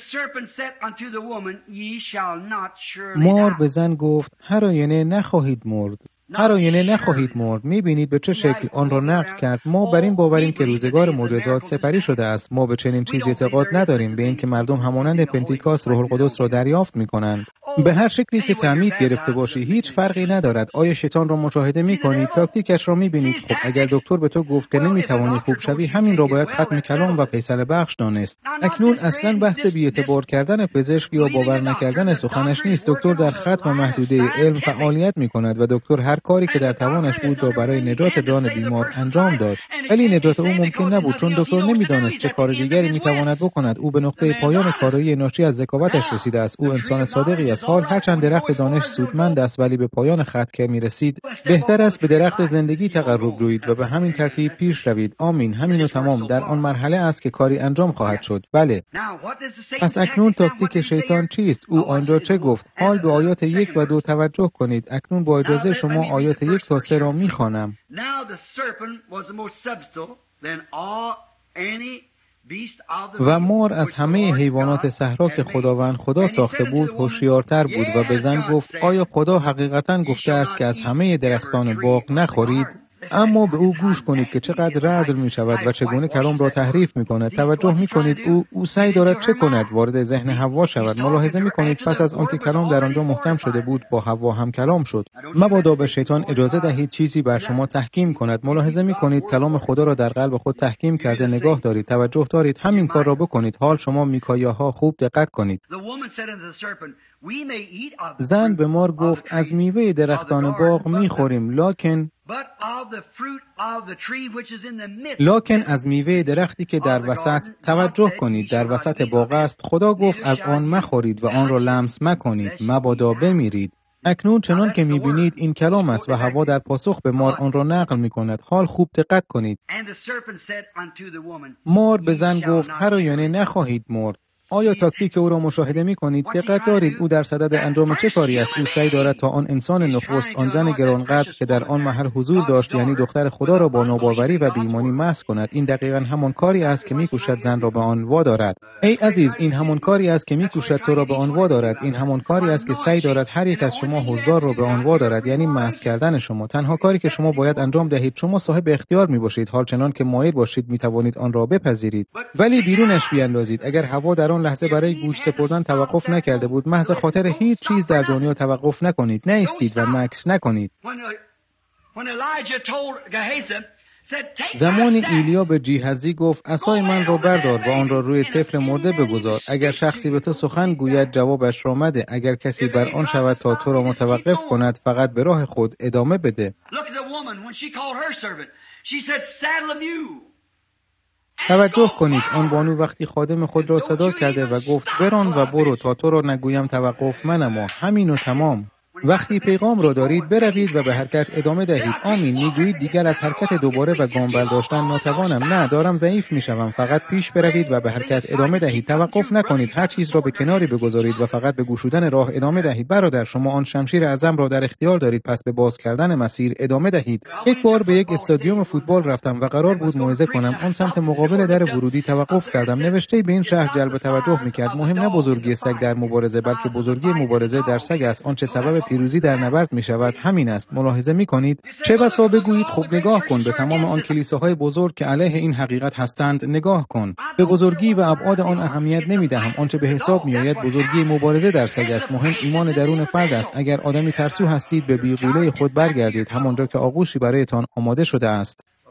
مار به زن گفت هر آینه نخواهید مرد. هر آینه نخواهید مرد. می‌بینید به چه شکل آن را نقل کرد. ما بر این باوریم که روزگار معجزات سپری شده است. ما به چنین چیزی اعتقاد نداریم، به این که مردم همانند پنتیکاست روح القدس را دریافت می‌کنند. به هر شکلی که تعمید گرفته باشی هیچ فرقی ندارد. آیا شیطان را مشاهده می‌کنید؟ تاکتیکش را می‌بینید؟ خب اگر دکتر به تو گفت که نمی‌توانی خوب شوی، همین را باید ختم کلام و فیصله بخش دانست. اکنون اصلاً بحث بی‌اعتبار کردن پزشک یا باور نکردن سخنش نیست. دکتر در ختم محدوده علم فعالیت می‌کند و دکتر هر کاری که در توانش بود را برای نجات جان بیمار انجام داد. ولی نجات او ممکن نبود، چون دکتر نمی‌دانست چه کار دیگری می‌تواند بکند. او به نقطه پایان کارایی ناشی از ذکاوتش رسیده است. او انسان صادقی است. حال هرچند درخت دانش سودمند است، ولی به پایان خط که می‌رسید بهتر است به درخت زندگی تقرب جویید و به همین ترتیب پیش روید. آمین. همین و تمام. در آن مرحله است که کاری انجام خواهد شد. بله. پس اکنون تاکتیک شیطان چیست؟ او آنجا چه گفت؟ حال به آیات 1 و 2 توجه کنید. اکنون با اجازه شما آیات 1 تا 3 را می‌خوانم. و مار از همه حیوانات صحرا که خداوند خدا ساخته بود هوشیارتر بود و به زن گفت آیا خدا حقیقتاً گفته است که از همه درختان باغ نخورید؟ اما به او گوش کنید که چقدر رذل می شود و چگونه کلام را تحریف می کند. توجه می کنید او سعی دارد چه کند؟ وارد ذهن حوا شود. ملاحظه می کنید پس از آنکه کلام در آنجا محکم شده بود با حوا هم کلام شد. مبادا به شیطان اجازه دهید چیزی بر شما تحکیم کند. ملاحظه می کنید کلام خدا را در قلب خود تحکیم کرده. نگاه دارید، توجه دارید، همین کار را بکنید. حال شما میکایاها خوب دقت کنید. زن به مار گفت از میوه درختان باغ میخوریم، لکن از میوه درختی که در وسط، توجه کنید، در وسط باغ است، خدا گفت از آن مخورید و آن را لمس مکنید، مبادا بمیرید. اکنون چنان که میبینید این کلام است و حوا در پاسخ به مار آن را نقل میکند. حال خوب دقت کنید. مار به زن گفت هر آینه نخواهید مرد. آیا تاکتیک او را مشاهده می کنید؟ دقت دارید او در صدد انجام چه کاری است؟ او سعی دارد تا آن انسان نخست، آن زن گرانقدر که در آن محل حضور داشت، یعنی دختر خدا را با ناباوری و بی‌ایمانی مست کند. این دقیقاً همان کاری است که می‌کوشد زن را به آن وادارد. ای عزیز، این همان کاری است که می‌کوشد تو را به آن وادارد. این همان کاری است که سعی دارد هر یک از شما حضار را به آن وادارد، یعنی مست کردن شما. تنها کاری که شما باید انجام دهید، شما صاحب اختیار می‌باشید. حال چنان که مایل باشید می‌توانید آن را بپذیرید، ولی بیرونش بیاندازید. اگر هوا در آن لحظه برای گوش سپردن توقف نکرده بود، محض خاطر هیچ چیز در دنیا توقف نکنید، نایستید و مکث نکنید. زمانی ایلیا به جیحزی گفت عصای من را بردار و آن را روی طفل مرده بگذار. اگر شخصی به تو سخن گوید جوابش را مده. اگر کسی بر آن شود تا تو را متوقف کند، فقط به راه خود ادامه بده. توجه کنید، آن بانو وقتی خادم خود را صدا کرده و گفت بران و برو تا تو را نگویم توقف منما، همین و تمام. وقتی پیغام را دارید بروید و به حرکت ادامه دهید. آمین. میگویید دیگر از حرکت دوباره و گام برداشتن ناتوانم. نه، دارم ضعیف میشوم. فقط پیش بروید و به حرکت ادامه دهید. توقف نکنید. هر چیز را به کناری بگذارید و فقط به گشودن راه ادامه دهید. برادر، شما آن شمشیر اعظم را در اختیار دارید، پس به باز کردن مسیر ادامه دهید. یک بار به یک استادیوم فوتبال رفتم و قرار بود موعظه کنم. آن سمت مقابل در ورودی توقف کردم. نوشته به این شهر جلب توجه میکرد. مهم نه بزرگی سگ در مبارزه، بلکه بزرگی مبارزه در سگ است. آنچه سبب پیروزی در نبرد می شود همین است. ملاحظه می کنید؟ چه بسا بگویید خب نگاه کن به تمام آن کلیساهای بزرگ که علیه این حقیقت هستند نگاه کن. به بزرگی و ابعاد آن اهمیت نمی دهم. آنچه به حساب می آید بزرگی مبارزه در سگ است. مهم ایمان درون فرد است. اگر آدمی ترسو هستید به بیغوله خود برگردید، همانجا که آغوشی برایتان آماده شده است.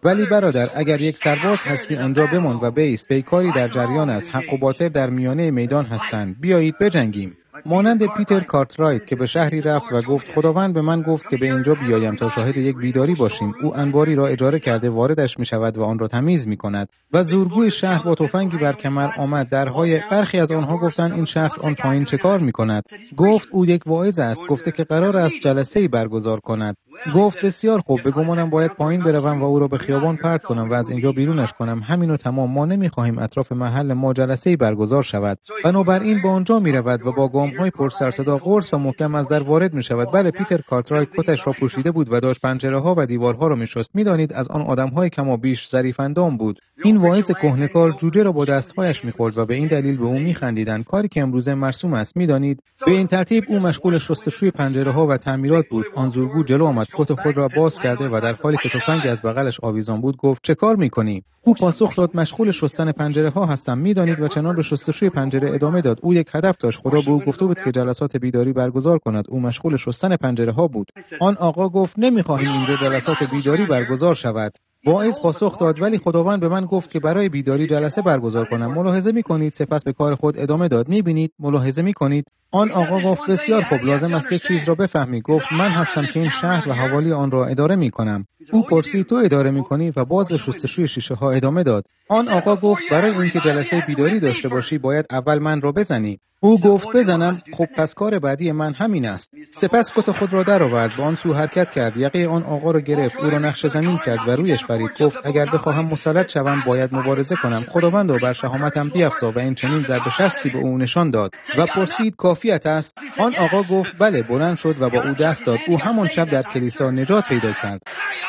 ولی برادر، اگر یک سرباز هستی آنجا بمان و بایست، پیکاری در جریان است، حق و باطل در میانه میدان هستند، بیایید بجنگیم. مانند پیتر کارترایت که به شهری رفت و گفت خداوند به من گفت که به اینجا بیایم تا شاهد یک بیداری باشیم. او انباری را اجاره کرده واردش می شود و آن را تمیز می کند و زورگوی شهر با تفنگی بر کمر آمد. درهای برخی از آنها گفتند این شخص آن پایین چه کار می کند؟ گفت او یک واعظ است، گفته که قرار است جلسه‌ای برگزار کند. گفت بسیار خوب، به گمانم باید پایین بروم و او را به خیابان پرت کنم و از اینجا بیرونش کنم. همین و تمام. ما نمی‌خواهیم اطراف محل ما جلسه‌ای برگزار شود. بنابراین به آنجا می‌رود و با گام‌های پر سر صدا قرص و محکم از در وارد می‌شود. بله، پیتر کارترایت کتش را پوشیده بود و داشت پنجره‌ها و دیوارها را می‌شست. می‌دانید از آن آدم‌های کم و بیش ظریف‌اندام بود. این واعظ کهنه‌کار جوجه را با دست‌هایش می‌خورد و به این دلیل به او می‌خندیدند، کاری که امروزه مرسوم است. می‌دانید به این ترتیب او مشغول شستشوی پنجره‌ها و تعمیرات بود. آن زورگو جلو آمد، کت خود را باز کرده و در حالی که تفنگی از بغلش آویزان بود گفت چه کار می‌کنی؟ او پاسخ داد مشغول شستن پنجره‌ها هستم. می‌دانید و چنان به شستشوی پنجره ادامه داد. او یک هدف داشت. خدا به او گفته بود که جلسات بیداری برگزار کند. او مشغول شستن پنجره‌ها بود. آن آقا گفت نمی‌خواهیم اینجا جلسات بیداری برگزار شود. واعظ پاسخ داد ولی خداوند به من گفت که برای بیداری جلسه برگزار کنم. ملاحظه می‌کنید؟ سپس به کار خود ادامه داد. می‌بینید؟ ملاحظه می‌کنید؟ آن آقا گفت بسیار خوب، لازم است یک چیز را بفهمی. گفت من هستم که این شهر و حوالی آن را اداره می‌کنم. او پرسید تو اداره می‌کنی؟ و باز به شستشوی شیشه‌ها ادامه داد. آن آقا گفت برای اینکه جلسه بیداری داشته باشی باید اول من را بزنی. او گفت بزنم؟ خب پس کار بعدی من همین است. سپس کت خود را درآورد، به آن سو حرکت کرد، یقه آن آقا را گرفت، او را نقش زمین کرد و رویش پرید. گفت اگر بخواهم مسلط شوم باید مبارزه کنم. خداوندا بر شهامتم بیفزا. و این چنین ضرب شستی به او نشان داد و پرسید کافیت است؟ آن آقا گفت بله. بلند شد و با او دست داد. او همان شب در کلیسا نجات پیدا کرد.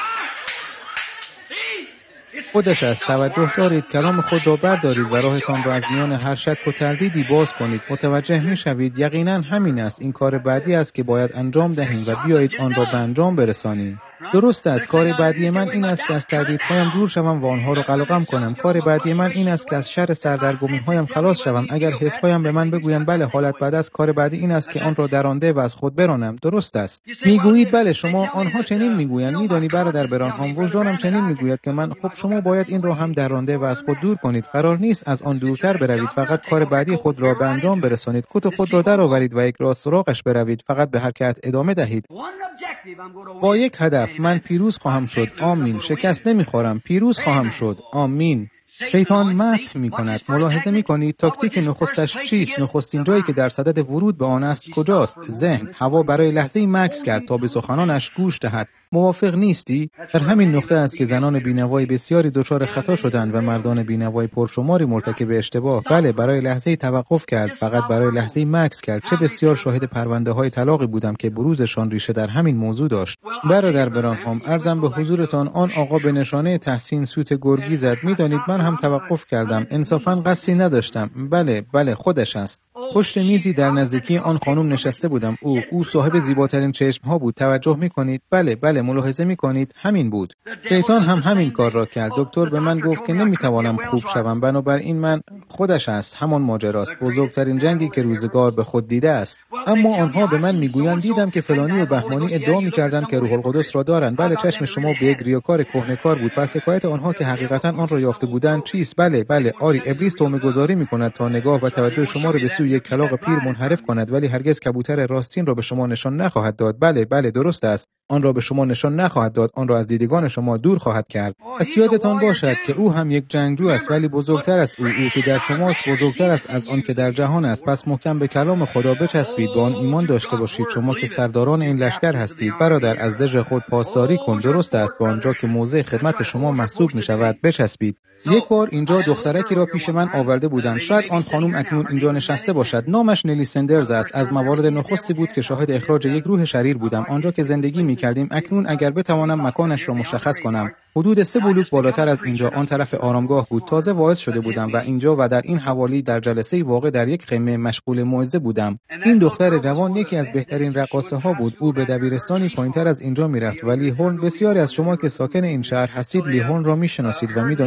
خودش است. توجه دارید، کلام خود را بردارید و راهتان را از میان هر شک و تردیدی باز کنید. متوجه می‌شوید یقینا همین است. این کار بعدی است که باید انجام دهیم و بیایید آن را به انجام برسانیم. درست است. کار بعدی من این است که از تردیدهایم دور شوم و آنها را قلقم کنم. کار بعدی من این است که از شر سردرگمی‌هایم خلاص شوم. اگر حس‌هایم به من بگویند بله حالت بعد است، کار بعدی این است که آن را درانده و از خود برانم. درست است. میگویید بله شما، آنها چنین میگویند. میدانی برادر برانهام، وجدانم چنین میگوید که من خب شما باید این را هم درانده و از خود دور کنید. قرار نیست از آن دورتر بروید، فقط کار بعدی خود را به انجام برسانید. کت خود را درآورید و یک راه سراغش بروید. فقط به حرکت ادامه دهید. با یک هدف، من پیروز خواهم شد. آمین. شکست نمیخورم. پیروز خواهم شد. آمین. شیطان مسح می کند. ملاحظه می کنید تاکتیک نخستش چیست؟ نخستین جایی که در صدد ورود به آن است کجاست؟ ذهن. هوا برای لحظه‌ای مکث کرد تا به سخنانش گوش دهد. موافق نیستی؟ در همین نقطه است که زنان بینوای بسیاری دچار خطا شدند و مردان بینوای پرشماری مرتکب اشتباه. بله، برای لحظه‌ای توقف کرد، فقط برای لحظه‌ای مکث کرد. چه بسیار شاهد پرونده‌های طلاقی بودم که بروزشان ریشه در همین موضوع داشت. برادر برانهام، عرضم به حضورتان آن آقا به نشانه تحسین سوت گرگی زد. می‌دانید من هم توقف کردم. انصافاً قصدی نداشتم. بله خودش است. پشت میزی در نزدیکی آن خانم نشسته بودم. او صاحب زیباترین چشم‌ها بود. توجه می‌کنید؟ بله ملاحظه می‌کنید؟ همین بود. شیطان هم همین کار را کرد. دکتر به من گفت که نمی‌توانم خوب شوم. بنابراین من خودش است. همان ماجراست. بزرگترین جنگی که روزگار به خود دیده است. اما آنها به من میگویند دیدم که فلانی و بهمانی ادعا می‌کردند که روح القدس را دارند. بله، چشم شما به یک ریاکار کهنه‌کار بود. پس حکایت آنها که حقیقتا آن را یافته بودند چیست؟ بله آری، ابلیس تومه‌گذاری می‌کند تا نگاه و توجه شما را به سوی یک کلاغ پیر منحرف کند، ولی هرگز کبوتر راستین را به شما نشان نخواهد داد. بله درست است. آن را به شما نشان نخواهد داد. آن را از دیدگان شما دور خواهد کرد. پس یادتان باشد که او هم یک جنگجو است، ولی بزرگتر است. او که در شماست بزرگتر است از آن که در جهان است. پس محکم به کلام خدا بچسبید، با آن ایمان داشته باشید. شما که سرداران این لشکر هستید. برادر، از دژ خود پاسداری کن. درست است. با آنجا که موضع خدمت شما محسوب می‌شود بچسبید. یک بار اینجا دخترکی را پیش من آورده بودند. شاید آن خانم اکنون اینجا نشسته باشد. نامش نلی سندرز است. از موارد نخستی بود که شاهد اخراج یک روح شریر بودم. آنجا که زندگی می‌کردیم، اکنون اگر بتوانم مکانش را مشخص کنم، حدود 3 بلوک بالاتر از اینجا آن طرف آرامگاه بود. تازه واعظ شده بودم و اینجا و در این حوالی در جلسه واقع در یک خیمه مشغول موعظه بودم. این دختر جوان یکی از بهترین رقاصه‌ها بود. او به دبیرستانی پایینتر از اینجا میرفت. ولی هورن، بسیاری از شما که ساکن این شهر هستید لیهورن را میشناسید و میدانید که او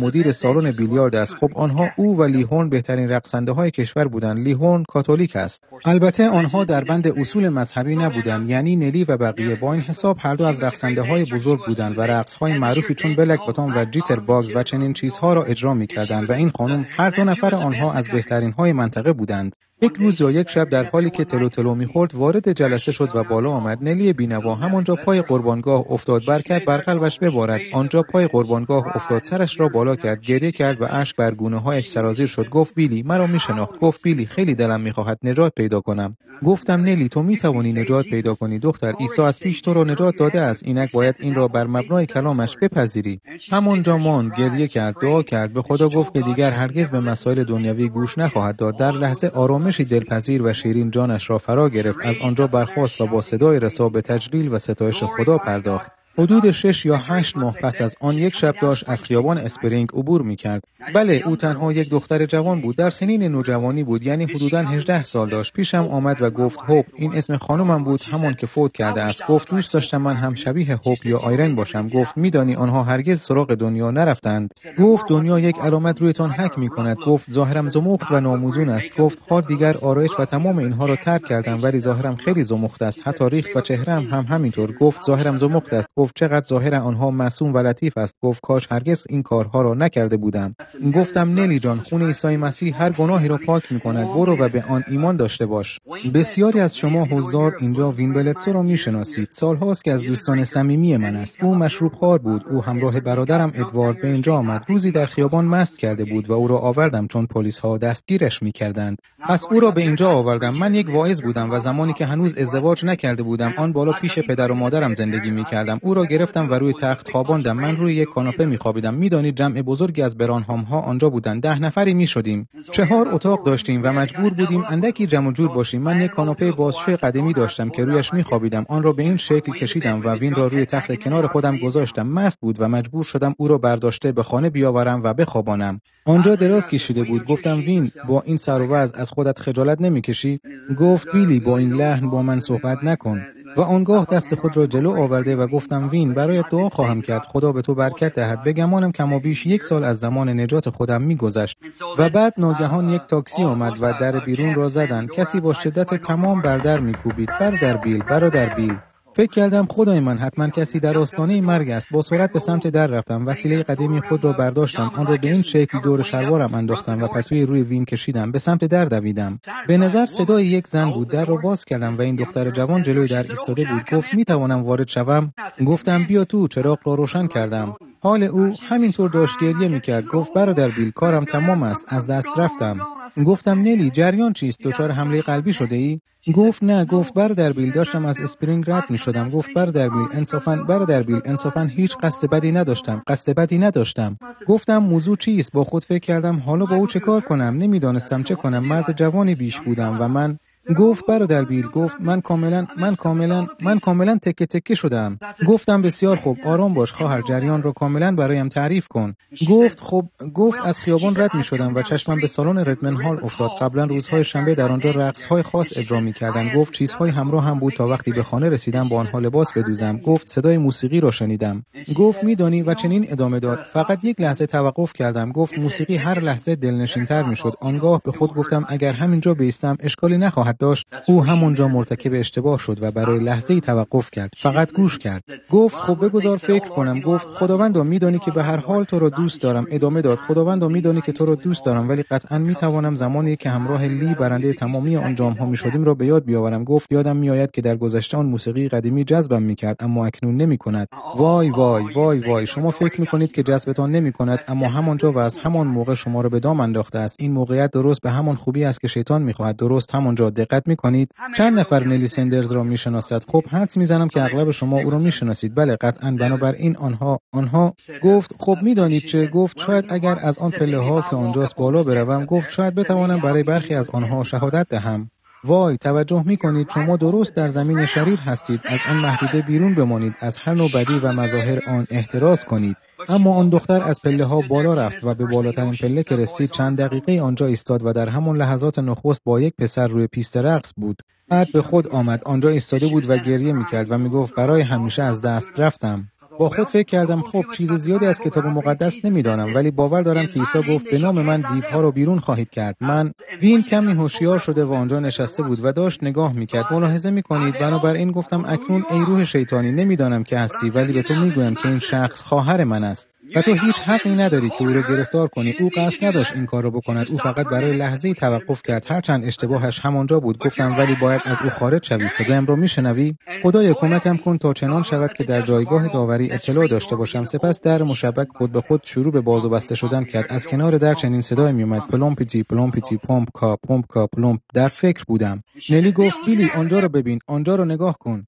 مدیر سالن بیلیارد است. خب آنها او و لی هورن بهترین رقصنده های کشور بودند. لی هورن کاتولیک است. البته آنها در بند اصول مذهبی نبودند، یعنی نلی و بقیه. با این حساب هر دو از رقصنده های بزرگ بودند و رقص های معروفی چون بلک باتام و جیتر باگز و چنین چیزها را اجرا می‌کردند و این خانم هر دو نفر آنها از بهترین های منطقه بودند. یک روز یا یک شب در حالی که تلو تلو می‌خورد وارد جلسه شد و بالا آمد. نلی بینوا همانجا پای قربانگاه افتاد، برکت بر قلبش ببارد. آنجا پای قربانگاه افتاد، سرش را بالا کرد، گریه کرد و اشک بر گونه‌هایش سرازیر شد. گفت بیلی مرا می‌شناخت. گفت بیلی خیلی دلم می‌خواهد نجات پیدا کنم. گفتم نلی تو می‌توانی نجات پیدا کنی دختر. عیسی از پیش تو را نجات داده است. اینک باید این را بر مبنای کلامش بپذیری. همانجا ماند، گریه کرد، دعا کرد، به خدا گفت که دیگر هرگز به مسائل دنیوی گوش نخواهد داد. در لحظه آرامشی دلپذیر و شیرین جانش را فرا گرفت. از آنجا برخاست و با صدای رسا به تجلیل و ستایش خدا پرداخت. حدود 6 یا 8 ماه پس از آن یک شب داشت از خیابان اسپرینگ عبور می‌کرد. بله، او تنها یک دختر جوان بود، در سنین نوجوانی بود، یعنی حدوداً 18 سال داشت. پیشم آمد و گفت هوپ، این اسم خانمم بود، همان که فوت کرده است. گفت دوست داشتم من هم شبیه هوپ یا آیرن باشم. گفت میدانی آنها هرگز سراغ دنیا نرفتند. گفت دنیا یک علامت رویتان حک می‌کند. گفت ظاهرم زمخت و ناموزون است. گفت ها دیگر آرایش و تمام اینها را ترک کردم، ولی ظاهرم خیلی زمخت است، حتی ریخت و چهره‌ام هم همینطور. گفت ظاهرم زمخت است. گفت چقدر ظاهر آنها معصوم و لطیف است. گفت کاش هرگز این کارها را نکرده بودم. گفتم نلی جان، خون عیسی مسیح هر گناهی را پاک می‌کند. برو و به آن ایمان داشته باش. بسیاری از شما حضار اینجا وین بلتسو را می‌شناسید. سال‌هاست که از دوستان صمیمی من است. او مشروبخوار بود. او همراه برادرم ادوارد به اینجا آمد. روزی در خیابان مست کرده بود و او را آوردم چون پلیس‌ها دستگیرش می‌کردند. پس او را به اینجا آوردم. من یک واعظ بودم و زمانی که هنوز ازدواج نکرده بودم آن بالا پیش پدر و مادرم زندگی می‌کردم. او را گرفتم و روی تخت خواباندم. من روی یک کاناپه می‌خوابیدم. می‌دانید جمع بزرگی از برانهام‌ها آنجا بودند. 10 نفری می‌شدیم. 4 اتاق داشتیم و مجبور بودیم اندکی جمع جور باشیم. من یک کاناپه بازشوی قدیمی داشتم که رویش می‌خوابیدم. آن را به این شکل کشیدم و وین را روی تخت کنار خودم گذاشتم. مست بود و مجبور شدم او را برداشته به خانه بیاورم و بخوابانم. آنجا دراز کشیده بود. گفتم وین با این سر و وضع از خودت خجالت نمی‌کشی؟ گفت بیلی با این لحن با من صحبت نکن. و آنگاه دست خود را جلو آورده و گفتم وین برای دعا خواهم کرد، خدا به تو برکت دهد. بگمانم کم و بیش 1 سال از زمان نجات خودم می‌گذشت و بعد ناگهان یک تاکسی آمد و در بیرون را زدند. کسی با شدت تمام بر در می‌کوبید. برادر بیل. فکر کردم خدای من حتما کسی در آستانه مرگ است. با سرعت به سمت در رفتم. وسیله قدیمی خود را برداشتم. آن را به این شکل دور شلوارم انداختم و پتوی روی وین کشیدم. به سمت در دویدم. به نظر صدای یک زن بود. در را باز کردم و این دختر جوان جلوی در ایستاده بود. گفت میتوانم وارد شوم؟ گفتم بیا تو. چراغ را روشن کردم. حال او همینطور داشت گریه میکرد. گفت برادر بیل کارم تمام است. از دست رفتم. گفتم نلی جریان چیست؟ دچار حمله قلبی شده ای؟ گفت نه. گفت برادر بیل داشتم از اسپرینگ رد می شدم. گفت برادر بیل انصافاً هیچ قصد بدی نداشتم. گفتم موضوع چیست؟ با خود فکر کردم حالا با او چه کار کنم؟ نمیدانستم چه کنم. مرد جوانی بیش بودم و من گفت برادر بیل گفت من کاملا تکه تکه شدم. گفتم بسیار خوب آرام باش خواهر، جریان را کاملا برایم تعریف کن. گفت از خیابان رد می شدم و چشمم به سالن ردمن هال افتاد. قبلا روزهای شنبه در آنجا رقص‌های خاص اجرا می‌کردند. گفت چیزهای همراه هم بود تا وقتی به خانه رسیدم با آنها لباس بدوزم. گفت صدای موسیقی را شنیدم. گفت میدانی و چنین ادامه داد. فقط یک لحظه توقف کردم. گفت موسیقی هر لحظه دلنشین‌تر می‌شد. آنگاه به خود گفتم اگر همینجا بایستم اشکالی نخواهد داشت. او همونجا مرتکب اشتباه شد و برای لحظه‌ای توقف کرد. فقط گوش کرد. گفت خب بگذار فکر کنم. گفت خداوندا میدانی که به هر حال تو را دوست دارم. ادامه داد. خداوندا میدانی که تو را دوست دارم، ولی قطعاً میتوانم زمانی که همراه لی برنده تمامی آن جام‌ها میشدیم را به یاد بیاورم. گفت یادم میآید که در گذشته آن موسیقی قدیمی جذبم میکرد اما اکنون نمیکند. وای شما فکر میکنید که جذبتان نمیکند، اما همانجا و از همان موقع شما را به دام انداخته است. این موقعیت درست به همان خوبی است که شیطان میخواهد. درست همانجا. دقت میکنید؟ چند نفر نلی سندرز را میشناسد؟ خب حدس میزنم که اغلب شما او را میشناسید. بله قطعاً. بنابراین آنها گفت خب میدانید چه؟ گفت شاید اگر از آن پله ها که آنجاست بالا بروم، گفت شاید بتوانم برای برخی از آنها شهادت دهم. وای توجه میکنید؟ شما درست در زمین شریر هستید. از آن محدوده بیرون بمانید. از هر نوع بدی و مظاهر آن احتراز کنید. اما آن دختر از پله ها بالا رفت و به بالاترین پله که رسید چند دقیقه آنجا ایستاد و در همان لحظات نخست با یک پسر روی پیست رقص بود. بعد به خود آمد. آنجا ایستاده بود و گریه میکرد و میگفت برای همیشه از دست رفتم. با خود فکر کردم خب چیز زیادی از کتاب مقدس نمیدانم، ولی باور دارم که عیسی گفت به نام من دیوها رو بیرون خواهید کرد. وین کمی هوشیار شده و آنجا نشسته بود و داشت نگاه میکرد. ملاحظه میکنید؟ بنابراین گفتم اکنون ای روح شیطانی، نمیدانم که هستی، ولی به تو میگویم که این شخص خواهر من است و تو هیچ حقی نداری که او را گرفتار کنی. او قصد نداشت این کار را بکند. او فقط برای لحظه‌ای توقف کرد، هرچند اشتباهش همانجا بود. گفتم ولی باید از او خارج شوی. صدایم را میشنوی؟ خدایا کمکم کن تا چنان شود که در جایگاه داوری اطلاع داشته باشم. سپس در مشبک خود به خود شروع به باز و بسته شدن کرد. از کنار در چنین صدایی میومد: پلومپیتی پلومپیتی پمپ کا پلومپ. در فکر بودم. نلی گفت بیلی آنجا رو ببین، آنجا رو نگاه کن.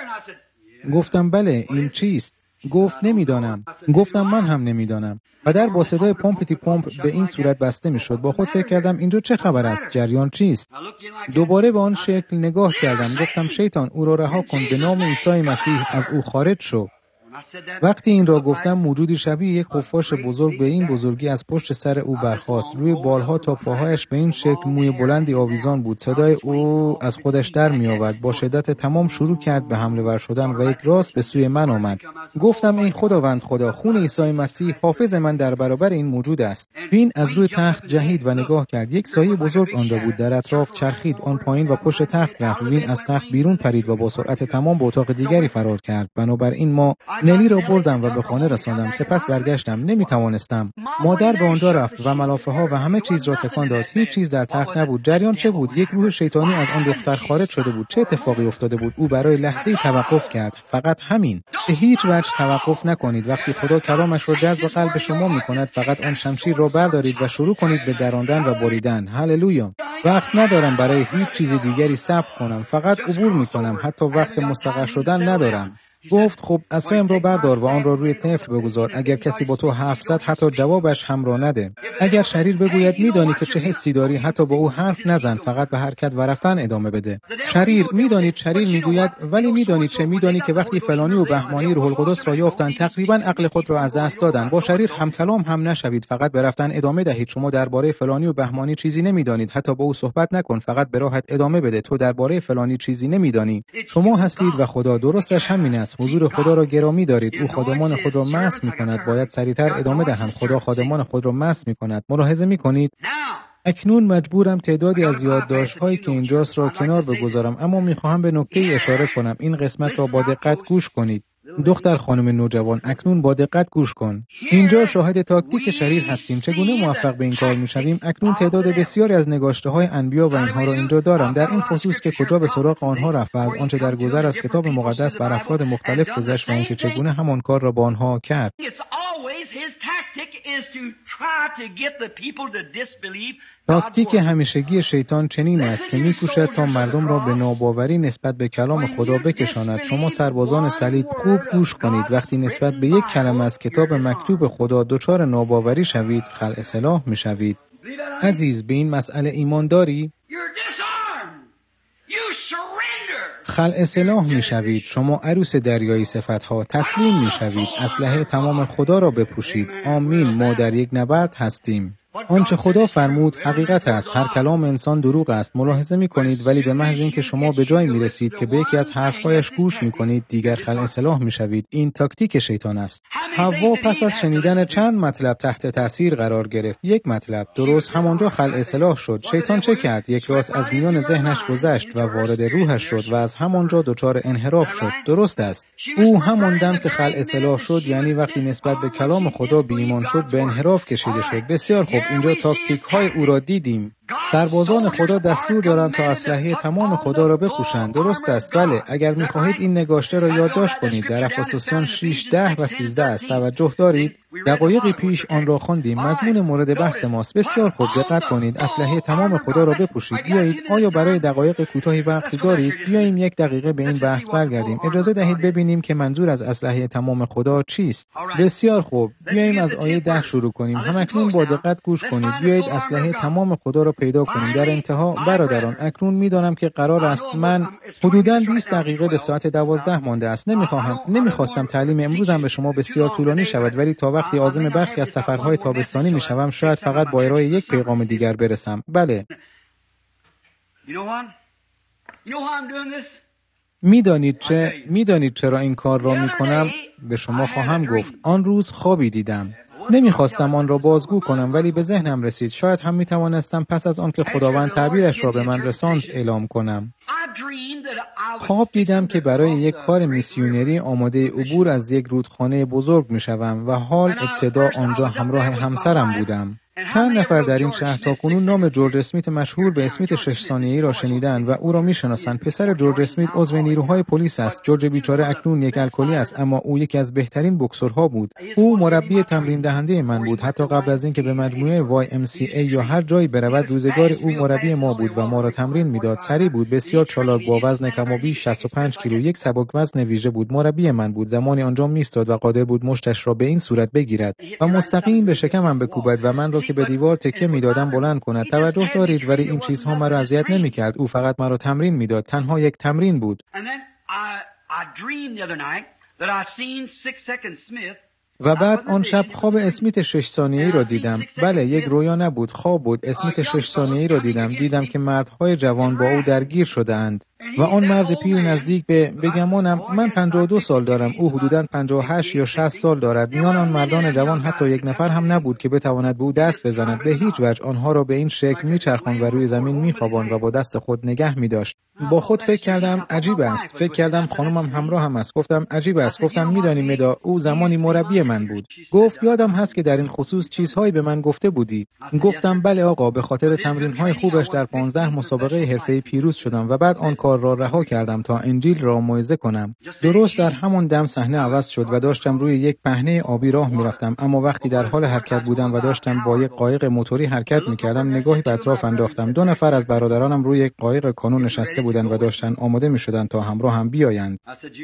گفتم بله، این چیست؟ گفت نمیدانم. گفتم من هم نمیدانم. و در با صدای پمپتی پمپ به این صورت بسته میشد. با خود فکر کردم اینجا چه خبر است؟ جریان چیست؟ دوباره به آن شکل نگاه کردم. گفتم شیطان او را رها کن، به نام عیسی مسیح از او خارج شو. وقتی این را گفتم موجودی شبیه یک خفاش بزرگ به این بزرگی از پشت سر او برخاست. روی بالها تا پاهایش به این شکل موی بلندی آویزان بود. صدای او از خودش در می آورد. با شدت تمام شروع کرد به حمله ور شدن و یک راست به سوی من آمد. گفتم ای خداوند خدا، خون عیسی مسیح حافظ من در برابر این موجود است. وین از روی تخت جهید و نگاه کرد. یک سایه بزرگ آنجا بود، در اطراف چرخید، آن پایین و پشت تخت رفت. وین از تخت بیرون پرید و با سرعت تمام به اتاق دیگری فرار کرد. بنابراین ما نلی را بردم و به خانه رساندم. سپس برگشتم. نمیتوانستم. مادر به آنجا رفت و ملافه ها و همه چیز را تکان داد. هیچ چیز در تخت نبود. جریان چه بود؟ یک روح شیطانی از آن دختر خارج شده بود. چه اتفاقی افتاده بود؟ او برای لحظه‌ای توقف کرد. فقط همین. به هیچ وجه توقف نکنید. وقتی خدا کلامش را جذب قلب شما می‌کند، فقط آن شمشیر را بردارید و شروع کنید به دراندن و بریدن. هللویا. وقت ندارم برای هیچ چیز دیگری صبر کنم. فقط عبور می‌کنم. حتی وقت مستقر شدن ندارم. گفت خب عصایم را بردار و آن را روی طفل بگذار. اگر کسی با تو حرف زد حتی جوابش هم را نده. اگر شریر بگوید میدانی که چه حسی داری، حتی با او حرف نزن، فقط به حرکت و رفتن ادامه بده. شریر میدانید، شریر میگوید ولی میدانی چه؟ میدانی که وقتی فلانی و بهمانی روح القدس را یافتند تقریبا عقل خود را از دست دادند. با شریر هم کلام هم نشوید، فقط به رفتن ادامه دهید. شما درباره فلانی و بهمانی چیزی نمیدانید، حتی با او صحبت نکن، فقط به راحت ادامه بده. تو درباره فلانی چیزی نمیدانی. شما هستید و خدا. درستش همین است. حضور خدا را گرامی دارید. او خادمان خود را مس می‌کند. باید سریعتر ادامه دهم. خدا خادمان خود را مس می‌کند. ملاحظه می‌کنید؟ اکنون مجبورم تعدادی از یادداشت‌هایی که اینجاست را کنار بگذارم، اما می‌خواهم به نکته‌ای اشاره کنم. این قسمت را با دقت گوش کنید. دختر خانم نوجوان، اکنون با دقت گوش کن. اینجا شاهد تاکتیک شریر هستیم. چگونه موفق به این کار میشویم؟ اکنون تعداد بسیاری از نگاشته‌های انبیا و اینها را اینجا دارم، در این خصوص که کجا به سراغ آنها رفت و از آنچه در گذر از کتاب مقدس بر افراد مختلف گذشت و اینکه چگونه همان کار را با آنها کرد. تاکتیک همیشگی شیطان چنین است که می‌کوشد تا مردم را به ناباوری نسبت به کلام خدا بکشاند. شما سربازان صلیب خوب گوش کنید. وقتی نسبت به یک کلمه از کتاب مکتوب خدا دچار ناباوری شوید، خلع سلاح می‌شوید. عزیز، به این مسئله ایمان داری؟ خلع سلاح می‌شوید. شما عروس دریایی صفت‌ها. تسلیم می‌شوید. اسلحه تمام خدا را بپوشید. آمین. ما در یک نبرد هستیم. آنچه خدا فرمود حقیقت است. هر کلام انسان دروغ است. ملاحظه می‌کنید؟ ولی به محض اینکه شما به جایی می‌رسید که به یکی از حرف‌هایش گوش می‌کنید، دیگر خلع سلاح می‌شوید. این تاکتیک شیطان است. حوا پس از شنیدن چند مطلب تحت تاثیر قرار گرفت. یک مطلب درست همانجا خلع سلاح شد. شیطان چه کرد؟ یک راست از میان ذهنش گذشت و وارد روحش شد و از همانجا دچار انحراف شد. درست است. او همان دم که خلع سلاح شد، یعنی وقتی نسبت به کلام خدا بی ایمان شد، به انحراف کشیده شد. بسیار خوب. اینجا تاکتیک های او را دیدیم. سربازان خدا دستور دارند تا اسلحه تمام خدا را بپوشند. درست است. بله، اگر می‌خواهید این نگاشته را یادداشت کنید، در افسوسیان 6 10 و 13 است. توجه دارید؟ دقایقی پیش آن را خواندیم. مضمون مورد بحث ماست. بسیار خوب، دقت کنید. اسلحه تمام خدا را بپوشید. بیایید، آیا برای دقایق کوتاهی وقت دارید؟ بیاییم 1 دقیقه به این بحث برگردیم. اجازه دهید ببینیم که منظور از اسلحه تمام خدا چیست. بسیار خوب، بیاییم از آیه 10 شروع کنیم. همکنون با دقت گوش کنید. بیایید اسلحه تمام خدا را پیدا کنیم. در انتها برادران، اکنون میدانم که قرار است من حدوداً 20 دقیقه به ساعت 12 مانده است. نمیخواستم تعلیم امروزم به شما بسیار طولانی شود، ولی تا وقتی عازم برخی از سفرهای تابستانی میشوم، شاید فقط با ارائه یک پیغام دیگر برسم. بله. میدانید چرا این کار را میکنم؟ به شما خواهم گفت. آن روز خوابی دیدم. نمیخواستم آن را بازگو کنم، ولی به ذهنم رسید شاید هم میتوانستم پس از آن که خداوند تعبیرش را به من رساند اعلام کنم. خواب دیدم که برای یک کار میسیونری آماده عبور از یک رودخانه بزرگ میشوم و حال ابتدا آنجا همراه همسرم بودم. چند نفر در این شهر تاکنون نام جورج اسمیت مشهور به اسمیت 6 ثانیه‌ای را شنیدند و او را میشناسند. پسر جورج اسمیت عضو نیروهای پلیس است. جورج بیچاره اکنون یک الکلی است، اما او یکی از بهترین بوکسورها بود. او مربی تمرین دهنده من بود. حتی قبل از اینکه به مجموعه YMCA یا هر جایی برود، روزگار او مربی ما بود و ما را تمرین میداد. سری بود، بسیار چالاک، با وزن کم و بیش 65 کیلو، یک سبک وزن ویژه بود. مربی من بود. زمانی آنجا میستاد و قادر بود مشتش را به این صورت بگیرد و مستقیم به شکمم بکوبد و من را که به دیوار تکیه میدادم بلند کند. توجه دارید، ولی این چیزها مرا اذیت نمی‌کرد. او فقط مرا تمرین میداد. تنها یک تمرین بود. و بعد آن شب خواب اسمیت 6 ثانیه‌ای را دیدم. بله، یک رویا نبود، خواب بود. اسمیت 6 ثانیه‌ای را دیدم که مردهای جوان با او درگیر شده‌اند و آن مرد پیر نزدیک به گمانم من 52 سال دارم، او حدوداً 58 یا 60 سال دارد. میان آن مردان جوان حتی یک نفر هم نبود که بتواند به او دست بزند. به هیچ وجه. آنها را به این شکل میچرخاند و روی زمین میخواباند و با دست خود نگه میداشت. با خود فکر کردم عجیب است. فکر کردم خانمم همراه هم است. گفتم عجیب است. گفتم میدانی مدا، او زمانی مربی من بود. گفت یادم هست که در این خصوص چیزهایی به من گفته بودی. گفتم بله آقا، به خاطر تمرین‌های خوبش در 15 مسابقه حرفه‌ای پیروز شدم و بعد آن کار را رها کردم تا انجیل را موعظه کنم. درست در همان دم صحنه عوض شد و داشتم روی یک پهنه آبی راه می‌رفتم، اما وقتی در حال حرکت بودم و داشتم با یک قایق موتوری حرکت می‌کردم، نگاهی به اطراف انداختم. 2 نفر از برادرانم روی یک قایق کانو نشسته بودند و داشتن آماده می‌شدند تا همراه هم بیایند.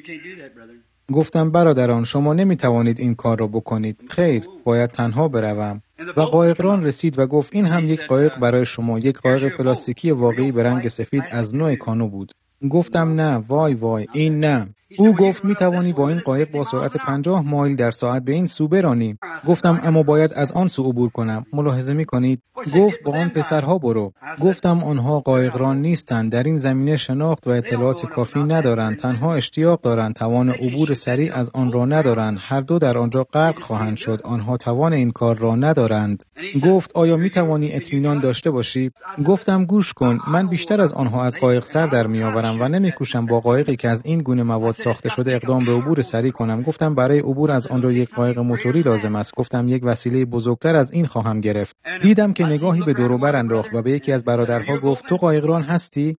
گفتم برادران، شما نمی‌توانید این کار را بکنید. خیر، باید تنها بروم. و قایقران رسید و گفت این هم یک قایق برای شما، یک قایق پلاستیکی واقعی به رنگ سفید از نوع کانو بود. گفتم نه، وای، این نه. او گفت می توانی با این قایق با سرعت 50 مایل در ساعت به این سو برانی. گفتم اما باید از آن سو عبور کنم. ملاحظه می کنید؟ گفت با آن پسرها برو. گفتم آنها قایقران نیستند، در این زمینه شناخت و اطلاعات کافی ندارند، تنها اشتیاق دارند، توان عبور سریع از آن را ندارند. هر دو در آنجا غرق خواهند شد. آنها توان این کار را ندارند. گفت آیا می توانی اطمینان داشته باشی؟ گفتم گوش کن، من بیشتر از آنها از قایق سر در می آورم و نمی کوشم با قایقی که از این گونه مواد ساخته شده اقدام به عبور سریع کنم. گفتم برای عبور از آن را یک قایق موتوری لازم است. گفتم یک وسیله بزرگتر از این خواهم گرفت. دیدم که نگاهی به دور و بر انداخت و به یکی از برادرها گفت تو قایقران هستی؟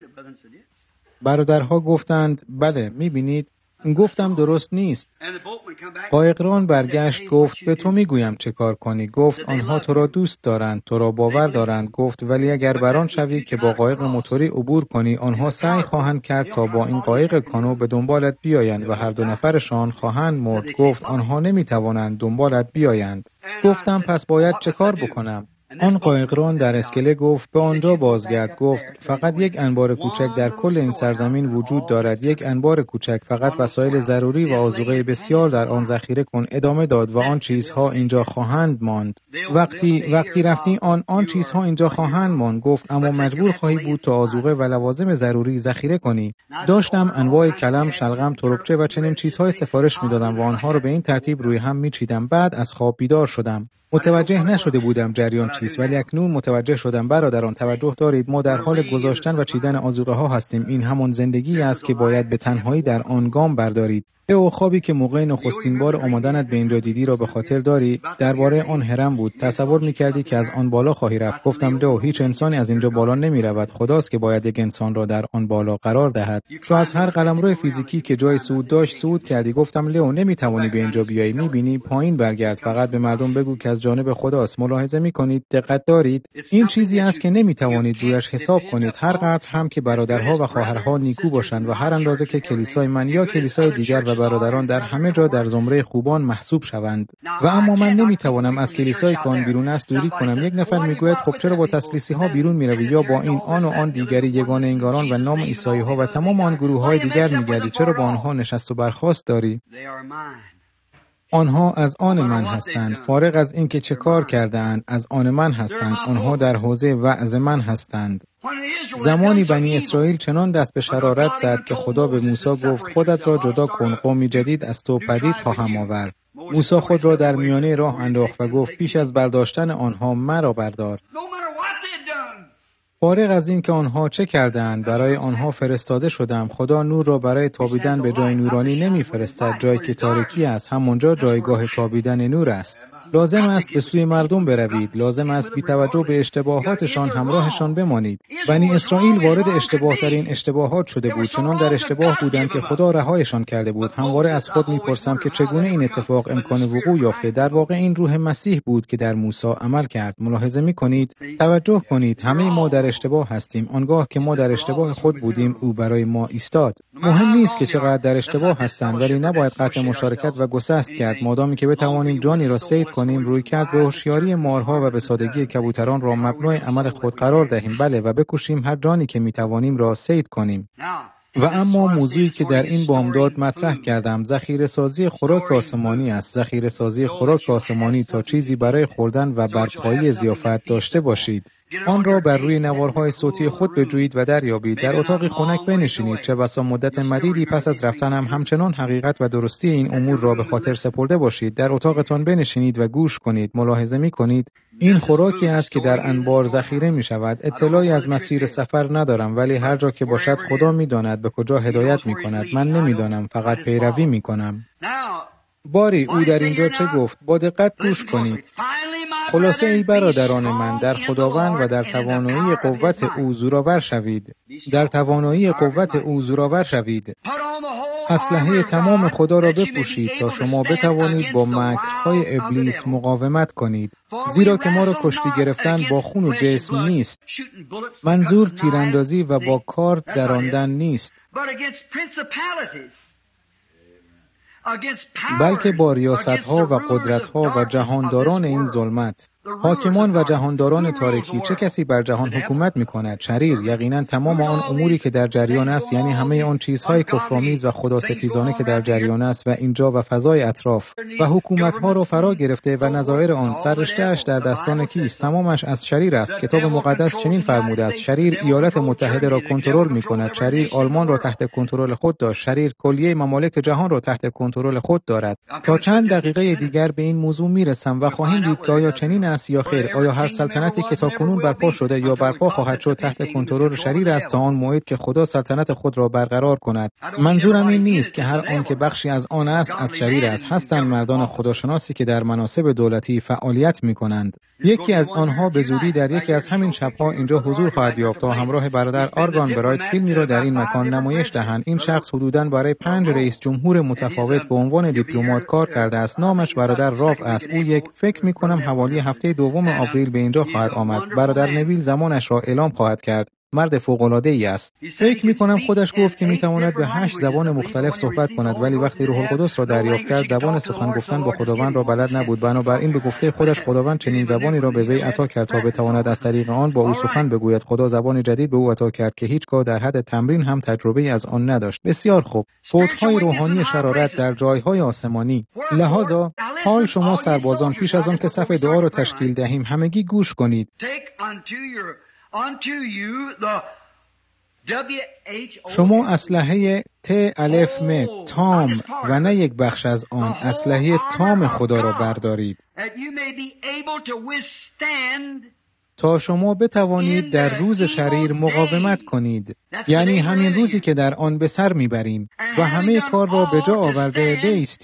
برادرها گفتند بله، می‌بینید؟ گفتم درست نیست. قایقران برگشت گفت به تو میگویم چه کار کنی. گفت آنها تو را دوست دارند، تو را باور دارند. گفت ولی اگر بران شوی که با قایق موتوری عبور کنی، آنها سعی خواهند کرد تا با این قایق کانو به دنبالت بیایند و هر دو نفرشان خواهند مرد. گفت آنها نمیتوانند دنبالت بیایند. گفتم پس باید چه کار بکنم؟ آن قایقران در اسکله گفت به آنجا بازگرد. گفت فقط یک انبار کوچک در کل این سرزمین وجود دارد، یک انبار کوچک، فقط وسایل ضروری و آذوقه بسیار در آن ذخیره کن. ادامه داد و آن چیزها اینجا خواهند ماند. وقتی رفتی آن چیزها اینجا خواهند ماند. گفت اما مجبور خواهی بود تا آذوقه و لوازم ضروری ذخیره کنی. داشتم انواع کلم، شلغم، تربچه و چنین چیزهای سفارش میدادم و آنها را به این ترتیب روی هم میچیدم. بعد از خواب بیدار شدم. متوجه نشده بودم جریان چیست، ولی اکنون متوجه شدم. برادران توجه دارید، ما در حال گذاشتن و چیدن آذوقه ها هستیم. این همان زندگی است که باید به تنهایی در آن گام بردارید. او خوابی که موقع نخستین بار آمدنت به اینجا دیدی را به خاطر داری؟ درباره آن هرم بود. تصور می‌کردی که از آن بالا خواهی رفت. گفتم دو، هیچ انسانی از اینجا بالا نمی‌رود. خداست که باید یک انسان را در آن بالا قرار دهد. تو از هر قلمرو فیزیکی که جای صعود داشت صعود کردی. گفتم لئو نمی‌توانی به اینجا بیایی. می‌بینی پایین برگرد. فقط به مردم بگو که از جانب خداست. ملاحظه می‌کنید؟ دقت دارید؟ این چیزی است که نمی‌توانید رویش حساب کنید. هر قدر هم که برادرها و خواهرها نیکو باشند و هر اندازه که کلیسای من یا کلیسای دیگر و برادران در همه جا در زمره خوبان محسوب شوند. و اما من نمیتوانم از کلیسای که آن بیرون است دوری کنم. یک نفر میگوید خب چرا با تسلیسی ها بیرون میروی، یا با این آن و آن دیگری یگانه انگاران و نام عیسایی ها و تمام آن گروه های دیگر میگردی، چرا با آنها نشست و برخاست داری؟ آنها از آن من هستند. فارغ از اینکه چه کار کرده‌اند، از آن من هستند. آنها در حوزه وعظ من هستند. زمانی بنی اسرائیل چنان دست به شرارت زد که خدا به موسی گفت خودت را جدا کن، قومی جدید از تو پدید خواهم آورد. موسی خود را در میانه راه انداخت و گفت پیش از برداشتن آنها مرا بردار. فارغ از این که آنها چه کردند، برای آنها فرستاده شدم. خدا نور را برای تابیدن به جای نورانی نمی فرستد. جایی که تاریکی است، همونجا جایگاه تابیدن نور است. لازم است به سوی مردم بروید. لازم است بی توجه به اشتباهاتشان همراهشان بمانید. بنی اسرائیل وارد اشتباه‌ترین اشتباهات شده بود. چنان در اشتباه بودند که خدا رهایشان کرده بود. همواره از خود می‌پرسم که چگونه این اتفاق امکان وقوع یافته. در واقع این روح مسیح بود که در موسی عمل کرد. ملاحظه می‌کنید؟ توجه کنید، همه ما در اشتباه هستیم. آنگاه که ما در اشتباه خود بودیم، او برای ما ایستاد. مهم نیست که چقدر در اشتباه هستند، ولی نباید قطع مشارکت و گسست کرد. مادامی که بتوانیم جانی را صید کنیم، روی کرد به هوشیاری مارها و به سادگی کبوتران را مبنای عمل خود قرار دهیم، بله، و بکوشیم هر جانی که میتوانیم را صید کنیم. و اما موضوعی که در این بامداد مطرح کردم، ذخیره سازی خوراک آسمانی است. ذخیره سازی خوراک آسمانی تا چیزی برای خوردن و برپایی ضیافت داشته باشید. آن را بر روی نوارهای صوتی خود بجویید و دریابید. در اتاقی خنک بنشینید. چه بسا مدت مدیدی پس از رفتنم همچنان حقیقت و درستی این امور را به خاطر سپرده باشید. در اتاقتان بنشینید و گوش کنید. ملاحظه می کنید. این خوراکی است که در انبار ذخیره می شود. اطلاعی از مسیر سفر ندارم، ولی هر جا که باشد خدا می داند به کجا هدایت می کند. من نمی دانم، فقط پیروی می کنم. باری او در اینجا چه گفت؟ با دقت گوش کنید. خلاصه ای برادران من، در خداوند و در توانایی قوت او زورآور شوید. در توانایی قوت او زورآور شوید. اسلحه تمام خدا را بپوشید تا شما بتوانید با مکرهای ابلیس مقاومت کنید. زیرا که ما را کشتی گرفتن با خون و جسم نیست. منظور تیراندازی و با کار دراندن نیست، بلکه با ریاست‌ها و قدرت‌ها و جهانداران این ظلمت. حاکمان و جهانداران تاریکی. چه کسی بر جهان حکومت می‌کند؟ شریر. یقینا تمام آن اموری که در جریان است، یعنی همه آن چیزهای کفرآمیز و خداستیزانه که در جریان است و اینجا و فضای اطراف و حکومت‌ها را فرا گرفته و نظایر آن، سررشته‌اش در دستان کیست؟ تمامش از شریر است. کتاب مقدس چنین فرموده است: شریر ایالات متحده را کنترل می‌کند. شریر آلمان را تحت کنترل خود داشت. شریر کلیه ممالک جهان را تحت کنترل خود دارد. تا چند دقیقه دیگر به این موضوع می‌رسم و خواهیم دید که آیا چنین است یا خیر. آیا هر سلطنتی که تاکنون برپا شده یا برپا خواهد شد تحت کنترل شریر است تا آن موعد که خدا سلطنت خود را برقرار کند؟ منظورم این نیست که هر آن که بخشی از آن است از شریر است. هستند مردان خداشناسی که در مناصب دولتی فعالیت می‌کنند. یکی از آنها به زودی در یکی از همین شب‌ها اینجا حضور خواهد یافت تا همراه برادر آرگان برایت فیلمی را در این مکان نمایش دهند. این شخص حدوداً برای 5 رئیس جمهور متفاوت به عنوان دیپلمات کار کرده است. نامش برادر راف است. او فکر می‌کنم حوالی هفته دوم آوریل به اینجا خواهد آمد. برادر نویل زمانش را اعلام خواهد کرد. مرد فوق‌العاده‌ای است. فکر می‌کنم خودش گفت که می‌تواند به 8 زبان مختلف صحبت کند، ولی وقتی روح القدس را دریافت کرد زبان سخن گفتن با خداوند را بلد نبود. بنابراین به گفته خودش خداوند چنین زبانی را به وی عطا کرد تا بتواند از طریق آن با او سخن بگوید. خدا زبانی جدید به او عطا کرد که هیچگاه در حد تمرین هم تجربه از آن نداشت. بسیار خوب. فوج‌های روحانی شرارت در جای‌های آسمانی. لذا حال شما سربازان، پیش از آن که صف دعا را تشکیل دهیم، همگی گوش کنید. شما اسلحه ت-م تام و نه یک بخش از آن، اسلحه تام خدا را بردارید تا شما بتوانید در روز شریر مقاومت کنید، یعنی همین روزی که در آن به سر میبریم و همه کار را به جا آورده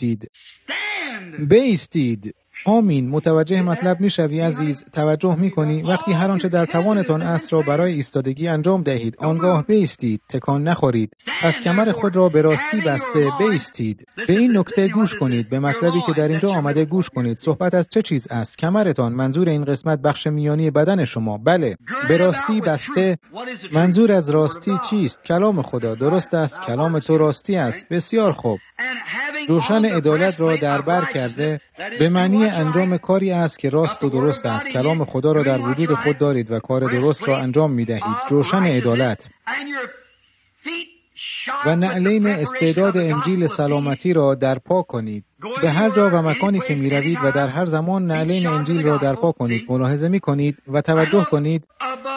بایستید. آمین. متوجه مطلب میشوی عزیز؟ توجه میکنی؟ وقتی هر آنچه در توانتان است را برای ایستادگی انجام دهید، آنگاه بایستید، تکان نخورید. پس کمر خود را به راستی بسته بایستید. به این نکته گوش کنید. به مطلبی که در اینجا آمده گوش کنید. صحبت از چه چیز است؟ کمرتان. منظور این قسمت بخش میانی بدن شما. بله، به راستی بسته. منظور از راستی چیست؟ کلام خدا. درست است، کلام تو راستی است. بسیار خوب. جوشن عدالت را در بر کرده به معنی انجام کاری است که راست و درست است. کلام خدا را در وجود خود دارید و کار درست را انجام می دهید. جوشن عدالت و نعلین استعداد انجیل سلامتی را در پا کنید. به هر جا و مکانی که می روید و در هر زمان نعلین انجیل را در پا کنید. ملاحظه می کنید و توجه کنید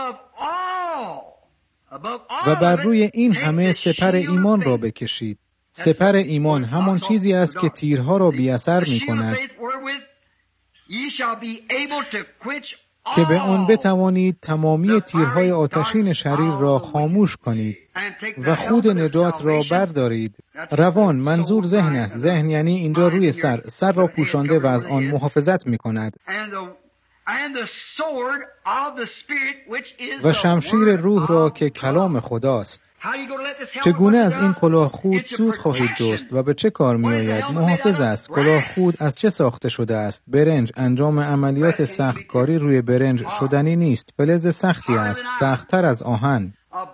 و بر روی این همه سپر ایمان را بکشید. سپر ایمان همان چیزی است که تیرها را بی اثر می کند که به آن بتوانید تمامی تیرهای آتشین شریر را خاموش کنید و خود نجات را بردارید. روان منظور ذهن است. ذهن یعنی اینجا روی سر را پوشانده و از آن محافظت می کند. و شمشیر روح را که کلام خداست. چگونه از این کلاه خود سود خواهید جست و به چه کار می آید؟ محافظ است. کلاه خود از چه ساخته شده است؟ برنج. انجام عملیات سختکاری روی برنج شدنی نیست. فلز سختی است، سخت‌تر از آهن.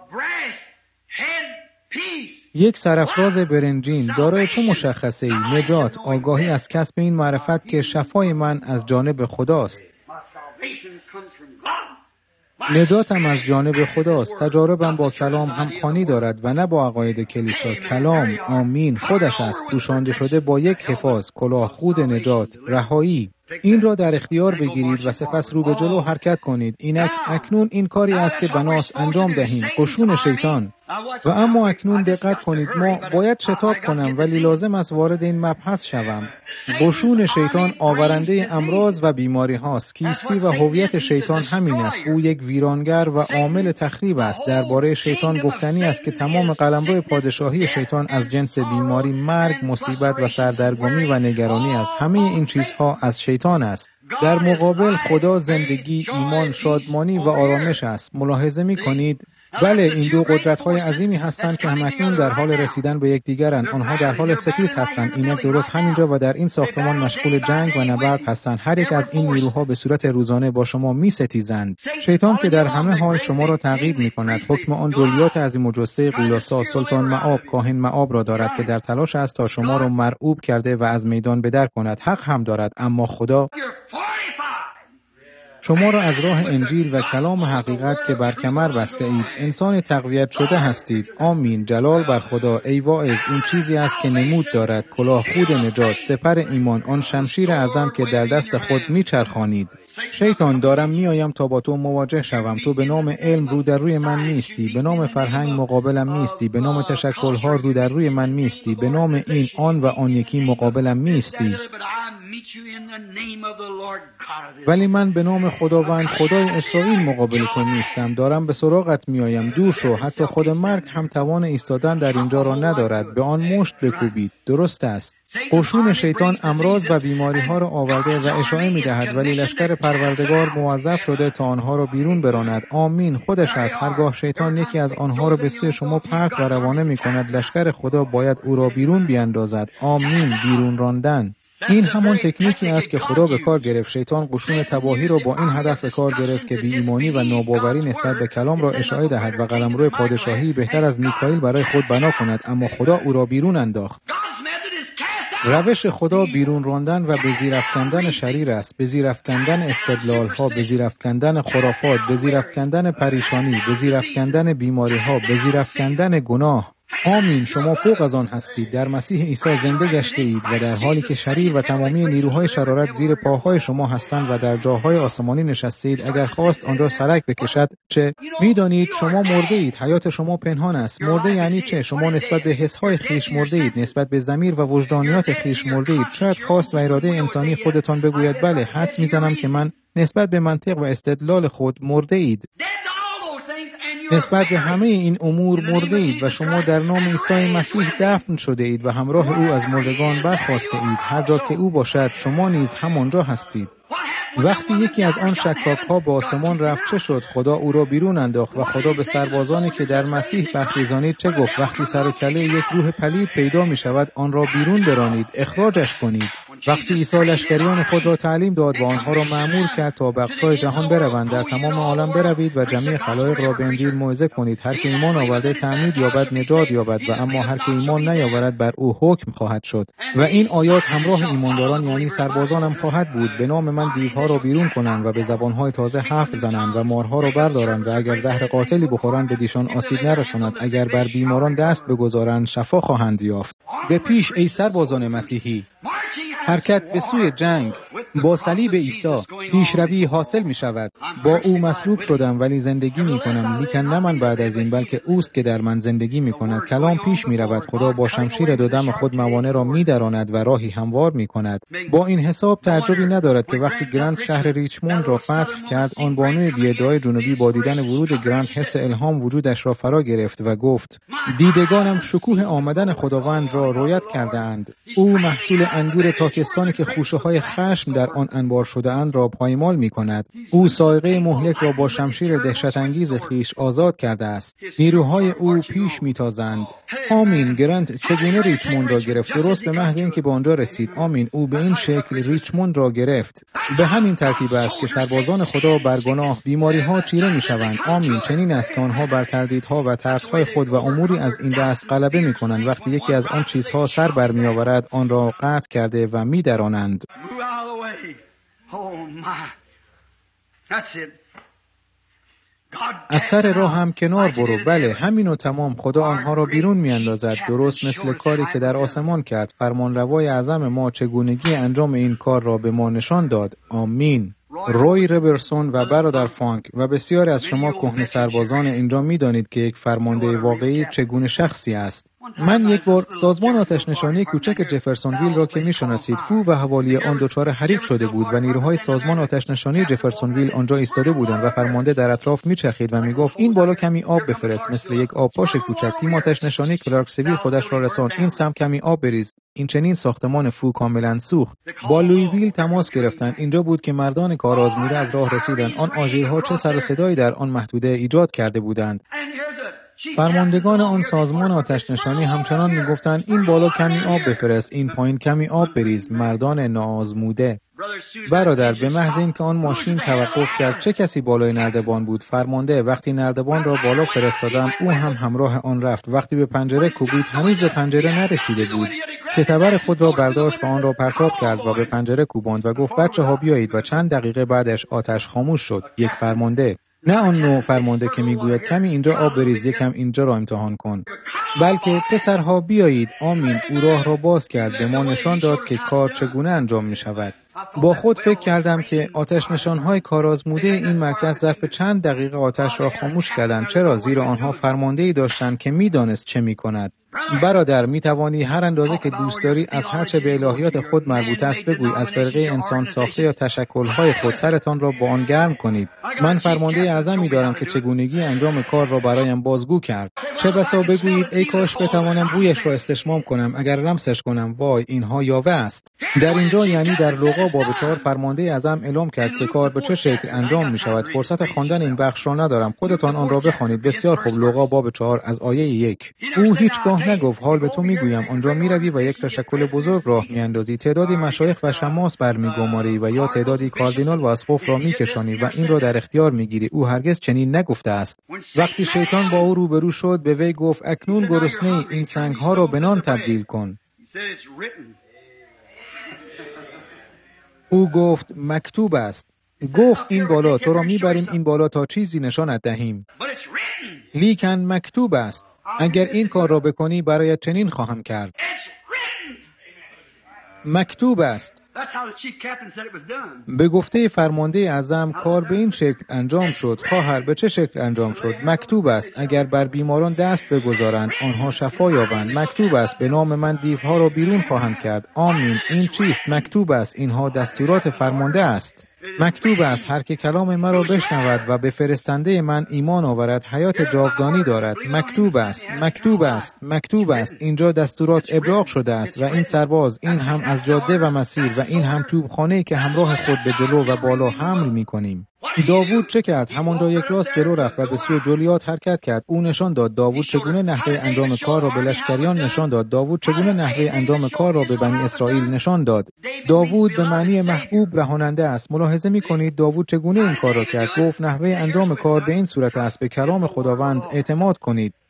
یک سرافراز برنجین دارای چه مشخصه‌ای؟ نجات، آگاهی از کسب این معرفت که شفای من از جانب خداست. نجاتم از جانب خداست. تجاربم با کلام همخوانی دارد و نه با عقاید کلیسا. کلام، آمین، خودش است، پوشانده شده با یک حفاظ، کلاه خود نجات، رهایی. این را در اختیار بگیرید و سپس رو به جلو حرکت کنید. اینک اکنون این کاری است که بناست انجام دهیم. قشون شیطان. و اما اکنون دقت کنید، ما باید شتاب کنم ولی لازم است وارد این مبحث شوم. قشون شیطان آورنده امراض و بیماری هاست. کیستی و هویت شیطان همین است. او یک ویرانگر و عامل تخریب است. درباره شیطان گفتنی است که تمام قلمرو پادشاهی شیطان از جنس بیماری، مرگ، مصیبت و سردرگمی و نگرانی است. همه این چیزها از شیطان است. در مقابل خدا زندگی، ایمان، شادمانی و آرامش است. ملاحظه می کنید؟ بله، این دو قدرت‌های عظیمی هستند که همکنون در حال رسیدن به یکدیگرند. آنها در حال ستیز هستند. اینک درست همینجا و در این ساختمان مشغول جنگ و نبرد هستند. هر یک از این نیروها به صورت روزانه با شما می‌ستیزند. شیطان که در همه حال شما را تعقیب می‌کند، حکم آن جلیات عظیم و جثه قولاسا سلطان مآب، کاهن مآب را دارد که در تلاش است تا شما را مرعوب کرده و از میدان بدر کند. حق هم دارد، اما خدا شما را از راه انجیل و کلام حقیقت که بر کمر بسته اید، انسان تقویت شده هستید. آمین. جلال بر خدا. ای واعظ، این چیزی است که نمود دارد. کلاه خود نجات، سپر ایمان، آن شمشیر اعظم که در دست خود میچرخانید. شیطان، دارم میآیم تا با تو مواجه شوم. تو به نام علم رو در روی من میستی، به نام فرهنگ مقابلم میستی، به نام تشکل‌ها رو در روی من میستی، به نام این آن و آن یکی مقابلم میستی. ولی من به نام خداوند خدای اسرائیل مقابل تو نیستم. دارم به سراغت میآیم. دور شو. حتی خود مرگ هم توان ایستادن در اینجا را ندارد. به آن مشت بکوبید. درست است. قشون شیطان امراض و بیماری ها را آورده و اشاعه می دهد، ولی لشکر پروردگار موظف شده تا آنها را بیرون براند. آمین. خودش است. هرگاه شیطان یکی از آنها را به سوی شما پرت و روانه می کند، لشکر خدا باید او را بیرون بیاندازد. آمین. بیرون راندن. این همان تکنیکی است که خدا به کار گرفت. شیطان قشون تباهی را با این هدف به کار گرفت که بی ایمانی و ناباوری نسبت به کلام را اشاعه دهد و قلمرو پادشاهی بهتر از میکائیل برای خود بنا کند، اما خدا او را بیرون انداخت. روش خدا بیرون راندن و به زیر افکندن شریر است، به زیر افکندن استدلال‌ها، به زیر افکندن خرافات، به زیر افکندن پریشانی، به زیر افکندن بیماری‌ها، به زیر افکندن گناه. آمین. شما فوق از آن هستید. در مسیح عیسی زنده گشته اید و در حالی که شریر و تمامی نیروهای شرارت زیر پاهای شما هستند و در جاهای آسمانی نشسته اید، اگر خواست آنجا سرک بکشد چه؟ میدانید شما مرده اید. حیات شما پنهان است. مرده یعنی چه؟ شما نسبت به حسهای خیش مرده اید، نسبت به ضمیر و وجدانیات خیش مرده اید. شاید خواست و اراده انسانی خودتان بگوید بله، حدس میزنم که من نسبت به منطق و استدلال خود مرده اید. نسبت به همه این امور مرده اید و شما در نام عیسی مسیح دفن شده اید و همراه او از مردگان برخاسته اید. هر جا که او باشد شما نیز همانجا هستید. وقتی یکی از آن شکاک‌ها به آسمان رفت چه شد؟ خدا او را بیرون انداخت و خدا به سربازانی که در مسیح برخیزانید چه گفت؟ وقتی سر و کله یک روح پلید پیدا می شود، آن را بیرون برانید، اخراجش کنید. وقتی عیسی لشکریان خود را تعلیم داد و آنها را مأمور کرد تا به اقصای جهان بروند، در تمام عالم بروید و جمیع خلایق را به انجیل موعظه کنید. هر که ایمان آورده تعمید یابد نجات یابد و اما هر که ایمان نیاورد بر او حکم خواهد شد. و این آیات همراه ایمانداران یعنی سربازانم خواهد بود. به نام من دیوها را بیرون کنند و به زبانهای تازه حرف زنند و مارها را بردارند و اگر زهر قاتلی بخورند به دیشان آسیب نرساند. اگر بر بیماران دست بگذارند شفا خواهند یافت. به پیش ای سربازان مسیحی. حرکت به سوی جنگ با صلیب عیسی پیشروی حاصل می شود. با او مصلوب شدم ولی زندگی می کنم، لیکن نه من بعد از این بلکه اوست که در من زندگی می کند. کلام پیش می رود. خدا با شمشیر دو دم خود موانع را می دراند و راهی هموار می کند. با این حساب تعجبی ندارد که وقتی گرانت شهر ریچموند را فتح کرد، آن بانوی بی‌ادعای جنوبی با دیدن ورود گرانت حس الهام وجودش را فرا گرفت و گفت: دیدگانم شکوه آمدن خداوند را رویت کرده اند. او محصول انگور تاکستانی که خوشه‌های خشم در آن انبار شده اند را پایمال می کند. او سائقه مهلک را با شمشیر دهشت انگیز خیش آزاد کرده است. نیروهای او پیش می تازند. آمین. گرانت چگونه ریچموند را گرفت؟ درست به محض اینکه به آنجا رسید. آمین. او به این شکل ریچموند را گرفت. به همین ترتیب است که سربازان خدا بر گناه، بیماری‌ها چیره می‌شوند. آمین. چنین است که آنها بر تردیدها و ترس‌های خود و اموری از این دست غلبه می‌کنند. وقتی یکی از آن چیزها سر برمی‌آورد، آن را قطع کرده و می‌درانند. از سر راه هم کنار برو. بله، همین و تمام. خدا آنها را بیرون می‌اندازد، درست مثل کاری که در آسمان کرد. فرمانروای اعظم ما چگونگی انجام این کار را به ما نشان داد. آمین. روی ربرسون و برادر فانک و بسیاری از شما کهنه سربازان اینجا می‌دانید که یک فرمانده واقعی چگونه شخصی است. من یک بار سازمان آتش نشانی کوچک جفرسونویل را که می‌شناسید، فو و حوالی آن دچار حریق شده بود و نیروهای سازمان آتش نشانی جفرسونویل آنجا ایستاده بودند و فرمانده در اطراف می‌چرخید و می‌گفت: این بالا کمی آب بفرست. مثل یک آبپاش کوچک تیم آتش نشانی کلارکسویل خودش را رساند. این سمت کمی آب بریز. این چنین ساختمان فو کاملا سوخت. با لویویل تماس گرفتند. اینجا بود که مردان کار آزموده از راه رسیدند. آن آژیرها چه سر و صدایی در آن محدوده ایجاد کرده بودند. فرماندگان آن سازمان آتش نشانی همچنان میگفتند: این بالا کمی آب بفرست، این پایین کمی آب بریز. مردان ناآزموده. برادر، به محض اینکه آن ماشین توقف کرد، چه کسی بالای نردبان بود؟ فرمانده. وقتی نردبان را بالا فرستادم، او هم همراه آن رفت. وقتی به پنجره کوبید، هنوز به پنجره نرسیده بود که تبر خود را برداشت و آن را پرتاب کرد و به پنجره کوباند و گفت: بچه‌ها بیایید. و چند دقیقه بعدش آتش خاموش شد. یک فرمانده. نه آن نوع فرمانده که میگوید کمی اینجا آب بریز، یکم اینجا را امتحان کن، بلکه پسرها بیایید. آمین. او راه را باز کرد، به ما نشان داد که کار چگونه انجام می شود. با خود فکر کردم که آتش نشانهای کارآزموده این مرکز ظرف چند دقیقه آتش را خاموش کردند. چرا؟ زیرا آنها فرمانده‌ای داشتند که می‌دانست چه می‌کند. برادر، می‌توانی هر اندازه که دوست داری از هر چه به الهیات خود مربوط است بگوی. از فرقه انسان ساخته یا تشکل‌های خود سرتان را با آن گرم کنید. من فرمانده اعظمی دارم که چگونگی انجام کار را برایم بازگو کرد. چه بسا بگویید: ای کاش بتوانم بویش را استشمام کنم، اگر لمسش کنم. وای، اینها یاوه است. در اینجا، یعنی در لوقا باب 4، فرمانده اعظم اعلام کرد که کار به چه شکل انجام می شود. فرصت خواندن این بخش را ندارم، خودتان آن را بخوانید. بسیار خوب. لوقا باب 4 از آیه 1. او هیچگاه نگفت: حال به تو میگویم. آنجا میروی و یک تشکل بزرگ راه میاندازی، تعدادی مشایخ و شماس برمیگماری و یا تعدادی کاردینال و اسقف را میکشانی و این را در اختیار میگیری. او هرگز چنین نگفته است. وقتی شیطان با او روبرو شد، به وی گفت: اکنون گرسنه‌ای، این سنگ‌ها را به نان تبدیل کن. او گفت: مکتوب است. گفت: این بالا تو را میبریم این بالا تا چیزی نشانت دهیم. لیکن مکتوب است. اگر این کار را بکنی برایت چنین خواهم کرد. مکتوب است. به گفته فرمانده اعظم کار به این شکل انجام شد. خواهر، به چه شکل انجام شد؟ مکتوب است. اگر بر بیماران دست بگذارند آنها شفا یابند. مکتوب است. به نام من دیوها را بیرون خواهم کرد. آمین. این چیست؟ مکتوب است. اینها دستورات فرمانده است. مکتوب است: هر که کلام مرا بشنود و به فرستنده من ایمان آورد حیات جاودانی دارد. مکتوب است. مکتوب است. مکتوب است. اینجا دستورات ابلاغ شده است و این سرباز، این هم از جاده و مسیر و این هم توپخانه‌ای که همراه خود به جلو و بالا حمل می‌کنیم. داوود چه کرد؟ همانجا یک راست جلو رفت و به سوی جولیات حرکت کرد. او نشان داد داوود چگونه نحوه انجام کار را به لشکریان نشان داد. داوود چگونه نحوه انجام کار را به بنی اسرائیل نشان داد. داوود به معنی محبوب رهاننده است. ملاحظه می‌کنید داوود چگونه این کار را کرد؟ گفت: نحوه انجام کار به این صورت است: به کلام خداوند اعتماد کنید.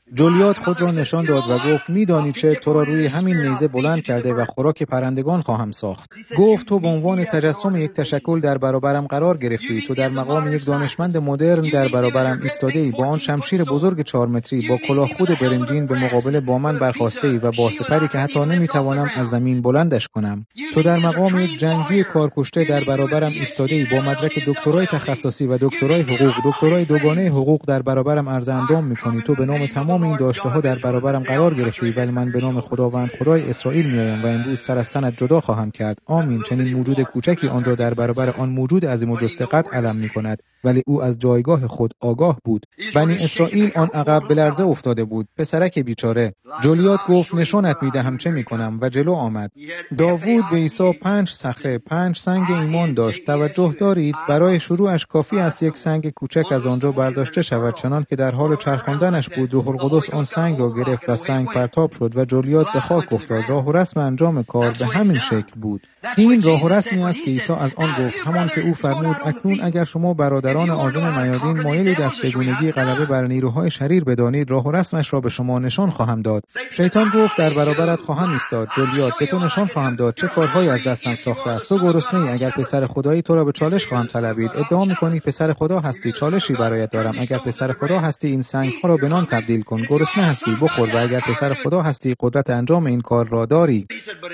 جولیات خود را نشان داد و گفت می‌دانی چه، تو را روی همین نیزه بلند کرده و خوراک پرندگان خواهم ساخت. گفت تو به عنوان تجسم یک تشکل در برابرم قرار گرفتی، تو در مقام یک دانشمند مدرن در برابرم ایستاده‌ای، با آن شمشیر بزرگ 4 متری با کلاه خود برنجین به مقابله با من برخاسته‌ای و با سپری که حتی نمی‌توانم از زمین بلندش کنم. تو در مقام یک جنگجوی کارکشته در برابرم ایستاده‌ای، با مدرک دکترای تخصصی و دکترای حقوق، دکترای دوگانه حقوق در برابرم عرض اندام می‌کنی. تو به نام تمام این داشته‌ها در برابرم قرار گرفتی، ولی من به نام خداوند خدای اسرائیل می‌آیم و امروز سر از تنت جدا خواهم کرد. آمین. چنین موجود کوچکی آنجا در برابر آن موجود عظیم و جثه‌قد علم می‌کند، ولی او از جایگاه خود آگاه بود. بنی اسرائیل آن عقب به لرزه افتاده بود. پسرک بیچاره. جولیات گفت نشانت می‌دهم چه می‌کنم و جلو آمد. داوود به عیسی 5 صخره 5 سنگ ایمان داشت. توجه دارید، برای شروعش کافی است یک سنگ کوچک از آنجا برداشته شود. چنان که در حال چرخاندنش بود، روح القدس آن سنگ را گرفت و سنگ پرتاب شد و جولیات به خاک افتاد. راه و رسم انجام کار به همین شکل بود. این راه و رسمی است که عیسی از آن گفت، همان که او فرمود اکنون اگر شما برادران عازم میادین مایلید از چگونگی غلبه بر نیروهای شریر بدانید، راه و رسمش را به شما نشان خواهم داد. شیطان گفت در برابرت خواهم ایستاد. جولیات به تو نشان خواهم داد چه کارهایی از دستم ساخته است. تو گرسنه‌ای، اگر پسر خدایی تو را به چالش خواهم طلبید. ادعا می‌کنی پسر خدا هستی، چالشی برایت دارم. اگر پسر خدا هستی این سنگ‌ها را به نان تبدیل کن. گرسنه هستی، بخور، و اگر پسر خدا هستی قدرت انجام این کار را داری.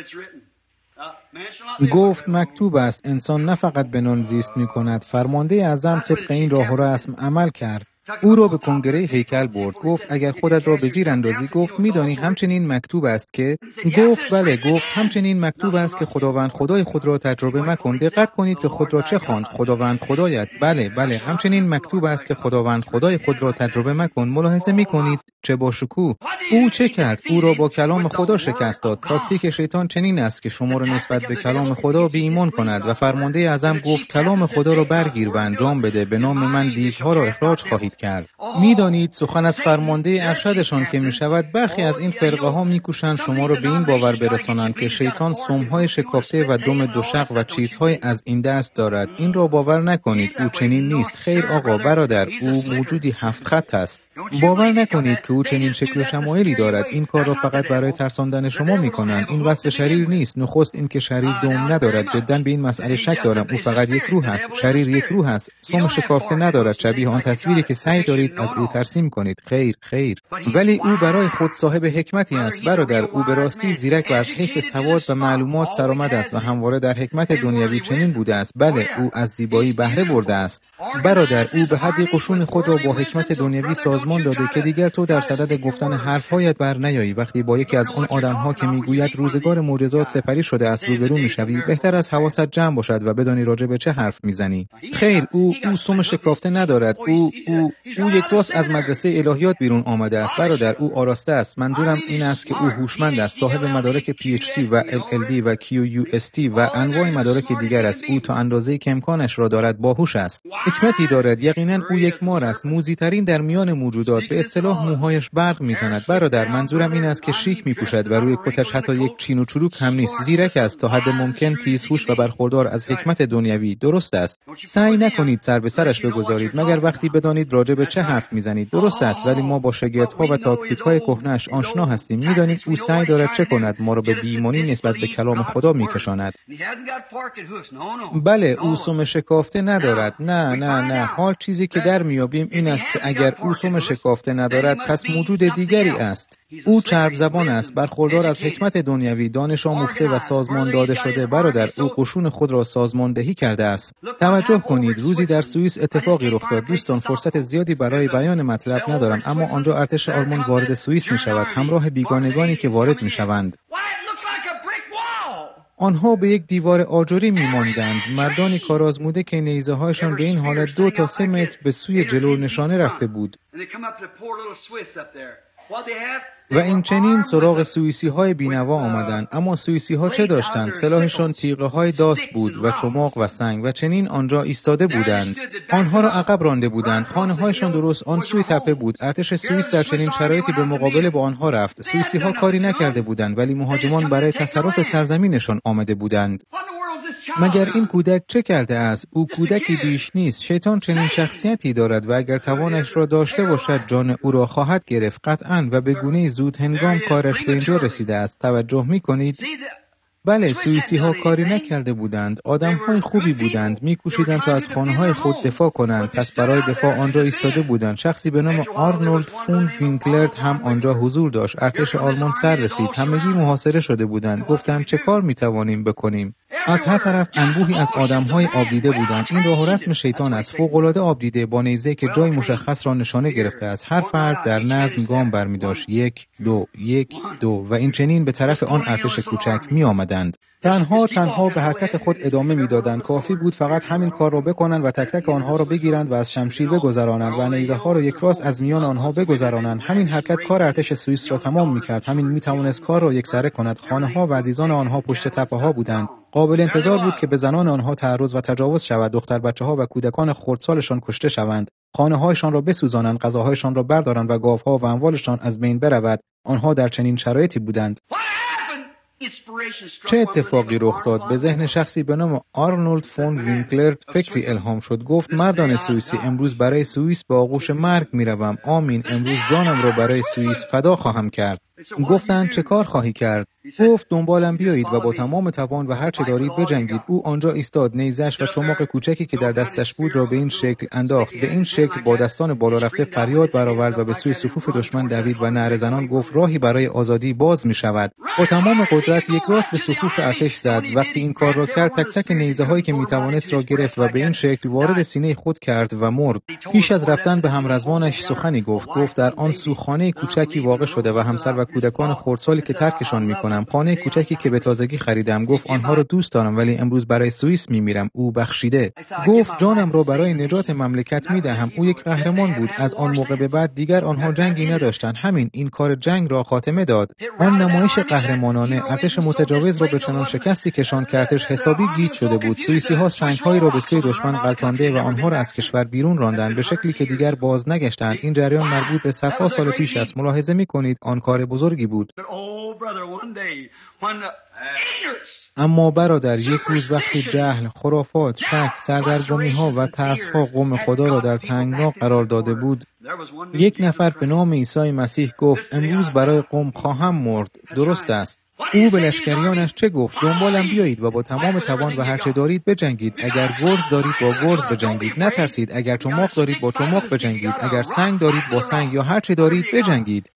گفت مکتوب است انسان نه فقط به نان زیست می‌کند. فرمانده اعظم طبق این راه و رسم عمل کرد. او را به کنگره هیکل برد. گفت اگر خودت را به زیر اندازی، گفت می‌دانی همچنین مکتوب است که، گفت بله. گفت همچنین مکتوب است که خداوند خدای خود را تجربه مکن. دقت کنید که خود را چه خواند؟ خداوند خدایت. بله همچنین مکتوب است که خداوند خدای خود را تجربه مکن. ملاحظه می‌کنید چه با شکوه. او چه کرد؟ او را با کلام خدا شکست داد. تاکتیک شیطان چنین است که شما را نسبت به کلام خدا بی ایمان کند و فرمانده اعظم گفت کلام خدا را برگیر و انجام بده، به نام من دیوها را اخراج خواهید کرد. میدانید سخن از فرمانده ارشدشان که می شود، برخی از این فرقه ها می کوشند شما را به این باور برسانند که شیطان سمهای شکافته و دم دوشق و چیزهای از این دست دارد. این را باور نکنید، او چنین نیست. خیر آقا برادر، او موجودی 7 خط است. باور نکنید که او چنین شکل و شمایلی دارد. این کار را فقط برای ترساندن شما می کنند. این وصف شریر نیست. نخست این که شریر دم ندارد. جدا به این مسئله شک دارم. او فقط یک روح است. شریر یک روح است. سم شکافته ندارد. شبیه آن تصویری که سعی دارید از او ترسیم کنید. خیر. ولی او برای خود صاحب حکمتی است. برادر، او به راستی زیرک و از حیث سواد و معلومات سرآمد است و همواره در حکمت دنیوی چنین بوده است. بله، او از زیبایی بهره برده است. برادر، او به حدی قشون خود را با حکمت دنیوی سازمان داده که دیگر تو در صدد گفتن حرف‌هایت بر نیایی. وقتی با یکی از آن آدم‌ها که میگوید روزگار معجزات سپری شده است روبرو میشوی، بهتر از حواست جمع باشد و بدانی راجع به چه حرف میزنی. خیر، او سم شکافته ندارد. او یک راست از مدرسه الهیات بیرون آمده است. برادر، او آراسته است. منظورم این است که او هوشمند است، صاحب مدارک PhD و LLD و QUST و انواع مدارک دیگر است. او تا اندازه‌ای که امکانش را دارد باهوش است. حکمتی دارد. یقینا او یک مار است، موذی‌ترین در میان موجودات. به اصطلاح موهایش برق میزند. برادر، منظورم این است که شیک میپوشد و روی کتش حتی یک چین و چروک هم نیست. زیرک است، تا حد ممکن تیزهوش و برخوردار از حکمت دنیوی. درست است. سعی نکنید سر به سرش بگذارید مگر وقتی بدانید راجع به چه حرف میزنید. درست است، ولی ما با شگفت‌ها و تاکتیک‌های کهنه‌اش آشنا هستیم. می‌دانیم او سعی دارد چه کند، ما را به بی‌ایمانی نسبت به کلام خدا می‌کشاند. بله، او سم شکافته ندارد. نه. حال چیزی که در میابیم این است که اگر او سم شکافته ندارد، پس موجود دیگری است. او چرب زبان است، برخوردار از حکمت دنیوی، دانش آموخته و سازمان داده شده. برادر، او قشون خود را سازماندهی کرده است. توجه کنید، روزی در سوئیس اتفاقی رخ داد. دوستان، فرصت زیادی برای بیان مطلب ندارم، اما آنجا ارتش آلمان وارد سوئیس می شود، همراه بیگانگانی که وارد می شوند. آنها به یک دیوار آجری می ماندند. مردانی کارآزموده که نیزه هایشان به این حالت 2 تا 3 متر به سوی جلو نشانه رفته بود. و این چنین سراغ سوئیسی های بینوا آمدند. اما سوئیسی ها چه داشتند؟ سلاحشان تیغه های داس بود و چماق و سنگ و چنین آنجا ایستاده بودند. آنها را عقب رانده بودند. خانه هایشان درست آن سوی تپه بود. ارتش سوئیس در چنین شرایطی به مقابله با آنها رفت. سوئیسی ها کاری نکرده بودند، ولی مهاجمان برای تصرف سرزمینشان آمده بودند. مگر این کودک چه کرده است؟ او کودکی بیش نیست. شیطان چنین شخصیتی دارد و اگر توانش را داشته باشد جان او را خواهد گرفت قطعاً و به گونه‌ای زود هنگام کارش به اینجا رسیده است. توجه می‌کنید؟ بله، سوئیسی ها کاری نکرده بودند. آدم های خوبی بودند. می‌کوشیدند تا از خانه های خود دفاع کنند. پس برای دفاع آنجا ایستاده بودند. شخصی به نام آرنولد فون وینکلرد هم آنجا حضور داشت. ارتش آلمان سر رسید. همگی محاصره شده بودند. گفتند چه کار می‌توانیم بکنیم؟ از هر طرف انبوهی از آدم‌های آبدیده بودند. این راه و رسم شیطان است. فوق‌العاده آبدیده با نیزه که جای مشخص را نشانه گرفته است. هر فرد در نظم گام برمی‌داشت. 1 2 1 2 و این چنین به طرف آن ارتش کوچک می‌آمدند. تنها به حرکت خود ادامه می‌دادند. کافی بود فقط همین کار را بکنند و تک تک آنها را بگیرند و از شمشیر بگذرانند و نیزه‌ها را یک راست از میان آنها بگذرانند. همین حرکت کار ارتش سوئیس را تمام می‌کرد. همین می‌توانست کار را یکسره کند. خانه‌ها و عزیزان آنها پشت تپه‌ها بودند. قابل انتظار بود که به زنان آنها تعرض و تجاوز شود، دختر بچه‌ها و کودکان خردسالشان کشته شوند، خانه‌هایشان را بسوزانند، غذاهایشان را بردارند و گاوها و اموالشان از بین برود. آنها در چنین شرایطی بودند. چه اتفاقی رخ داد؟ به ذهن شخصی به نام آرنولد فون وینکلرد فکری الهام شد. گفت مردان سوئیسی، امروز برای سوئیس به آغوش مرگ میروم. آمین. امروز جانم را برای سوئیس فدا خواهم کرد. گفتند چه کار خواهی کرد؟ گفت دنبالم بیایید و با تمام توان و هر چه دارید بجنگید. او آنجا ایستاد، نیزش و چماق کوچکی که در دستش بود را به این شکل انداخت. به این شکل با دستان بالا رفته فریاد برآورد و به سوی صفوف دشمن دوید و نعره زنان گفت راهی برای آزادی باز می شود. با تمام قدرت یک راست به صفوف ارتش زد. وقتی این کار را کرد تک تک نیزه هایی که می توانست را گرفت و به این شکل وارد سینه خود کرد و مرد. پیش از رفتن به همرزمانش سخنی گفت در آن سو خانه کوچکی واقع شده و همسر و کودکان خردسالی که ترکشان می‌کنم، خانه کوچکی که به تازگی خریدم. گفت آنها را دوست دارم ولی امروز برای سوئیس می‌میرم. او بخشیده. گفت جانم را برای نجات مملکت می‌دهم. او یک قهرمان بود. از آن موقع به بعد دیگر آنها جنگی نداشتند. همین این کار جنگ را خاتمه داد. آن نمایش قهرمانانه ارتش متجاوز را به چنان شکستی کشان که ارتش حسابی گیج شده بود. سوئیسی‌ها سنگ‌هایی را به سوی دشمن غلتانده و آنها را از کشور بیرون راندند به شکلی که دیگر باز نگشتند. این جریان مربوط به صدها سال پیش است. ملاحظه می‌کنید آن کار بزرگی بود. اما برادر، یک روز وقتی جهل، خرافات، شک، سردرگمی‌ها و ترس‌ها قوم خدا را در تنگنا قرار داده بود، یک نفر به نام عیسی مسیح گفت امروز برای قوم خواهم مرد. درست است. او به لشکریانش چه گفت؟ دنبالم بیایید و با تمام توان و هر چه دارید بجنگید. اگر گرز دارید با گرز بجنگید، نترسید. اگر چماق دارید با چماق بجنگید. اگر سنگ دارید با سنگ یا هر چه دارید بجنگید.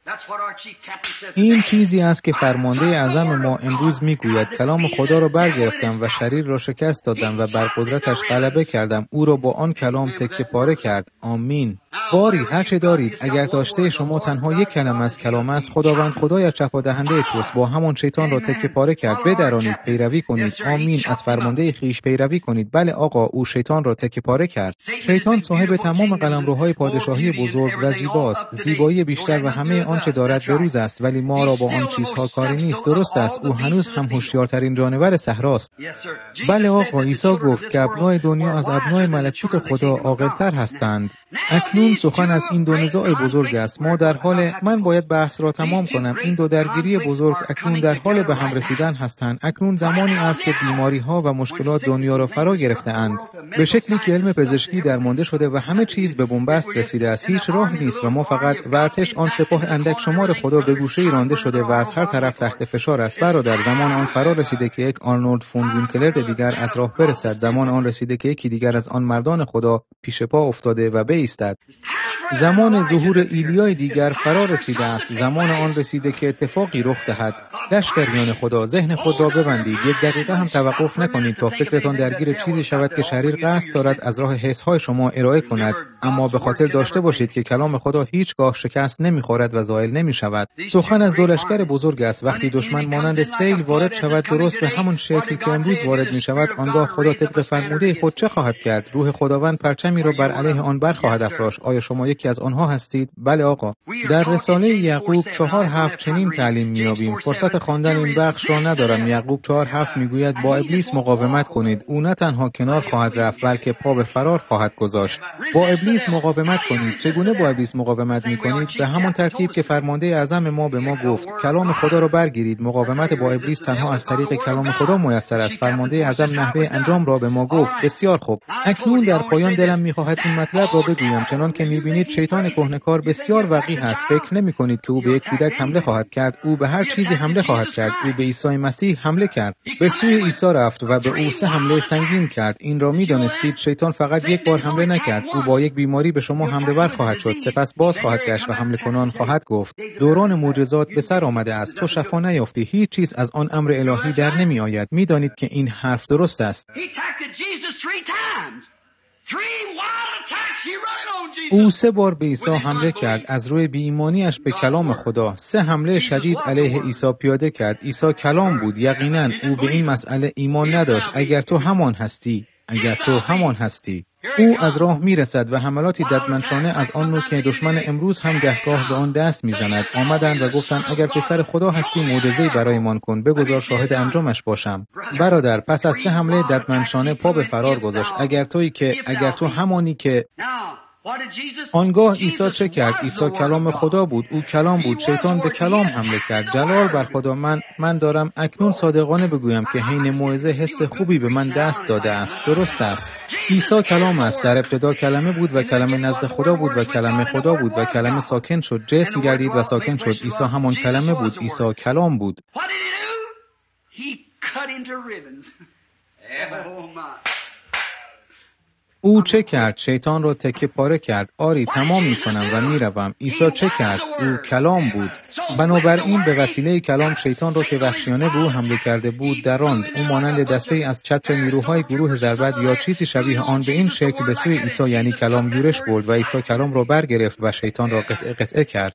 این چیزی است که فرمانده اعظم ما امروز میگوید. کلام خدا را برگرفتم و شریر را شکست دادم و بر قدرتش غلبه کردم. او را با آن کلام تکه پاره کرد. آمین. باری هر چه دارید، اگر داشته شما تنها یک کلمه از کلام است، خداوند خدایت شفا دهنده توست. با همان شیطان را تکه پاره کرد. بدرانید، پیروی کنید. آمین. از فرمانده خویش پیروی کنید. بله آقا، او شیطان را تکه پاره کرد. شیطان صاحب تمام قلمروهای پادشاهی بزرگ و زیباست. زیبایی بیشتر و همه آنچه دارد بروز است، ولی ما را با آن چیزها کاری نیست. درست است. او هنوز هم هوشیارترین جانور صحراست. بله آقا، عیسی گفت که ابنای دنیا از ابنای ملکوت خدا عاقل‌تر هستند. اکنون سخن از این دو نزاع بزرگ است. ما در حال من باید بحث را تمام کنم. این دو درگیری بزرگ اکنون در حال به هم رسیدن هستند. اکنون زمانی است که بیماری‌ها و مشکلات دنیا را فرا گرفته‌اند. به شکلی که علم پزشکی درمانده شده و همه چیز به بنبست رسیده است. هیچ راهی نیست و ما فقط ورتش آن سپاه اندک شمار خدا به گوشه‌ای رانده شده و از هر طرف تحت فشار است. برادر، زمان آن فرا رسیده که یک آرنولد فون وینکلرد دیگر از راه برسد. زمان آن رسیده که یکی دیگر از آن مردان خدا پیش پا افتاده و بایستد. زمان ظهور ایلیای دیگر فرا رسیده است. زمان آن رسیده که اتفاقی رخ دهد. لشکریان خدا، ذهن خود را ببندید. یک دقیقه هم توقف نکنید تا فکرتان درگیر چیزی شود که شریر قصد دارد از راه حس‌های شما ارائه کند. اما به خاطر داشته باشید که کلام خدا هیچگاه شکست نمی‌خورد و زائل نمی‌شود. سخن از دو لشکر بزرگ است. وقتی دشمن مانند سیل وارد شود، درست به همون شکل که امروز وارد می‌شود، آنگاه خدا طبق فرموده خود چه خواهد کرد؟ روح خداوند پرچمی را بر علیه آن برخواهد افراشت. آیا شما یکی از آنها هستید؟ بله آقا. در رساله یعقوب 4:7 چنین تعلیم می‌یابیم. فرصت خواندن این بخش را ندارم. یعقوب 4:7 میگوید با ابلیس مقاومت کنید. او نه تنها کنار خواهد رفت بلکه پا به فرار خواهد گذاشت. با ابلیس ابلیس مقاومت کنید. چگونه با ابلیس مقاومت می‌کنید؟ به همان ترتیب که فرمانده اعظم ما به ما گفت. کلام خدا را برگیرید. مقاومت با ابلیس تنها از طریق کلام خدا میسر است. فرمانده اعظم نحوه انجام را به ما گفت. بسیار خوب. اکنون در پایان دلم می‌خواهد این مطلب را بگویم. چنان که می‌بینید شیطان کهنه‌کار بسیار وقیح است. فکر نمی‌کنید که او به یک کودک حمله خواهد کرد. او به هر چیزی حمله خواهد کرد. او به عیسی مسیح حمله کرد. به سوی عیسی رفت و به او 3 حمله سنگین کرد. این را می‌دانستید شیطان فقط یک بار حمله نکرد. او با یک بیماری به شما حمله ور خواهد شد. سپس باز خواهد گشت و حمله کنان خواهد گفت. دوران معجزات به سر آمده است. تو شفا نیافتی. هیچ چیز از آن امر الهی در نمی آید. می‌دانید که این حرف درست است. او 3 بار به عیسی حمله کرد. از روی بی‌ایمانی‌اش به کلام خدا 3 حمله شدید علیه عیسی پیاده کرد. عیسی کلام بود. یقیناً او به این مسئله ایمان نداشت. اگر تو همان هستی. او از راه میرسد و حملاتی ددمنشانه از آن نوع که دشمن امروز هم گهگاه به آن دست میزند آمدند و گفتند اگر پسر خدا هستی معجزه‌ای برایمان کن، بگذار شاهد انجامش باشم. برادر، پس از 3 حمله ددمنشانه پا به فرار گذاشت. اگر تو همانی که آنگاه عیسی چه کرد؟ عیسی کلام خدا بود. او کلام بود. شیطان به کلام حمله کرد. جلال بر خدا. من دارم اکنون صادقانه بگویم که حین موعظه حس خوبی به من دست داده است. درست است. عیسی کلام است. در ابتدا کلمه بود و کلمه نزد خدا بود و کلمه خدا بود و کلمه ساکن شد، جسم گردید و ساکن شد. عیسی همان کلمه بود. عیسی کلام بود. او چه کرد؟ شیطان را تکه پاره کرد. آری، تمام می‌کنم و می‌روم. عیسی چه کرد؟ او کلام بود. بنابراین به وسیله کلام شیطان را که وحشیانه به او حمله کرده بود دراند. او مانند دسته‌ای از چتر نیروهای گروه ضربت یا چیزی شبیه آن به این شکل به سوی عیسی یعنی کلام یورش برد و عیسی کلام را برگرفت و شیطان را قطعه کرد.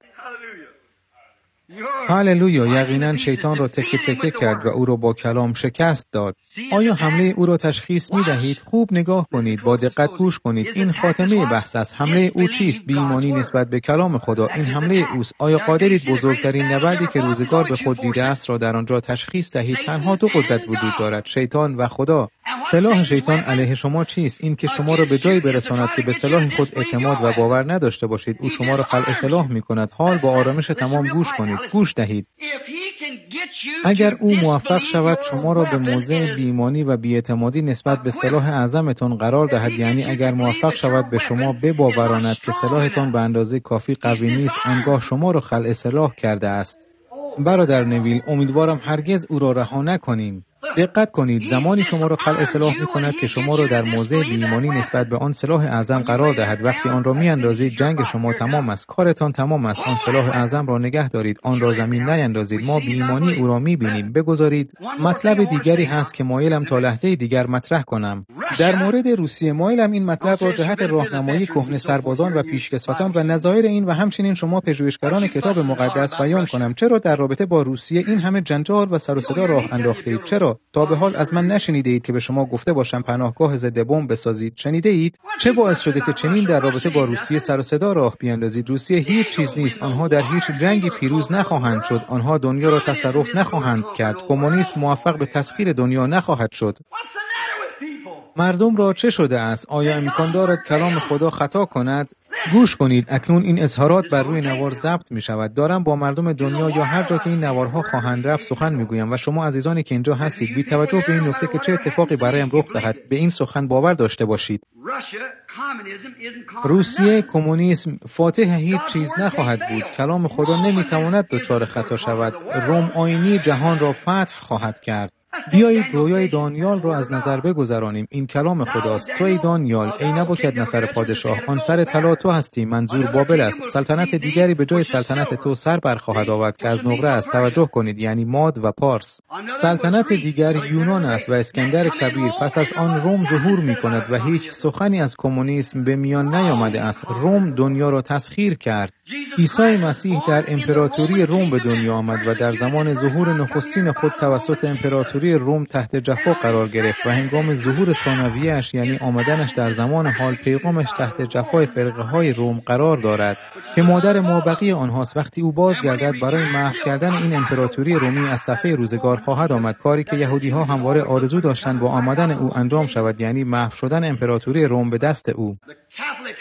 هاللویا. یقینا شیطان را تکه تکه کرد و او را با کلام شکست داد. آیا حمله او را تشخیص می دهید؟ خوب نگاه کنید، با دقت گوش کنید. این خاتمه بحث است. حمله او چیست؟ بی‌ایمانی نسبت به کلام خدا. این حمله اوست. آیا قادرید بزرگترین نبردی که روزگار به خود دیده است را در آنجا تشخیص دهید؟ تنها 2 قدرت وجود دارد، شیطان و خدا. سلاح شیطان علیه شما چیست؟ این که شما را به جایی برساند که به سلاح خود اعتماد و باور نداشته باشید. او شما را خلع سلاح می‌کند. حال با آرامش تمام گوش کنید. گوش دهید. اگر او موفق شود شما را به موضع بی‌ایمانی و بی‌اعتمادی نسبت به سلاح اعظمتان قرار دهد، یعنی اگر موفق شود به شما بباوراند که سلاحتان به اندازه کافی قوی نیست، آنگاه شما را خلع سلاح کرده است. برادر نویل، امیدوارم هرگز او را رها نکنیم. دقت کنید، زمانی شما را خلع سلاح می‌کند که شما را در موضع بی‌ایمانی نسبت به آن سلاح اعظم قرار دهد. وقتی آن را می‌اندازید جنگ شما تمام است، کارتان تمام است. آن سلاح اعظم را نگه دارید، آن را زمین نیندازید. ما بی‌ایمانی او را می‌بینیم. بگذارید مطلب دیگری هست که مایلم تا لحظه دیگر مطرح کنم. در مورد روسیه مایلم این مطلب را جهت راهنمایی کهنه سربازان و پیشکسوتان و نظایر این و همچنین شما پژوهشگران کتاب مقدس بیان کنم. چرا در رابطه با روسیه این همه جنجال و سر و صدا راه انداختید؟ چرا تا به حال از من نشنیده اید که به شما گفته باشم پناهگاه ضد بمب بسازید؟ شنیده اید؟ چه باعث شده که چنین در رابطه با روسیه سر و صدا راه بیاندازید؟ روسیه هیچ چیز نیست. آنها در هیچ جنگی پیروز نخواهند شد. آنها دنیا را تصرف نخواهند کرد. کمونیسم موفق به تسخیر دنیا نخواهد شد. مردم را چه شده است؟ آیا امکان دارد کلام خدا خطا کند؟ گوش کنید، اکنون این اظهارات بر روی نوار ضبط می شود. دارم با مردم دنیا یا هر جا که این نوارها خواهند رفت سخن می گویم و شما عزیزانی که اینجا هستید بی توجه به این نکته که چه اتفاقی برایم رخ دهد به این سخن باور داشته باشید. روسیه کمونیسم فاتح هیچ چیز نخواهد بود. کلام خدا نمی تواند دچار خطا شود. روم آینی جهان را فتح خواهد کرد. بیایید رویای دانیال را از نظر بگذرانیم. این کلام خداست. تو ای دانیال، ای نبوکدنصر پادشاه، آن سر طلا تو هستی. منظور بابل است. سلطنت دیگری به جای سلطنت تو سر برخواهد آورد که از نقره است. توجه کنید، یعنی ماد و پارس. سلطنت دیگر یونان است و اسکندر کبیر. پس از آن روم ظهور می کند و هیچ سخنی از کمونیسم به میان نیامده است. روم دنیا را تسخیر کرد. عیسی مسیح در امپراتوری روم به دنیا آمد و در زمان ظهور نخستین خود توسط امپراتوری روم تحت جفا قرار گرفت و هنگام ظهور ثانویه‌اش یعنی آمدنش در زمان حال پیغامش تحت جفای فرقه‌های روم قرار دارد که مادر مابقی آنهاست. وقتی او بازگردد برای محو کردن این امپراتوری رومی از صفحه روزگار خواهد آمد، کاری که یهودی‌ها همواره آرزو داشتند با آمدن او انجام شود، یعنی محو شدن امپراتوری روم به دست او.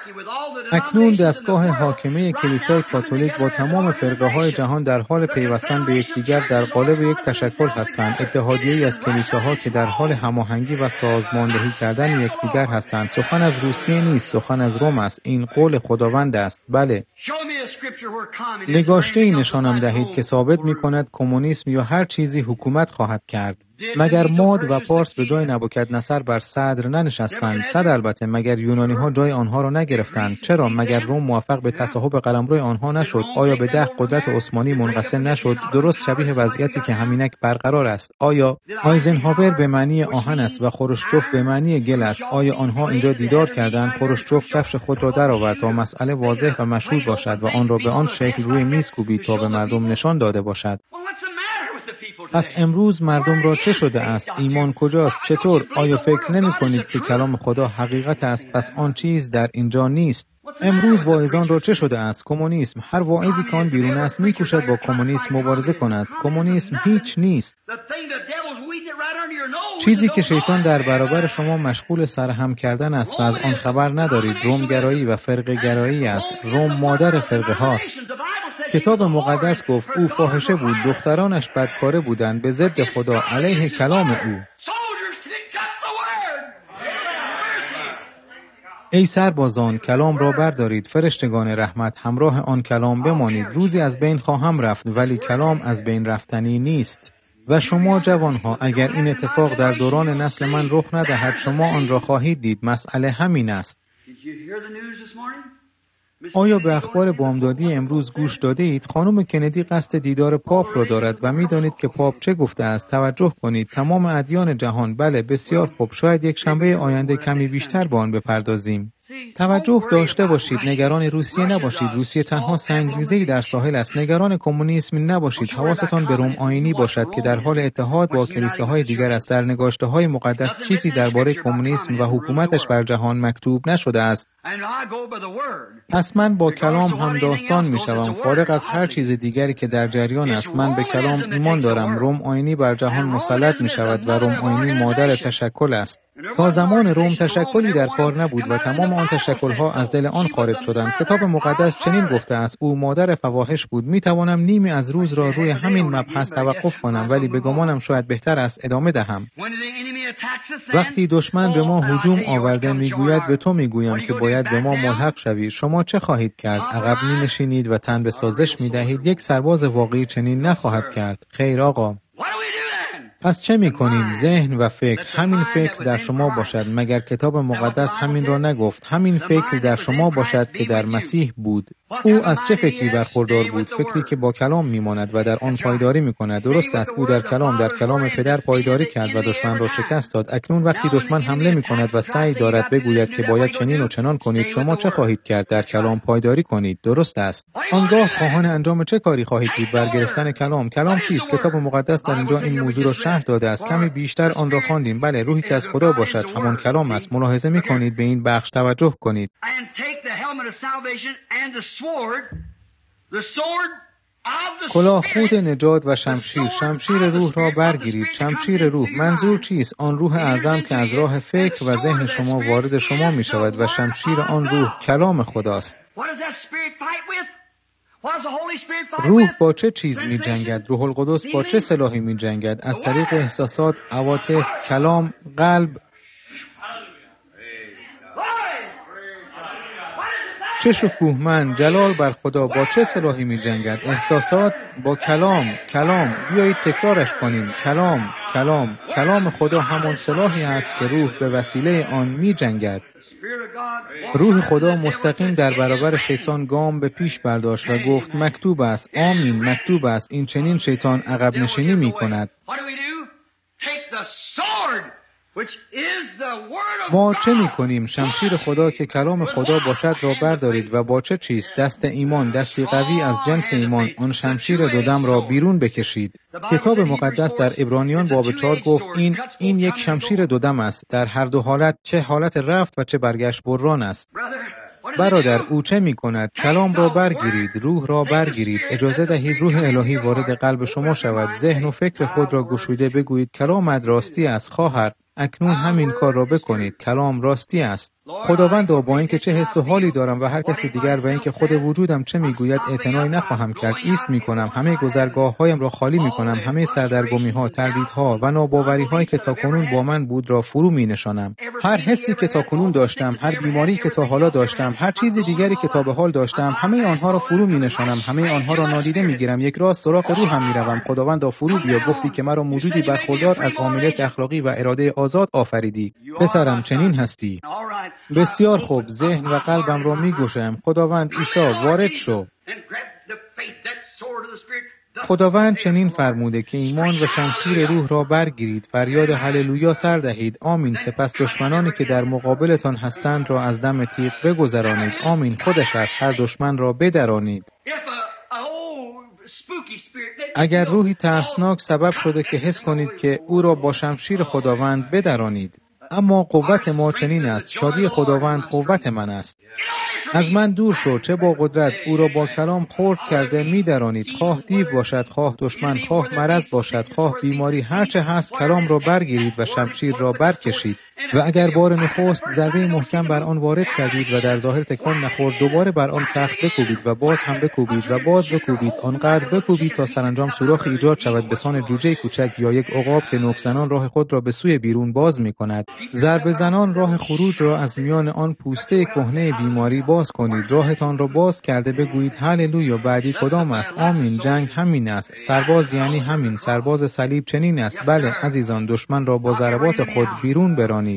اکنون دستگاه حاکمه کلیسای کاتولیک با تمام فرقه‌های جهان در حال پیوستن به یکدیگر در قالب یک تشکل هستند. اتحادیه‌ای از کلیساها که در حال هماهنگی و سازماندهی کردن یکدیگر هستند. سخن از روسیه نیست، سخن از روم است. این قول خداوند است. بله. نگاشته‌ای نشانم دهید که ثابت می‌کند کمونیسم یا هر چیزی حکومت خواهد کرد. مگر ماد و پارس به جای نبوکدنصر بر صدر ننشستند؟ صد البته. مگر یونانی‌ها جای آنها را نگرفتند؟ چرا؟ مگر روم موفق به تصاحب قلمرو آنها نشد؟ آیا به 10 قدرت عثمانی منقسم نشد؟ درست شبیه وضعیتی که همینک برقرار است. آیا آیزنهاور به معنی آهن است و خروشچوف به معنی گل است؟ آیا آنها اینجا دیدار کردند؟ خروشچوف کفش خود را درآورد تا مسئله واضح و مشهود باشد و آن را به آن شکل روی میز کوبید تا به مردم نشان داده باشد. پس امروز مردم را چه شده است؟ ایمان کجاست؟ چطور؟ آیا فکر نمی کنید که کلام خدا حقیقت است؟ پس آن چیز در اینجا نیست. امروز واعظان را چه شده است؟ کمونیسم. هر واعظی که آن بیرون است می‌کوشد با کمونیسم مبارزه کند. کمونیسم هیچ نیست. چیزی که شیطان در برابر شما مشغول سرهم کردن است و از آن خبر ندارید، رومگرایی و فرقه گرایی است. روم مادر فرقه هاست. کتاب مقدس گفت او فاحشه بود، دخترانش بدکاره بودند، به ضد خدا، علیه کلام او. ای سربازان، کلام را بردارید، فرشتگان رحمت، همراه آن کلام بمانید. روزی از بین خواهم رفت، ولی کلام از بین رفتنی نیست. و شما جوانها، اگر این اتفاق در دوران نسل من رخ ندهد، شما آن را خواهید دید. مسئله همین است. آیا به اخبار بامدادی امروز گوش داده اید؟ خانم کندی قصد دیدار پاپ را دارد و می دانید که پاپ چه گفته است. توجه کنید. تمام ادیان جهان. بله، بسیار خوب. شاید یک شنبه آینده کمی بیشتر به آن بپردازیم. توجه داشته باشید. نگران روسیه نباشید. روسیه تنها سنگریزه‌ای در ساحل است. نگران کمونیسم نباشید. حواستان به روم آیینی باشد که در حال اتحاد با کلیساهای دیگر است. در نگاشته‌های مقدس چیزی درباره کمونیسم و حکومتش بر جهان مکتوب نشده است. پس من با کلام هم داستان می‌شوم، فارغ از هر چیز دیگری که در جریان است. من به کلام ایمان دارم. روم آیینی بر جهان مسلط می‌شود و روم آیینی مادر تشکل است. تا زمان روم تشکلی در کار نبود و تمام آن تشکل‌ها از دل آن خارج شدند. کتاب مقدس چنین گفته است: او مادر فواحش بود. می‌توانم نیمی از روز را روی همین مبحث توقف کنم، ولی به گمانم شاید بهتر است ادامه دهم. وقتی دشمن به ما هجوم آورده میگوید به تو میگویم که باید به ما ملحق شوی. شما چه خواهید کرد؟ عقب می‌نشینید و تن به سازش می‌دهید. یک سرباز واقعی چنین نخواهد کرد. خیر آقا. پس چه می‌کنیم؟ ذهن و فکر. همین فکر در شما باشد. مگر کتاب مقدس همین را نگفت؟ همین فکر در شما باشد که در مسیح بود. او از چه فکری برخوردار بود؟ فکری که با کلام میماند و در آن پایداری میکند. درست است، او در کلام پدر پایداری کرد و دشمن را شکست داد. اکنون وقتی دشمن حمله میکند و سعی دارد بگوید که باید چنین و چنان کنید، شما چه خواهید کرد؟ در کلام پایداری کنید. درست است. آنگاه خواهان انجام چه کاری خواهید بود؟ برگرفتن کلام. کلام چیست؟ کتاب مقدس در اینجا این موضوع را شرح داده است. کمی بیشتر آن را خواندیم. بله، روحی که از خدا باشد همان کلام است. ملاحظه میکنید؟ به این بخش توجه کنید. کلاه خود نجات و شمشیر روح را برگیرید. شمشیر روح منظور چیست؟ آن روح اعظم که از راه فکر و ذهن شما وارد شما می شود و شمشیر آن روح کلام خداست. روح با چه چیز می جنگد؟ روح القدس با چه سلاحی می جنگد؟ از طریق احساسات، عواطف، کلام، قلب. چه شکوهمند، جلال بر خدا. با چه سلاحی می جنگد؟ احساسات با کلام. بیایید تکرارش کنیم. کلام خدا همان سلاحی است که روح به وسیله آن می جنگد. روح خدا مستقیم در برابر شیطان گام به پیش برداشت و گفت مکتوب است. آمین، مکتوب است. این چنین شیطان عقب نشینی می کند. ما چه می کنیم؟ شمشیر خدا که کلام خدا باشد را بردارید و با چه چیز؟ دست ایمان، دستی قوی از جنس ایمان، آن شمشیر دودم را بیرون بکشید. کتاب مقدس در عبرانیان باب 4 گفت این یک شمشیر دودم است. در هر دو حالت، چه حالت رفت و چه برگشت بران است. برادر، او چه می کند؟ کلام را برگیرید، روح را برگیرید. اجازه دهید روح الهی وارد قلب شما شود. ذهن و فکر خود را گشوده بگویید کلامت راستی است خواهر. اکنون همین کار را بکنید. کلام راستی است. خداوندا، با اینکه چه حس و حالی دارم و هر کسی دیگر و اینکه خود وجودم چه میگوید اعتنایی نخواهم کرد. ایست میکنم، همه گذرگاه‌هایم را خالی میکنم، همه سردرگمی‌ها، تردیدها و ناباوری‌هایی که تاکنون با من بود را فرو مینشانم. هر حسی که تاکنون داشتم، هر بیماری که تا حالا داشتم، هر چیز دیگری که تا به حال داشتم، همه آنها را فرو مینشانم، همه آنها را نادیده میگیرم. یک راست سراغ روحم میروم. خداوندا، فرو بیا. گفتی که مرا موجودی برخوردار از عاملیت اخلاقی و اراده آزاد آفریدی. پسرم، چنین هستی. بسیار خوب. ذهن و قلبم را میگشایم. خداوند عیسی، وارد شو. خداوند چنین فرموده که ایمان و شمشیر روح را برگیرید، فریاد هللویا سر دهید. آمین. سپس دشمنانی که در مقابلتان هستند را از دم تیغ بگذرانید. آمین. خودش از هر دشمن را بدرانید. اگر روحی ترسناک سبب شده که حس کنید که او را با شمشیر خداوند بدرانید. اما قوت ما چنین است. شادی خداوند قوت من است. از من دور شو. چه با قدرت او را با کلام خرد کرده می‌درانید. خواه دیو باشد، خواه دشمن، خواه مرض باشد، خواه بیماری، هرچه هست کلام را برگیرید و شمشیر را برکشید. و اگر بار نخست ضربه محکم بر آن وارد کردید و در ظاهر تکان نخورد، دوباره بر آن سخت بکوبید و باز هم بکوبید و باز بکوبید. آنقدر بکوبید تا سرانجام سوراخ ایجاد شود به سان جوجه کوچک یا یک عقاب که نوک‌زنان راه خود را به سوی بیرون باز می‌کند. ضربه زنان راه خروج را از میان آن پوسته کهنه بیماری باز کنید. راهتان را باز کرده بگویید هللویا. بعدی کدام است؟ آمین. جنگ همین است. سرباز یعنی همین. سرباز صلیب چنین است. بله عزیزان، دشمن را با ضربات خود بیرون برانید.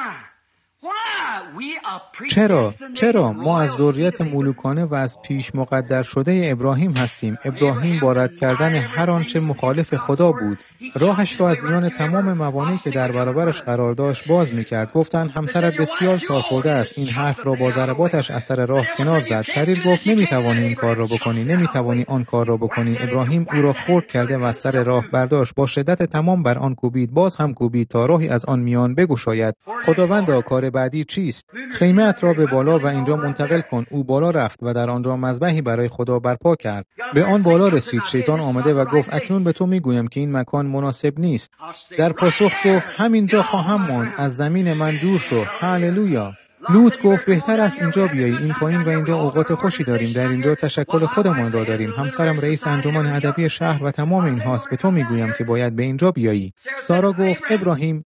چرا ما از ذریت ملوکانه و از پیش مقدر شده ابراهیم هستیم. ابراهیم با رد کردن هر آنچه مخالف خدا بود، راهش را از میان تمام موانعی که در برابرش قرار داشت باز می‌کرد. گفتند همسرت بسیار سالخورده است. این حرف را با ضرباتش از سر راه کنار زد. شریر گفت نمی‌توانی این کار را بکنی، نمی‌توانی آن کار را بکنی. ابراهیم او را خرد کرده و از سر راه برداشت. با شدت تمام بر آن کوبید، باز هم کوبید تا راهی از آن میان بگشاید. خداوندا، کار بعدی چیست؟ خیمه‌ات را به بالا و اینجا منتقل کن. او بالا رفت و در آنجا مذبحی برای خدا برپا کرد. به آن بالا رسید. شیطان آمده و گفت اکنون به تو میگویم که این مکان مناسب نیست. در پاسخ گفت همینجا خواهم ماند. از زمین من دور شو. هللویا. لوط گفت بهتر است اینجا بیایی. این پایین و اینجا اوقات خوشی داریم. در اینجا تشکل خودمان را داریم. همسرم رئیس انجمن ادبی شهر و تمام اینهاست. به تو میگویم که باید به اینجا بیایی. سارا گفت ابراهیم.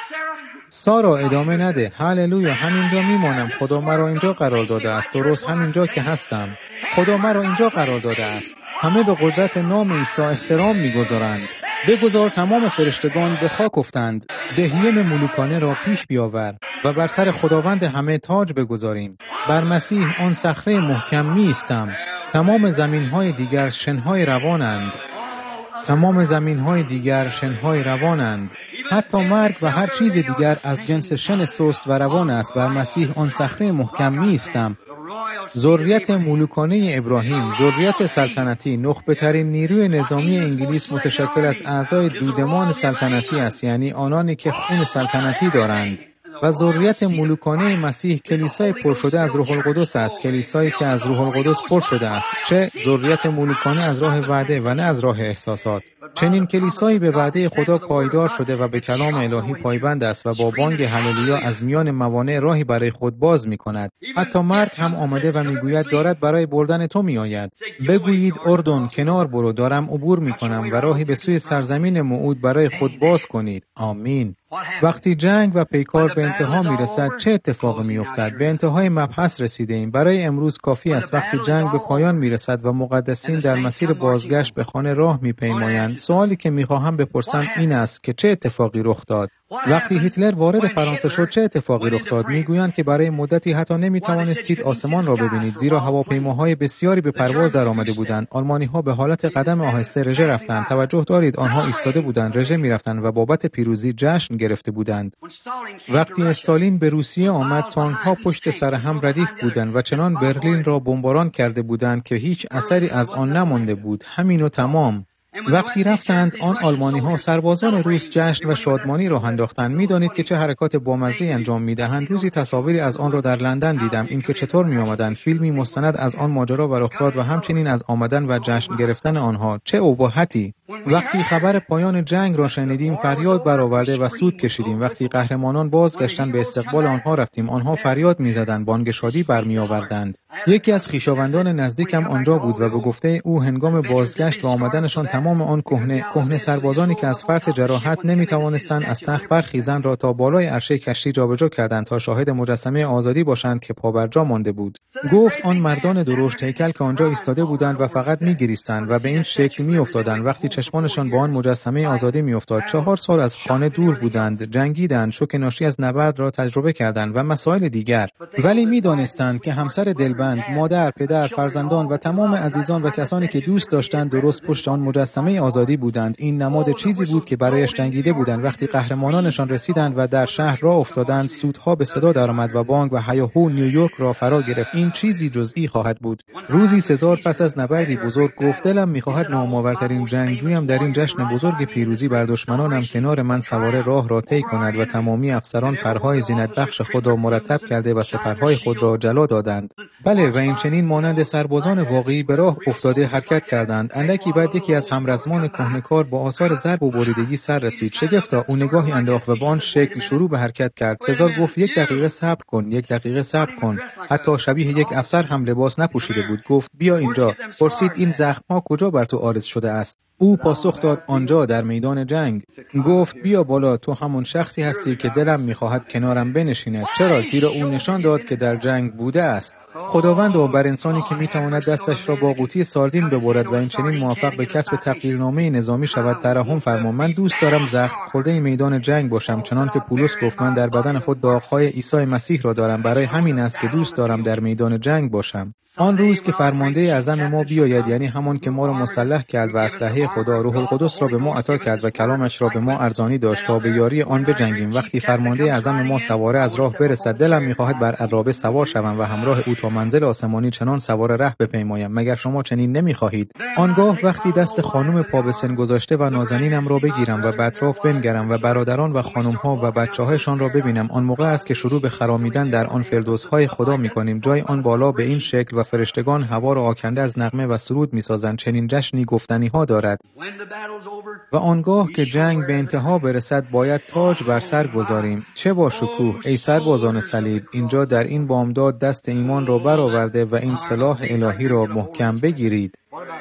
سارا ادامه نده. هللویا. همینجا میمانم. خدا مرا اینجا قرار داده است. درست همینجا که هستم. خدا مرا اینجا قرار داده است. همه به قدرت نام عیسی احترام میگذارند. بگذار تمام فرشتگان به خاک افتند. دهیه ملوکانه را پیش بیاور و بر سر خداوند همه تاج بگذاریم. بر مسیح آن صخره محکم می‌ایستم. تمام زمین‌های دیگر شن‌های روانند. تمام زمین‌های دیگر شن‌های روانند. حتی مرگ و هر چیز دیگر از جنس شن سست و روان است. بر مسیح آن صخره محکم می‌ایستم. ذریت ملوکانه ابراهیم، ذریت سلطنتی، نخبه‌ترین نیروی نظامی انگلیس متشکل از اعضای دودمان سلطنتی است، یعنی آنانی که خون سلطنتی دارند. و ذریت ملوکانه مسیح کلیسای پر شده از روح القدس است، کلیسایی که از روح القدس پر شده است. چه ذریت ملوکانه از راه وعده و نه از راه احساسات. چنین کلیسایی به وعده خدا پایدار شده و به کلام الهی پایبند است و با بانگ هللویا از میان موانع راهی برای خود باز می کند. حتی مرگ هم آمده و میگوید دارد برای بردن تو می آید. بگویید اردن کنار برو، دارم عبور می کنم و راهی به سوی سرزمین موعود برای خود باز کنید. آمین. وقتی جنگ و پیکار به انتها می رسد چه اتفاقی می افتد؟ به انتهای مبحث رسیده ایم. برای امروز کافی است وقتی جنگ به پایان می رسد و مقدسین در مسیر بازگشت به خانه راه می پیمایند. سوالی که می خواهم بپرسم این است که چه اتفاقی رخ داد؟ وقتی هیتلر وارد فرانسه شد چه اتفاقی رخ داد؟ میگویند که برای مدتی حتی نمیتوانستید آسمان را ببینید زیرا هواپیماهای بسیاری به پرواز در آمده بودند. آلمانی‌ها به حالت قدم آهسته رژه رفتند. توجه دارید آنها ایستاده بودند، رژه می‌رفتند و بابت پیروزی جشن گرفته بودند. وقتی استالین به روسیه آمد تانک‌ها پشت سر هم ردیف بودند و چنان برلین را بمباران کرده بودند که هیچ اثری از آن نمانده بود. همین و تمام. وقتی رفتند آن آلمانی‌ها سربازان روس جشن و شادمانی راه انداختند. می‌دانید که چه حرکات بامزه‌ای انجام می‌دهند. روزی تصاویری از آن را در لندن دیدم، اینکه چطور می‌آمدند. فیلمی مستند از آن ماجرا و رخ داد و همچنین از آمدن و جشن گرفتن آنها. چه اباحتی! وقتی خبر پایان جنگ را شنیدیم فریاد برآورده و سود کشیدیم. وقتی قهرمانان بازگشتند به استقبال آنها رفتیم. آنها فریاد می‌زدند، بانگ شادی برمی‌آوردند. یکی از خویشاوندان نزدیکم آنجا بود و به گفته او هنگام بازگشت و آمدنشان تمام آن کهنه سربازانی که از فرط جراحت نمی‌توانستند از تخت برخیزند را تا بالای عرشه کشتی جابجا کردند تا شاهد مجسمه آزادی باشند که پابرجا مانده بود. گفت آن مردان درشت هیکل که آنجا ایستاده بودند و فقط می‌گریستند و به این شکل می‌افتادند وقتی چشمانشان با آن مجسمه آزادی می‌افتاد. 4 سال از خانه دور بودند، جنگیدند، شوک ناشی از نبرد را تجربه کردند و مسائل دیگر، ولی می‌دانستند که همسر دلبند، مادر، پدر، فرزندان و تمام عزیزان و کسانی که دوست داشتند درست پشت آن مجسمه آزادی بودند. این نماد چیزی بود که برایش جنگیده بودند. وقتی قهرمانانشان رسیدند و در شهر راه افتادند، سودها به صدا درآمد و بانگ و هیاهو نیویورک را فرا گرفت. این چیزی جزئی خواهد بود. روزی سزار پس از نبردی بزرگ گفت دلم می‌خواهد نامآورترین جنگجویم در این جشن بزرگ پیروزی بر دشمنانم کنار من سواره راه را طی کند و تمامی افسران پرهای زینت بخش خود را مرتب کرده و سپرهای خود را جلا دادند. بله، و این چنین مانند سربازان واقعی به راه افتاده حرکت کردند. اندکی بعد یکی از همرزمان کهنه‌کار با آثار ضرب و بریدگی سر رسید. شگفتا، او نگاهی انداخت و به آن شکل شروع به حرکت کرد. سزار گفت 1 دقیقه صبر کن، 1 دقیقه صبر کن. حتی شبیه یک افسر هم لباس نپوشیده بود. گفت بیا اینجا. پرسید این زخم‌ها کجا بر تو عارض شده است؟ او پاسخ داد آنجا در میدان جنگ. گفت بیا بالا، تو همون شخصی هستی که دلم می‌خواهد کنارم بنشیند. چرا؟ زیرا او نشان داد که در جنگ بوده است. خداوند و بر انسانی که میتواند دستش را با قوطی ساردین ببرد و این چنین موفق به کسب تقدیرنامه نظامی شود ترحم فرما. من دوست دارم زخم خورده میدان جنگ باشم، چنان که پولس گفت من در بدن خود داغ‌های عیسی مسیح را دارم. برای همین است که دوست دارم در میدان جنگ باشم. آن روز که فرمانده اعظم ما بیاید، یعنی همان که ما را مسلح کرد و اسلحه خدا روح القدس را به ما عطا کرد و کلامش را به ما ارزانی داشت تا به یاری آن بجنگیم. وقتی فرمانده اعظم ما سواره از راه برسد، دلم می‌خواهد بر عرابه سوار شوم و همراه او تا منزل آسمانی چنان سوار ره بپیمایم. مگر شما چنین نمی‌خواهید؟ آنگاه وقتی دست خانم پا به سن گذاشته و نازنینم را بگیرم و به اطراف بنگرم و برادران و خانم‌ها و بچه‌هایشان را ببینم، آن موقع است که شروع به خرامیدن در آن فردوس‌های خدا می‌کنیم. جای آن بالا به این شکل و فرشتگان هوا را آکنده از نغمه و سرود می‌سازند. چنین جشنی گفتنی‌ها دارد. و آنگاه که جنگ به انتها برسد باید تاج بر سر گذاریم. چه با شکوه ای سربازان صلیب! اینجا در این بامداد دست ایمان را برآورده و این سلاح الهی را محکم بگیرید.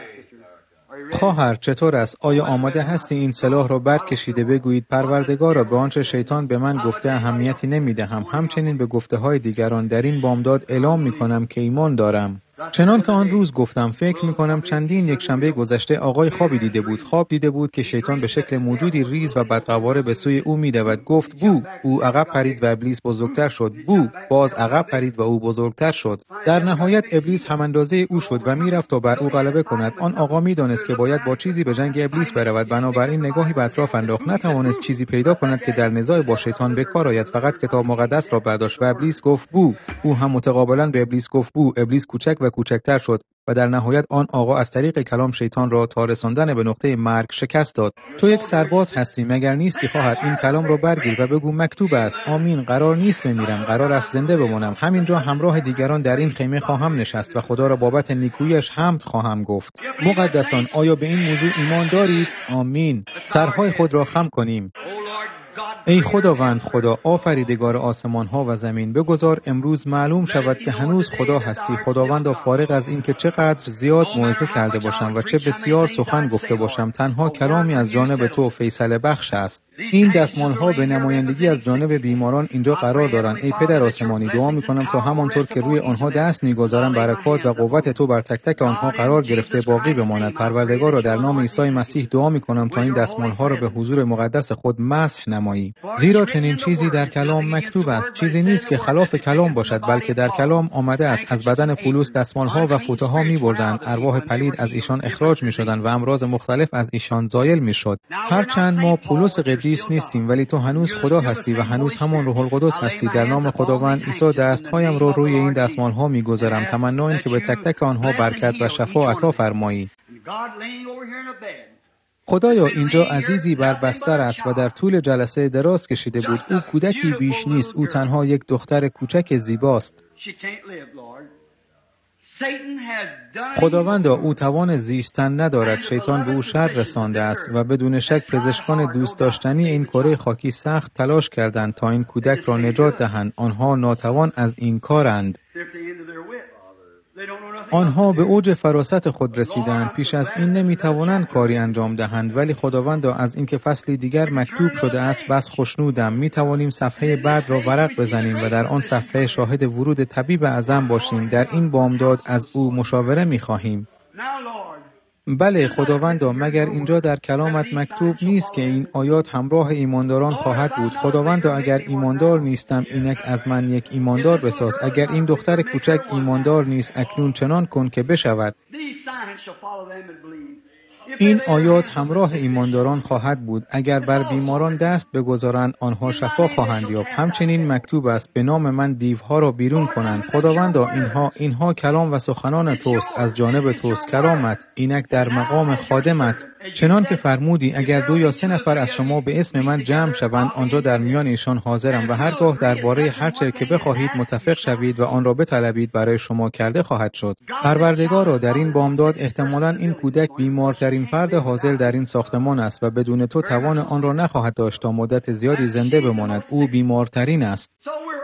خواهر چطور است؟ آیا آماده هستی این سلاح را برکشیده بگویید پروردگارا به آنچه شیطان به من گفته اهمیتی نمی‌دهم، همچنین به گفته‌های دیگران در این بامداد اعلام می‌کنم که ایمان دارم. چنان که آن روز گفتم، فکر می‌کنم چندین یک شنبه گذشته آقای خواب دیده بود که شیطان به شکل موجودی ریز و بدقواره به سوی او می‌دود. گفت بو، او عقب پرید و ابلیس بزرگتر شد. بو، باز عقب پرید و او بزرگتر شد. در نهایت ابلیس هم اندازه او شد و میرفت تا بر او غلبه کند. آن آقا می‌دانست که باید با چیزی به جنگ ابلیس برود، بنابراین نگاهی به اطراف انداخت. نتوانست چیزی پیدا کند که در نزاع با شیطان به کار آید. فقط کتاب مقدس را برداشت و ابلیس گفت بو. او هم متقابلا به ابلیس گفت بو. ابلیس کوچک و کوچکتر شد و در نهایت آن آقا از طریق کلام شیطان را تا رساندن به نقطه مرگ شکست داد. تو یک سرباز هستی مگر نیستی خواهر؟ این کلام را برگیر و بگو مکتوب است. آمین. قرار نیست بمیرم، قرار است زنده بمانم. همینجا همراه دیگران در این خیمه خواهم نشست و خدا را بابت نیکویی‌اش حمد خواهم گفت. مقدسان، آیا به این موضوع ایمان دارید؟ آمین. سرهای خود را خم کنیم. ای خداوند خدا، آفریدگار آسمان ها و زمین، بگذار امروز معلوم شود که هنوز خدا هستی. خداوند، فارغ از این که چقدر زیاد موعظه کرده باشم و چه بسیار سخن گفته باشم، تنها کلامی از جانب تو فیصله بخش است. این دستمال ها به نمایندگی از جانب بیماران اینجا قرار دارند. ای پدر آسمانی، دعا میکنم تا همانطور که روی آنها دست میگذارم برکات و قوت تو بر تک تک آنها قرار گرفته باقی بماند. پروردگار را در نام عیسی مسیح دعا میکنم تا این دستمال ها را به حضور مقدس خود مسح نمایی. زیرا چنین چیزی در کلام مکتوب است. چیزی نیست که خلاف کلام باشد، بلکه در کلام آمده است از بدن پولس دستمال‌ها و فوطه‌ها می‌بردند، ارواح پلید از ایشان اخراج می‌شدند و امراض مختلف از ایشان زایل می‌شد. هرچند ما پولس قدیس نیستیم، ولی تو هنوز خدا هستی و هنوز همان روح القدس هستی. در نام خداوند عیسی دست‌هایم را روی این دستمال‌ها می‌گذارم، تمنا این که به تک تک آنها برکت و شفا عطا فرمایی. God laying over here in a bed, خدایا اینجا عزیزی بر بستر است و در طول جلسه دراز کشیده بود. او کودکی بیش نیست، او تنها یک دختر کوچک زیباست. خداوندا او توان زیستن ندارد. شیطان به او شر رسانده است و بدون شک پزشکان دوست داشتنی این کره خاکی سخت تلاش کردند تا این کودک را نجات دهند. آنها ناتوان از این کارند. آنها به اوج فراست خود رسیدند. پیش از این نمیتوانند کاری انجام دهند، ولی خداوندا از اینکه فصلی دیگر مکتوب شده است بس خوشنودم. میتوانیم صفحه بعد را ورق بزنیم و در آن صفحه شاهد ورود طبیب اعظم باشیم. در این بامداد از او مشاوره میخواهیم. بله خداوندا، مگر اینجا در کلامت مکتوب نیست که این آیات همراه ایمانداران خواهد بود؟ خداوندا اگر ایماندار نیستم اینک از من یک ایماندار بساز. اگر این دختر کوچک ایماندار نیست اکنون چنان کن که بشود. این آیات همراه ایمانداران خواهد بود. اگر بر بیماران دست بگذارند آنها شفا خواهند یافت. همچنین مکتوب است به نام من دیوها را بیرون کنند. خداوندا اینها کلام و سخنان توست، از جانب توست کلامت، اینک در مقام خادمت. چنان که فرمودی اگر 2 یا 3 نفر از شما به اسم من جمع شوند آنجا در میان ایشان حاضرم و هرگاه درباره هر چه که بخواهید متفق شوید و آن را بطلبید برای شما کرده خواهد شد. پروردگارا در این بامداد احتمالاً این کودک بیمارترین فرد حاضر در این ساختمان است و بدون تو توان آن را نخواهد داشت تا مدت زیادی زنده بماند. او بیمارترین است.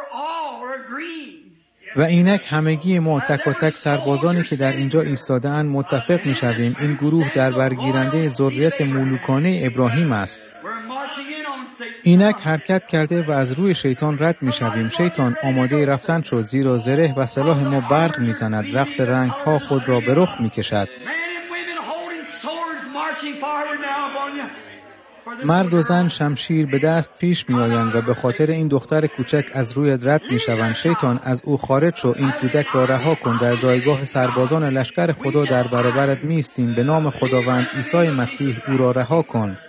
و اینک همگی ما تک و تک سربازانی که در اینجا ایستاده‌اند متفق می‌شویم این گروه در برگیرنده ذریت ملوکانه ابراهیم است. اینک حرکت کرده و از روی شیطان رد می‌شویم. شیطان آماده رفتن شد، زیرا زره و سلاح ما برق می‌زند. رقص رنگ‌ها خود را به رخ می‌کشد. مرد و زن شمشیر به دست پیش می آیند و به خاطر این دختر کوچک از روی رد می شوند. شیطان از او خارج شو، این کودک را رها کن. در جایگاه سربازان لشکر خدا در برابرت می ایستیم. به نام خداوند عیسی مسیح او را رها کن.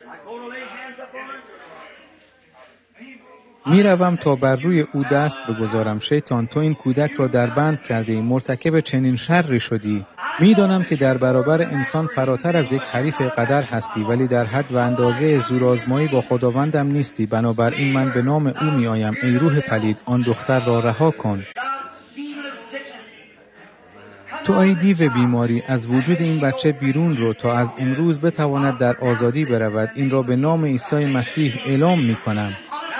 می روم تا بر روی او دست بگذارم. شیطان تو این کودک را در بند کردی، مرتکب چنین شری شدی. می دانم که در برابر انسان فراتر از یک حریف قدر هستی، ولی در حد و اندازه زورآزمایی با خداوندم نیستی. بنابراین من به نام او می آیم. ای روح پلید آن دختر را رها کن. تو ای دیو بیماری از وجود این بچه بیرون رو تا از امروز بتواند در آزادی برود. این را به نام عیسی مسیح اعلام می کنم.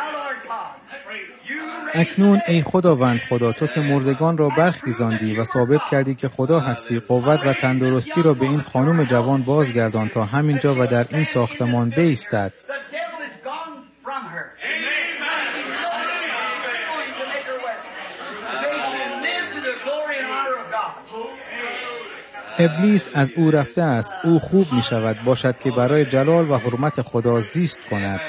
اکنون ای خداوند خدا، تو که مردگان را برخیزاندی و ثابت کردی که خدا هستی، قوت و تندرستی را به این خانم جوان بازگردان تا همینجا و در این ساختمان بایستد. ابلیس از او رفته است. او خوب می شود باشد که برای جلال و حرمت خدا زیست کند.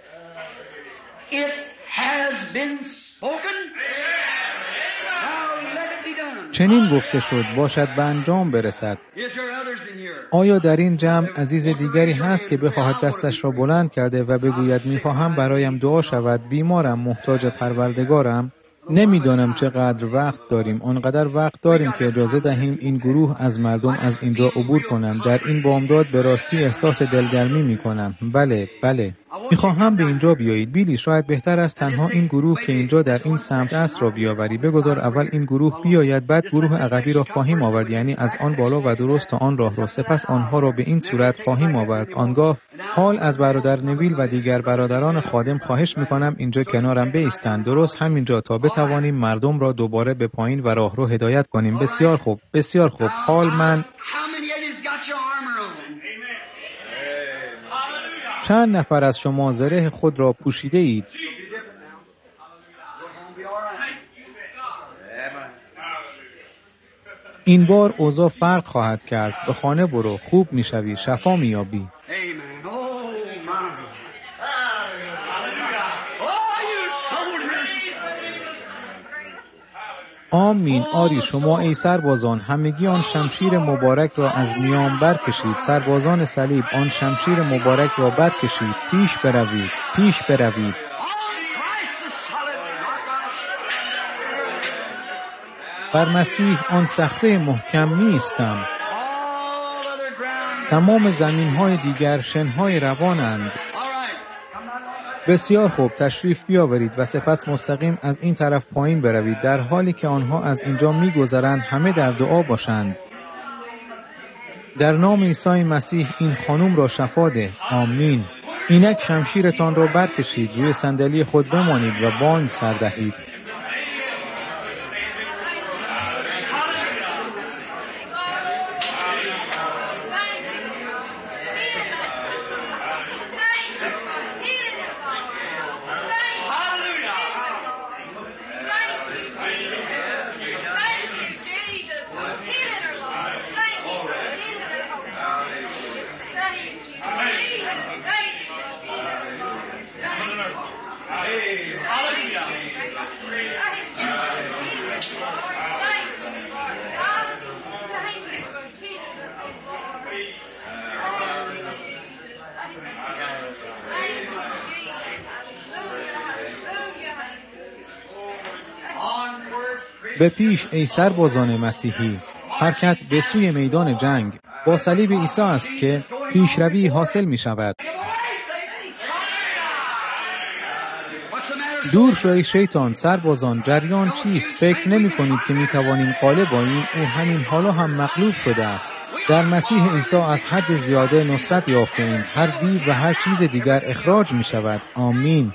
چنین گفته شد باشد به انجام برسد. آیا در این جمع عزیز دیگری هست که بخواهد دستش را بلند کرده و بگوید میخواهم برایم دعا شود، بیمارم، محتاج پروردگارم؟ نمیدانم چقدر وقت داریم. آنقدر وقت داریم که اجازه دهیم این گروه از مردم از اینجا عبور کنند. در این بامداد به راستی احساس دلگرمی میکنم. بله میخواهم به اینجا بیایید. بیلی شاید بهتر است تنها این گروه که اینجا در این سمت است را بیاوری. بگذار اول این گروه بیاید، بعد گروه عقبی را خواهیم آورد، یعنی از آن بالا و درست تا آن راه را. سپس آنها را به این صورت خواهیم آورد. آنگاه حال از برادر نویل و دیگر برادران خادم خواهش میکنم اینجا کنارم بایستند، درست همینجا، تا بتوانیم مردم را دوباره به پایین و راه رو هدایت کنیم. بسیار خوب. حال من چند نفر از شما زره خود را پوشیده اید؟ این بار اوضاع فرق خواهد کرد. به خانه برو، خوب میشوی، شفا میابی. آمین. آری شما ای سربازان همگی آن شمشیر مبارک را از نیام برکشید. سربازان صلیب آن شمشیر مبارک را برکشید. پیش بروید. بر مسیح آن صخره محکم نیستم. تمام زمین‌های دیگر شن‌های روانند. بسیار خوب، تشریف بیاورید و سپس مستقیم از این طرف پایین بروید. در حالی که آنها از اینجا می‌گذرند همه در دعا باشند. در نام عیسی مسیح این خانم را شفا ده. آمین. اینک شمشیرتان را برکشید، روی صندلی خود بمانید و بانگ سر دهید. به پیش ای سربازان مسیحی، حرکت به سوی میدان جنگ. با صلیب عیسی است که پیشروی حاصل می شود. دور شو ای شیطان. سربازان، جریان چیست؟ فکر نمی کنید که می توانیم غالب آییم؟ او همین حالا هم مغلوب شده است. در مسیح عیسی از حد زیاده نصرت یافته ایم. هر دیو و هر چیز دیگر اخراج می شود. آمین.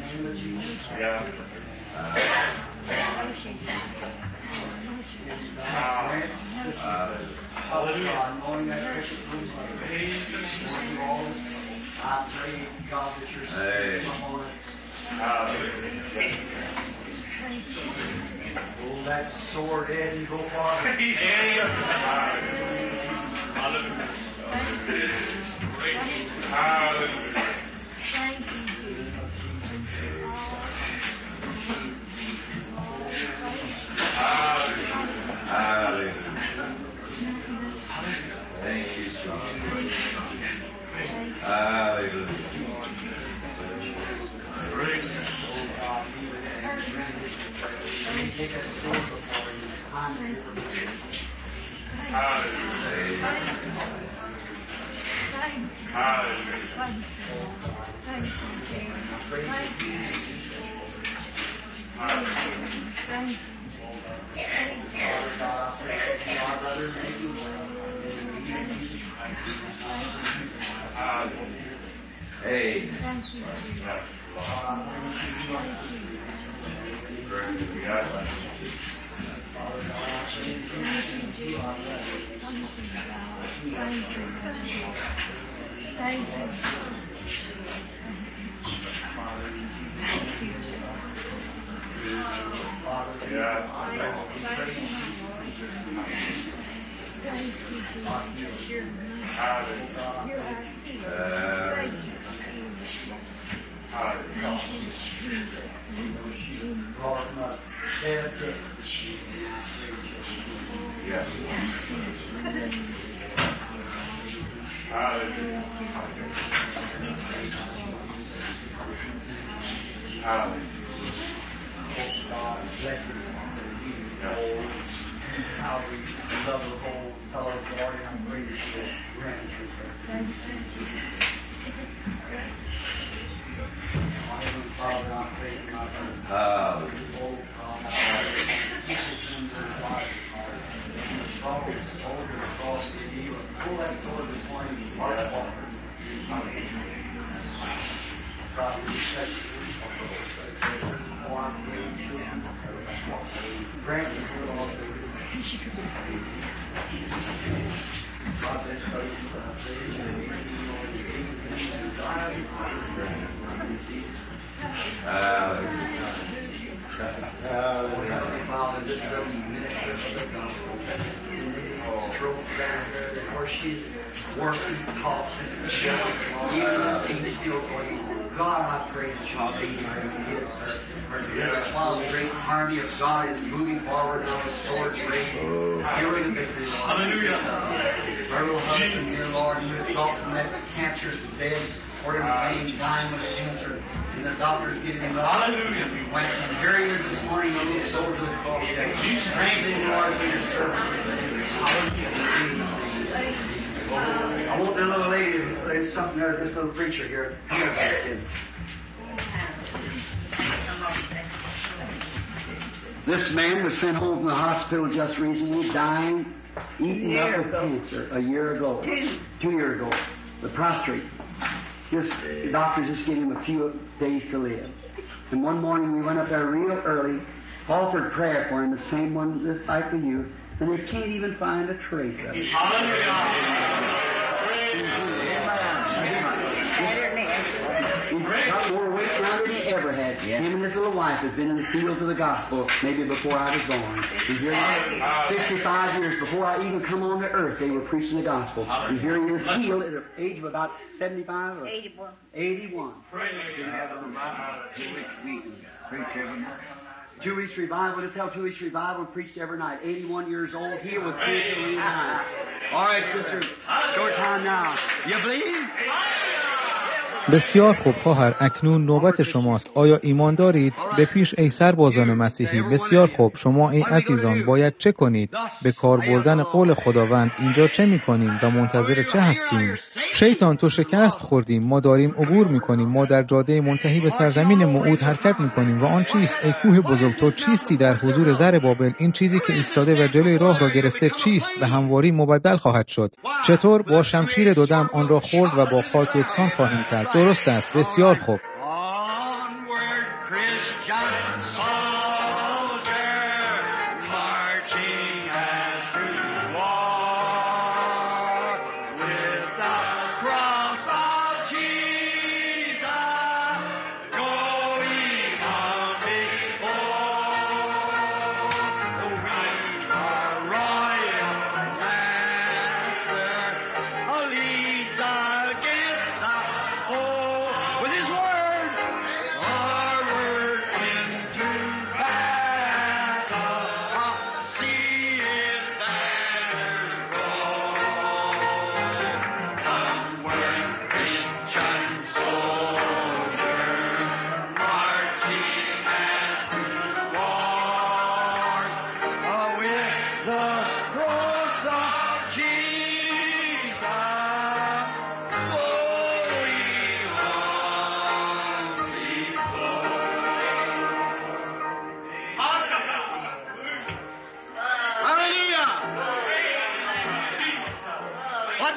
That sword head and go far. Thank you, son. Hallelujah. Take a sword before you. She's working, tossing, even still going. God, I pray that you'll be here. While the great army of God is moving forward on the sword's raised, hearing the victory, Lord. Hallelujah. Our little husband, dear Lord, you have thought from that cancer's bed, or in the pain, dying with cancer, and the doctor's giving him up. Hallelujah. We went and here he is this morning on this soldier of the cross. Strengthen, Lord, for your service. Hallelujah. I want that little lady to say something there, this little preacher here. Come here, kid. This man was sent home from the hospital just recently, dying, eaten up with cancer a year ago. 2 years ago. The prostrate. The doctors just gave him a few days to live. And one morning we went up there real early, offered prayer for him, the same one just like with you, and they can't even find a trace of it. He's got more weight now than he ever had. Him and his little wife has been in the fields of the gospel maybe before I was born. And here 65 years before I even come on to earth, they were preaching the gospel. And here he is healed at the age of about 75 or 81. 81. 2 weeks revival, just held 2 weeks revival and preached every night. 81 years old, healed with cancer every night. All right, sisters, short time now. You believe? بسیار خوب خواهر، اکنون نوبت شماست. آیا ایمان دارید؟ به پیش ای سربازان مسیحی. بسیار خوب، شما ای عزیزان باید چه کنید؟ به کار بردن قول خداوند اینجا چه می‌کنیم و منتظر چه هستیم؟ شیطان تو شکست خوردیم، ما داریم عبور می‌کنیم، ما در جاده منتهی به سرزمین موعود حرکت می‌کنیم و آن چیست؟ ای کوه بزرگ، تو چیستی در حضور زر بابل؟ این چیزی که ایستاده و جلوی راه را گرفته چیست؟ به همواری مبدل خواهد شد. چطور؟ با شمشیر دودم آن را خورد و با خاک یکسان خواهیم کرد. درست است. بسیار خوب.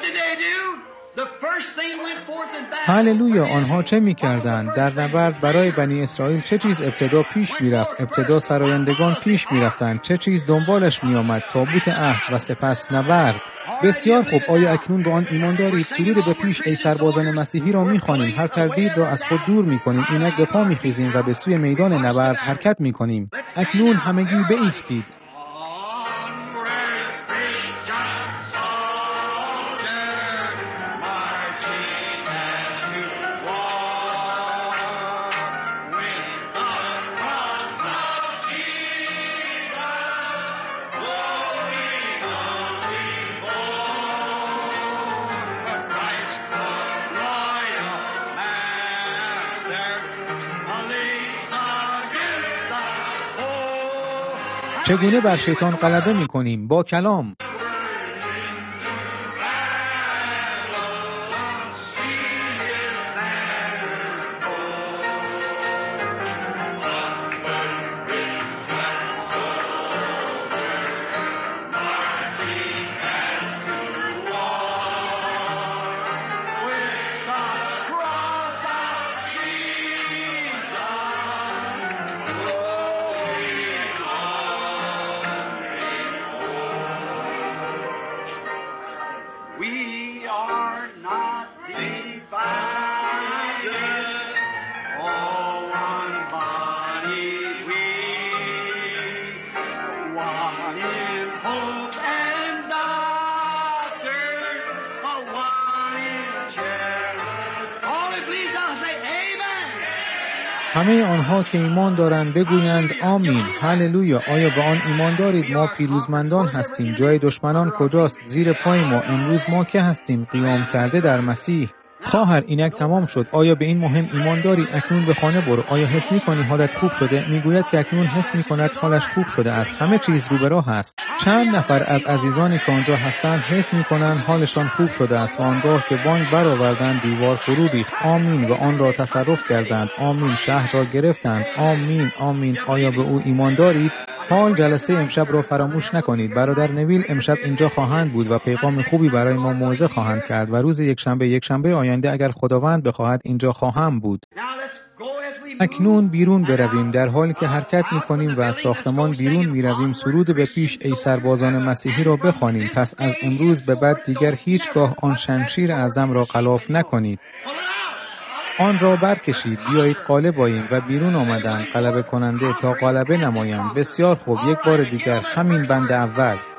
هللویا. آنها چه می‌کردند؟ در نبرد برای بنی اسرائیل چه چیز ابتدا پیش می‌رفت؟ ابتدا سرایندگان پیش می‌رفتند. چه چیز دنبالش می‌آمد؟ تابوت عهد و سپس نبرد. بسیار خوب. آیا اکنون به آن ایمان دارید؟ سرود به پیش ای سربازان مسیحی را می‌خوانیم، هر تردید را از خود دور می‌کنیم، اینک به پا می‌خیزیم و به سوی میدان نبرد حرکت می‌کنیم. اکنون همگی بایستید. چگونه بر شیطان غلبه می‌کنیم؟ با کلام. همه آنها که ایمان دارند بگویند آمین. هللویا. آیا به آن ایمان دارید؟ ما پیروزمندان هستیم. جای دشمنان کجاست؟ زیر پای ما. امروز ما که هستیم؟ قیام کرده در مسیح. خواهر اینک تمام شد. آیا به این مهم ایمان داری؟ اکنون به خانه برو. آیا حس می‌کنی حالت خوب شده؟ میگوید که اکنون حس می‌کند حالش خوب شده است. همه چیز رو به راه است. چند نفر از عزیزانی که آنجا هستند حس می‌کنند حالشان خوب شده است و آنگاه که بانگ برآوردند دیوار فرو ریخت. آمین. و آن را تصرف کردند. آمین. شهر را گرفتند. آمین. آمین. آیا به او ایمان دارید؟ حال جلسه امشب را فراموش نکنید. برادر نویل امشب اینجا خواهند بود و پیغام خوبی برای ما موعظه خواهند کرد و روز یکشنبه آینده اگر خداوند بخواهد اینجا خواهم بود. اکنون بیرون برویم. در حالی که حرکت می‌کنیم و از ساختمان بیرون می‌رویم سرود به پیش ای سربازان مسیحی را بخوانیم. پس از امروز به بعد دیگر هیچگاه آن شمشیر اعظم را غلاف نکنید. آن را برکشید. بیایید غالب آییم. و بیرون آمدند غلبه کننده تا غلبه نمایند. بسیار خوب. یک بار دیگر همین بند اول.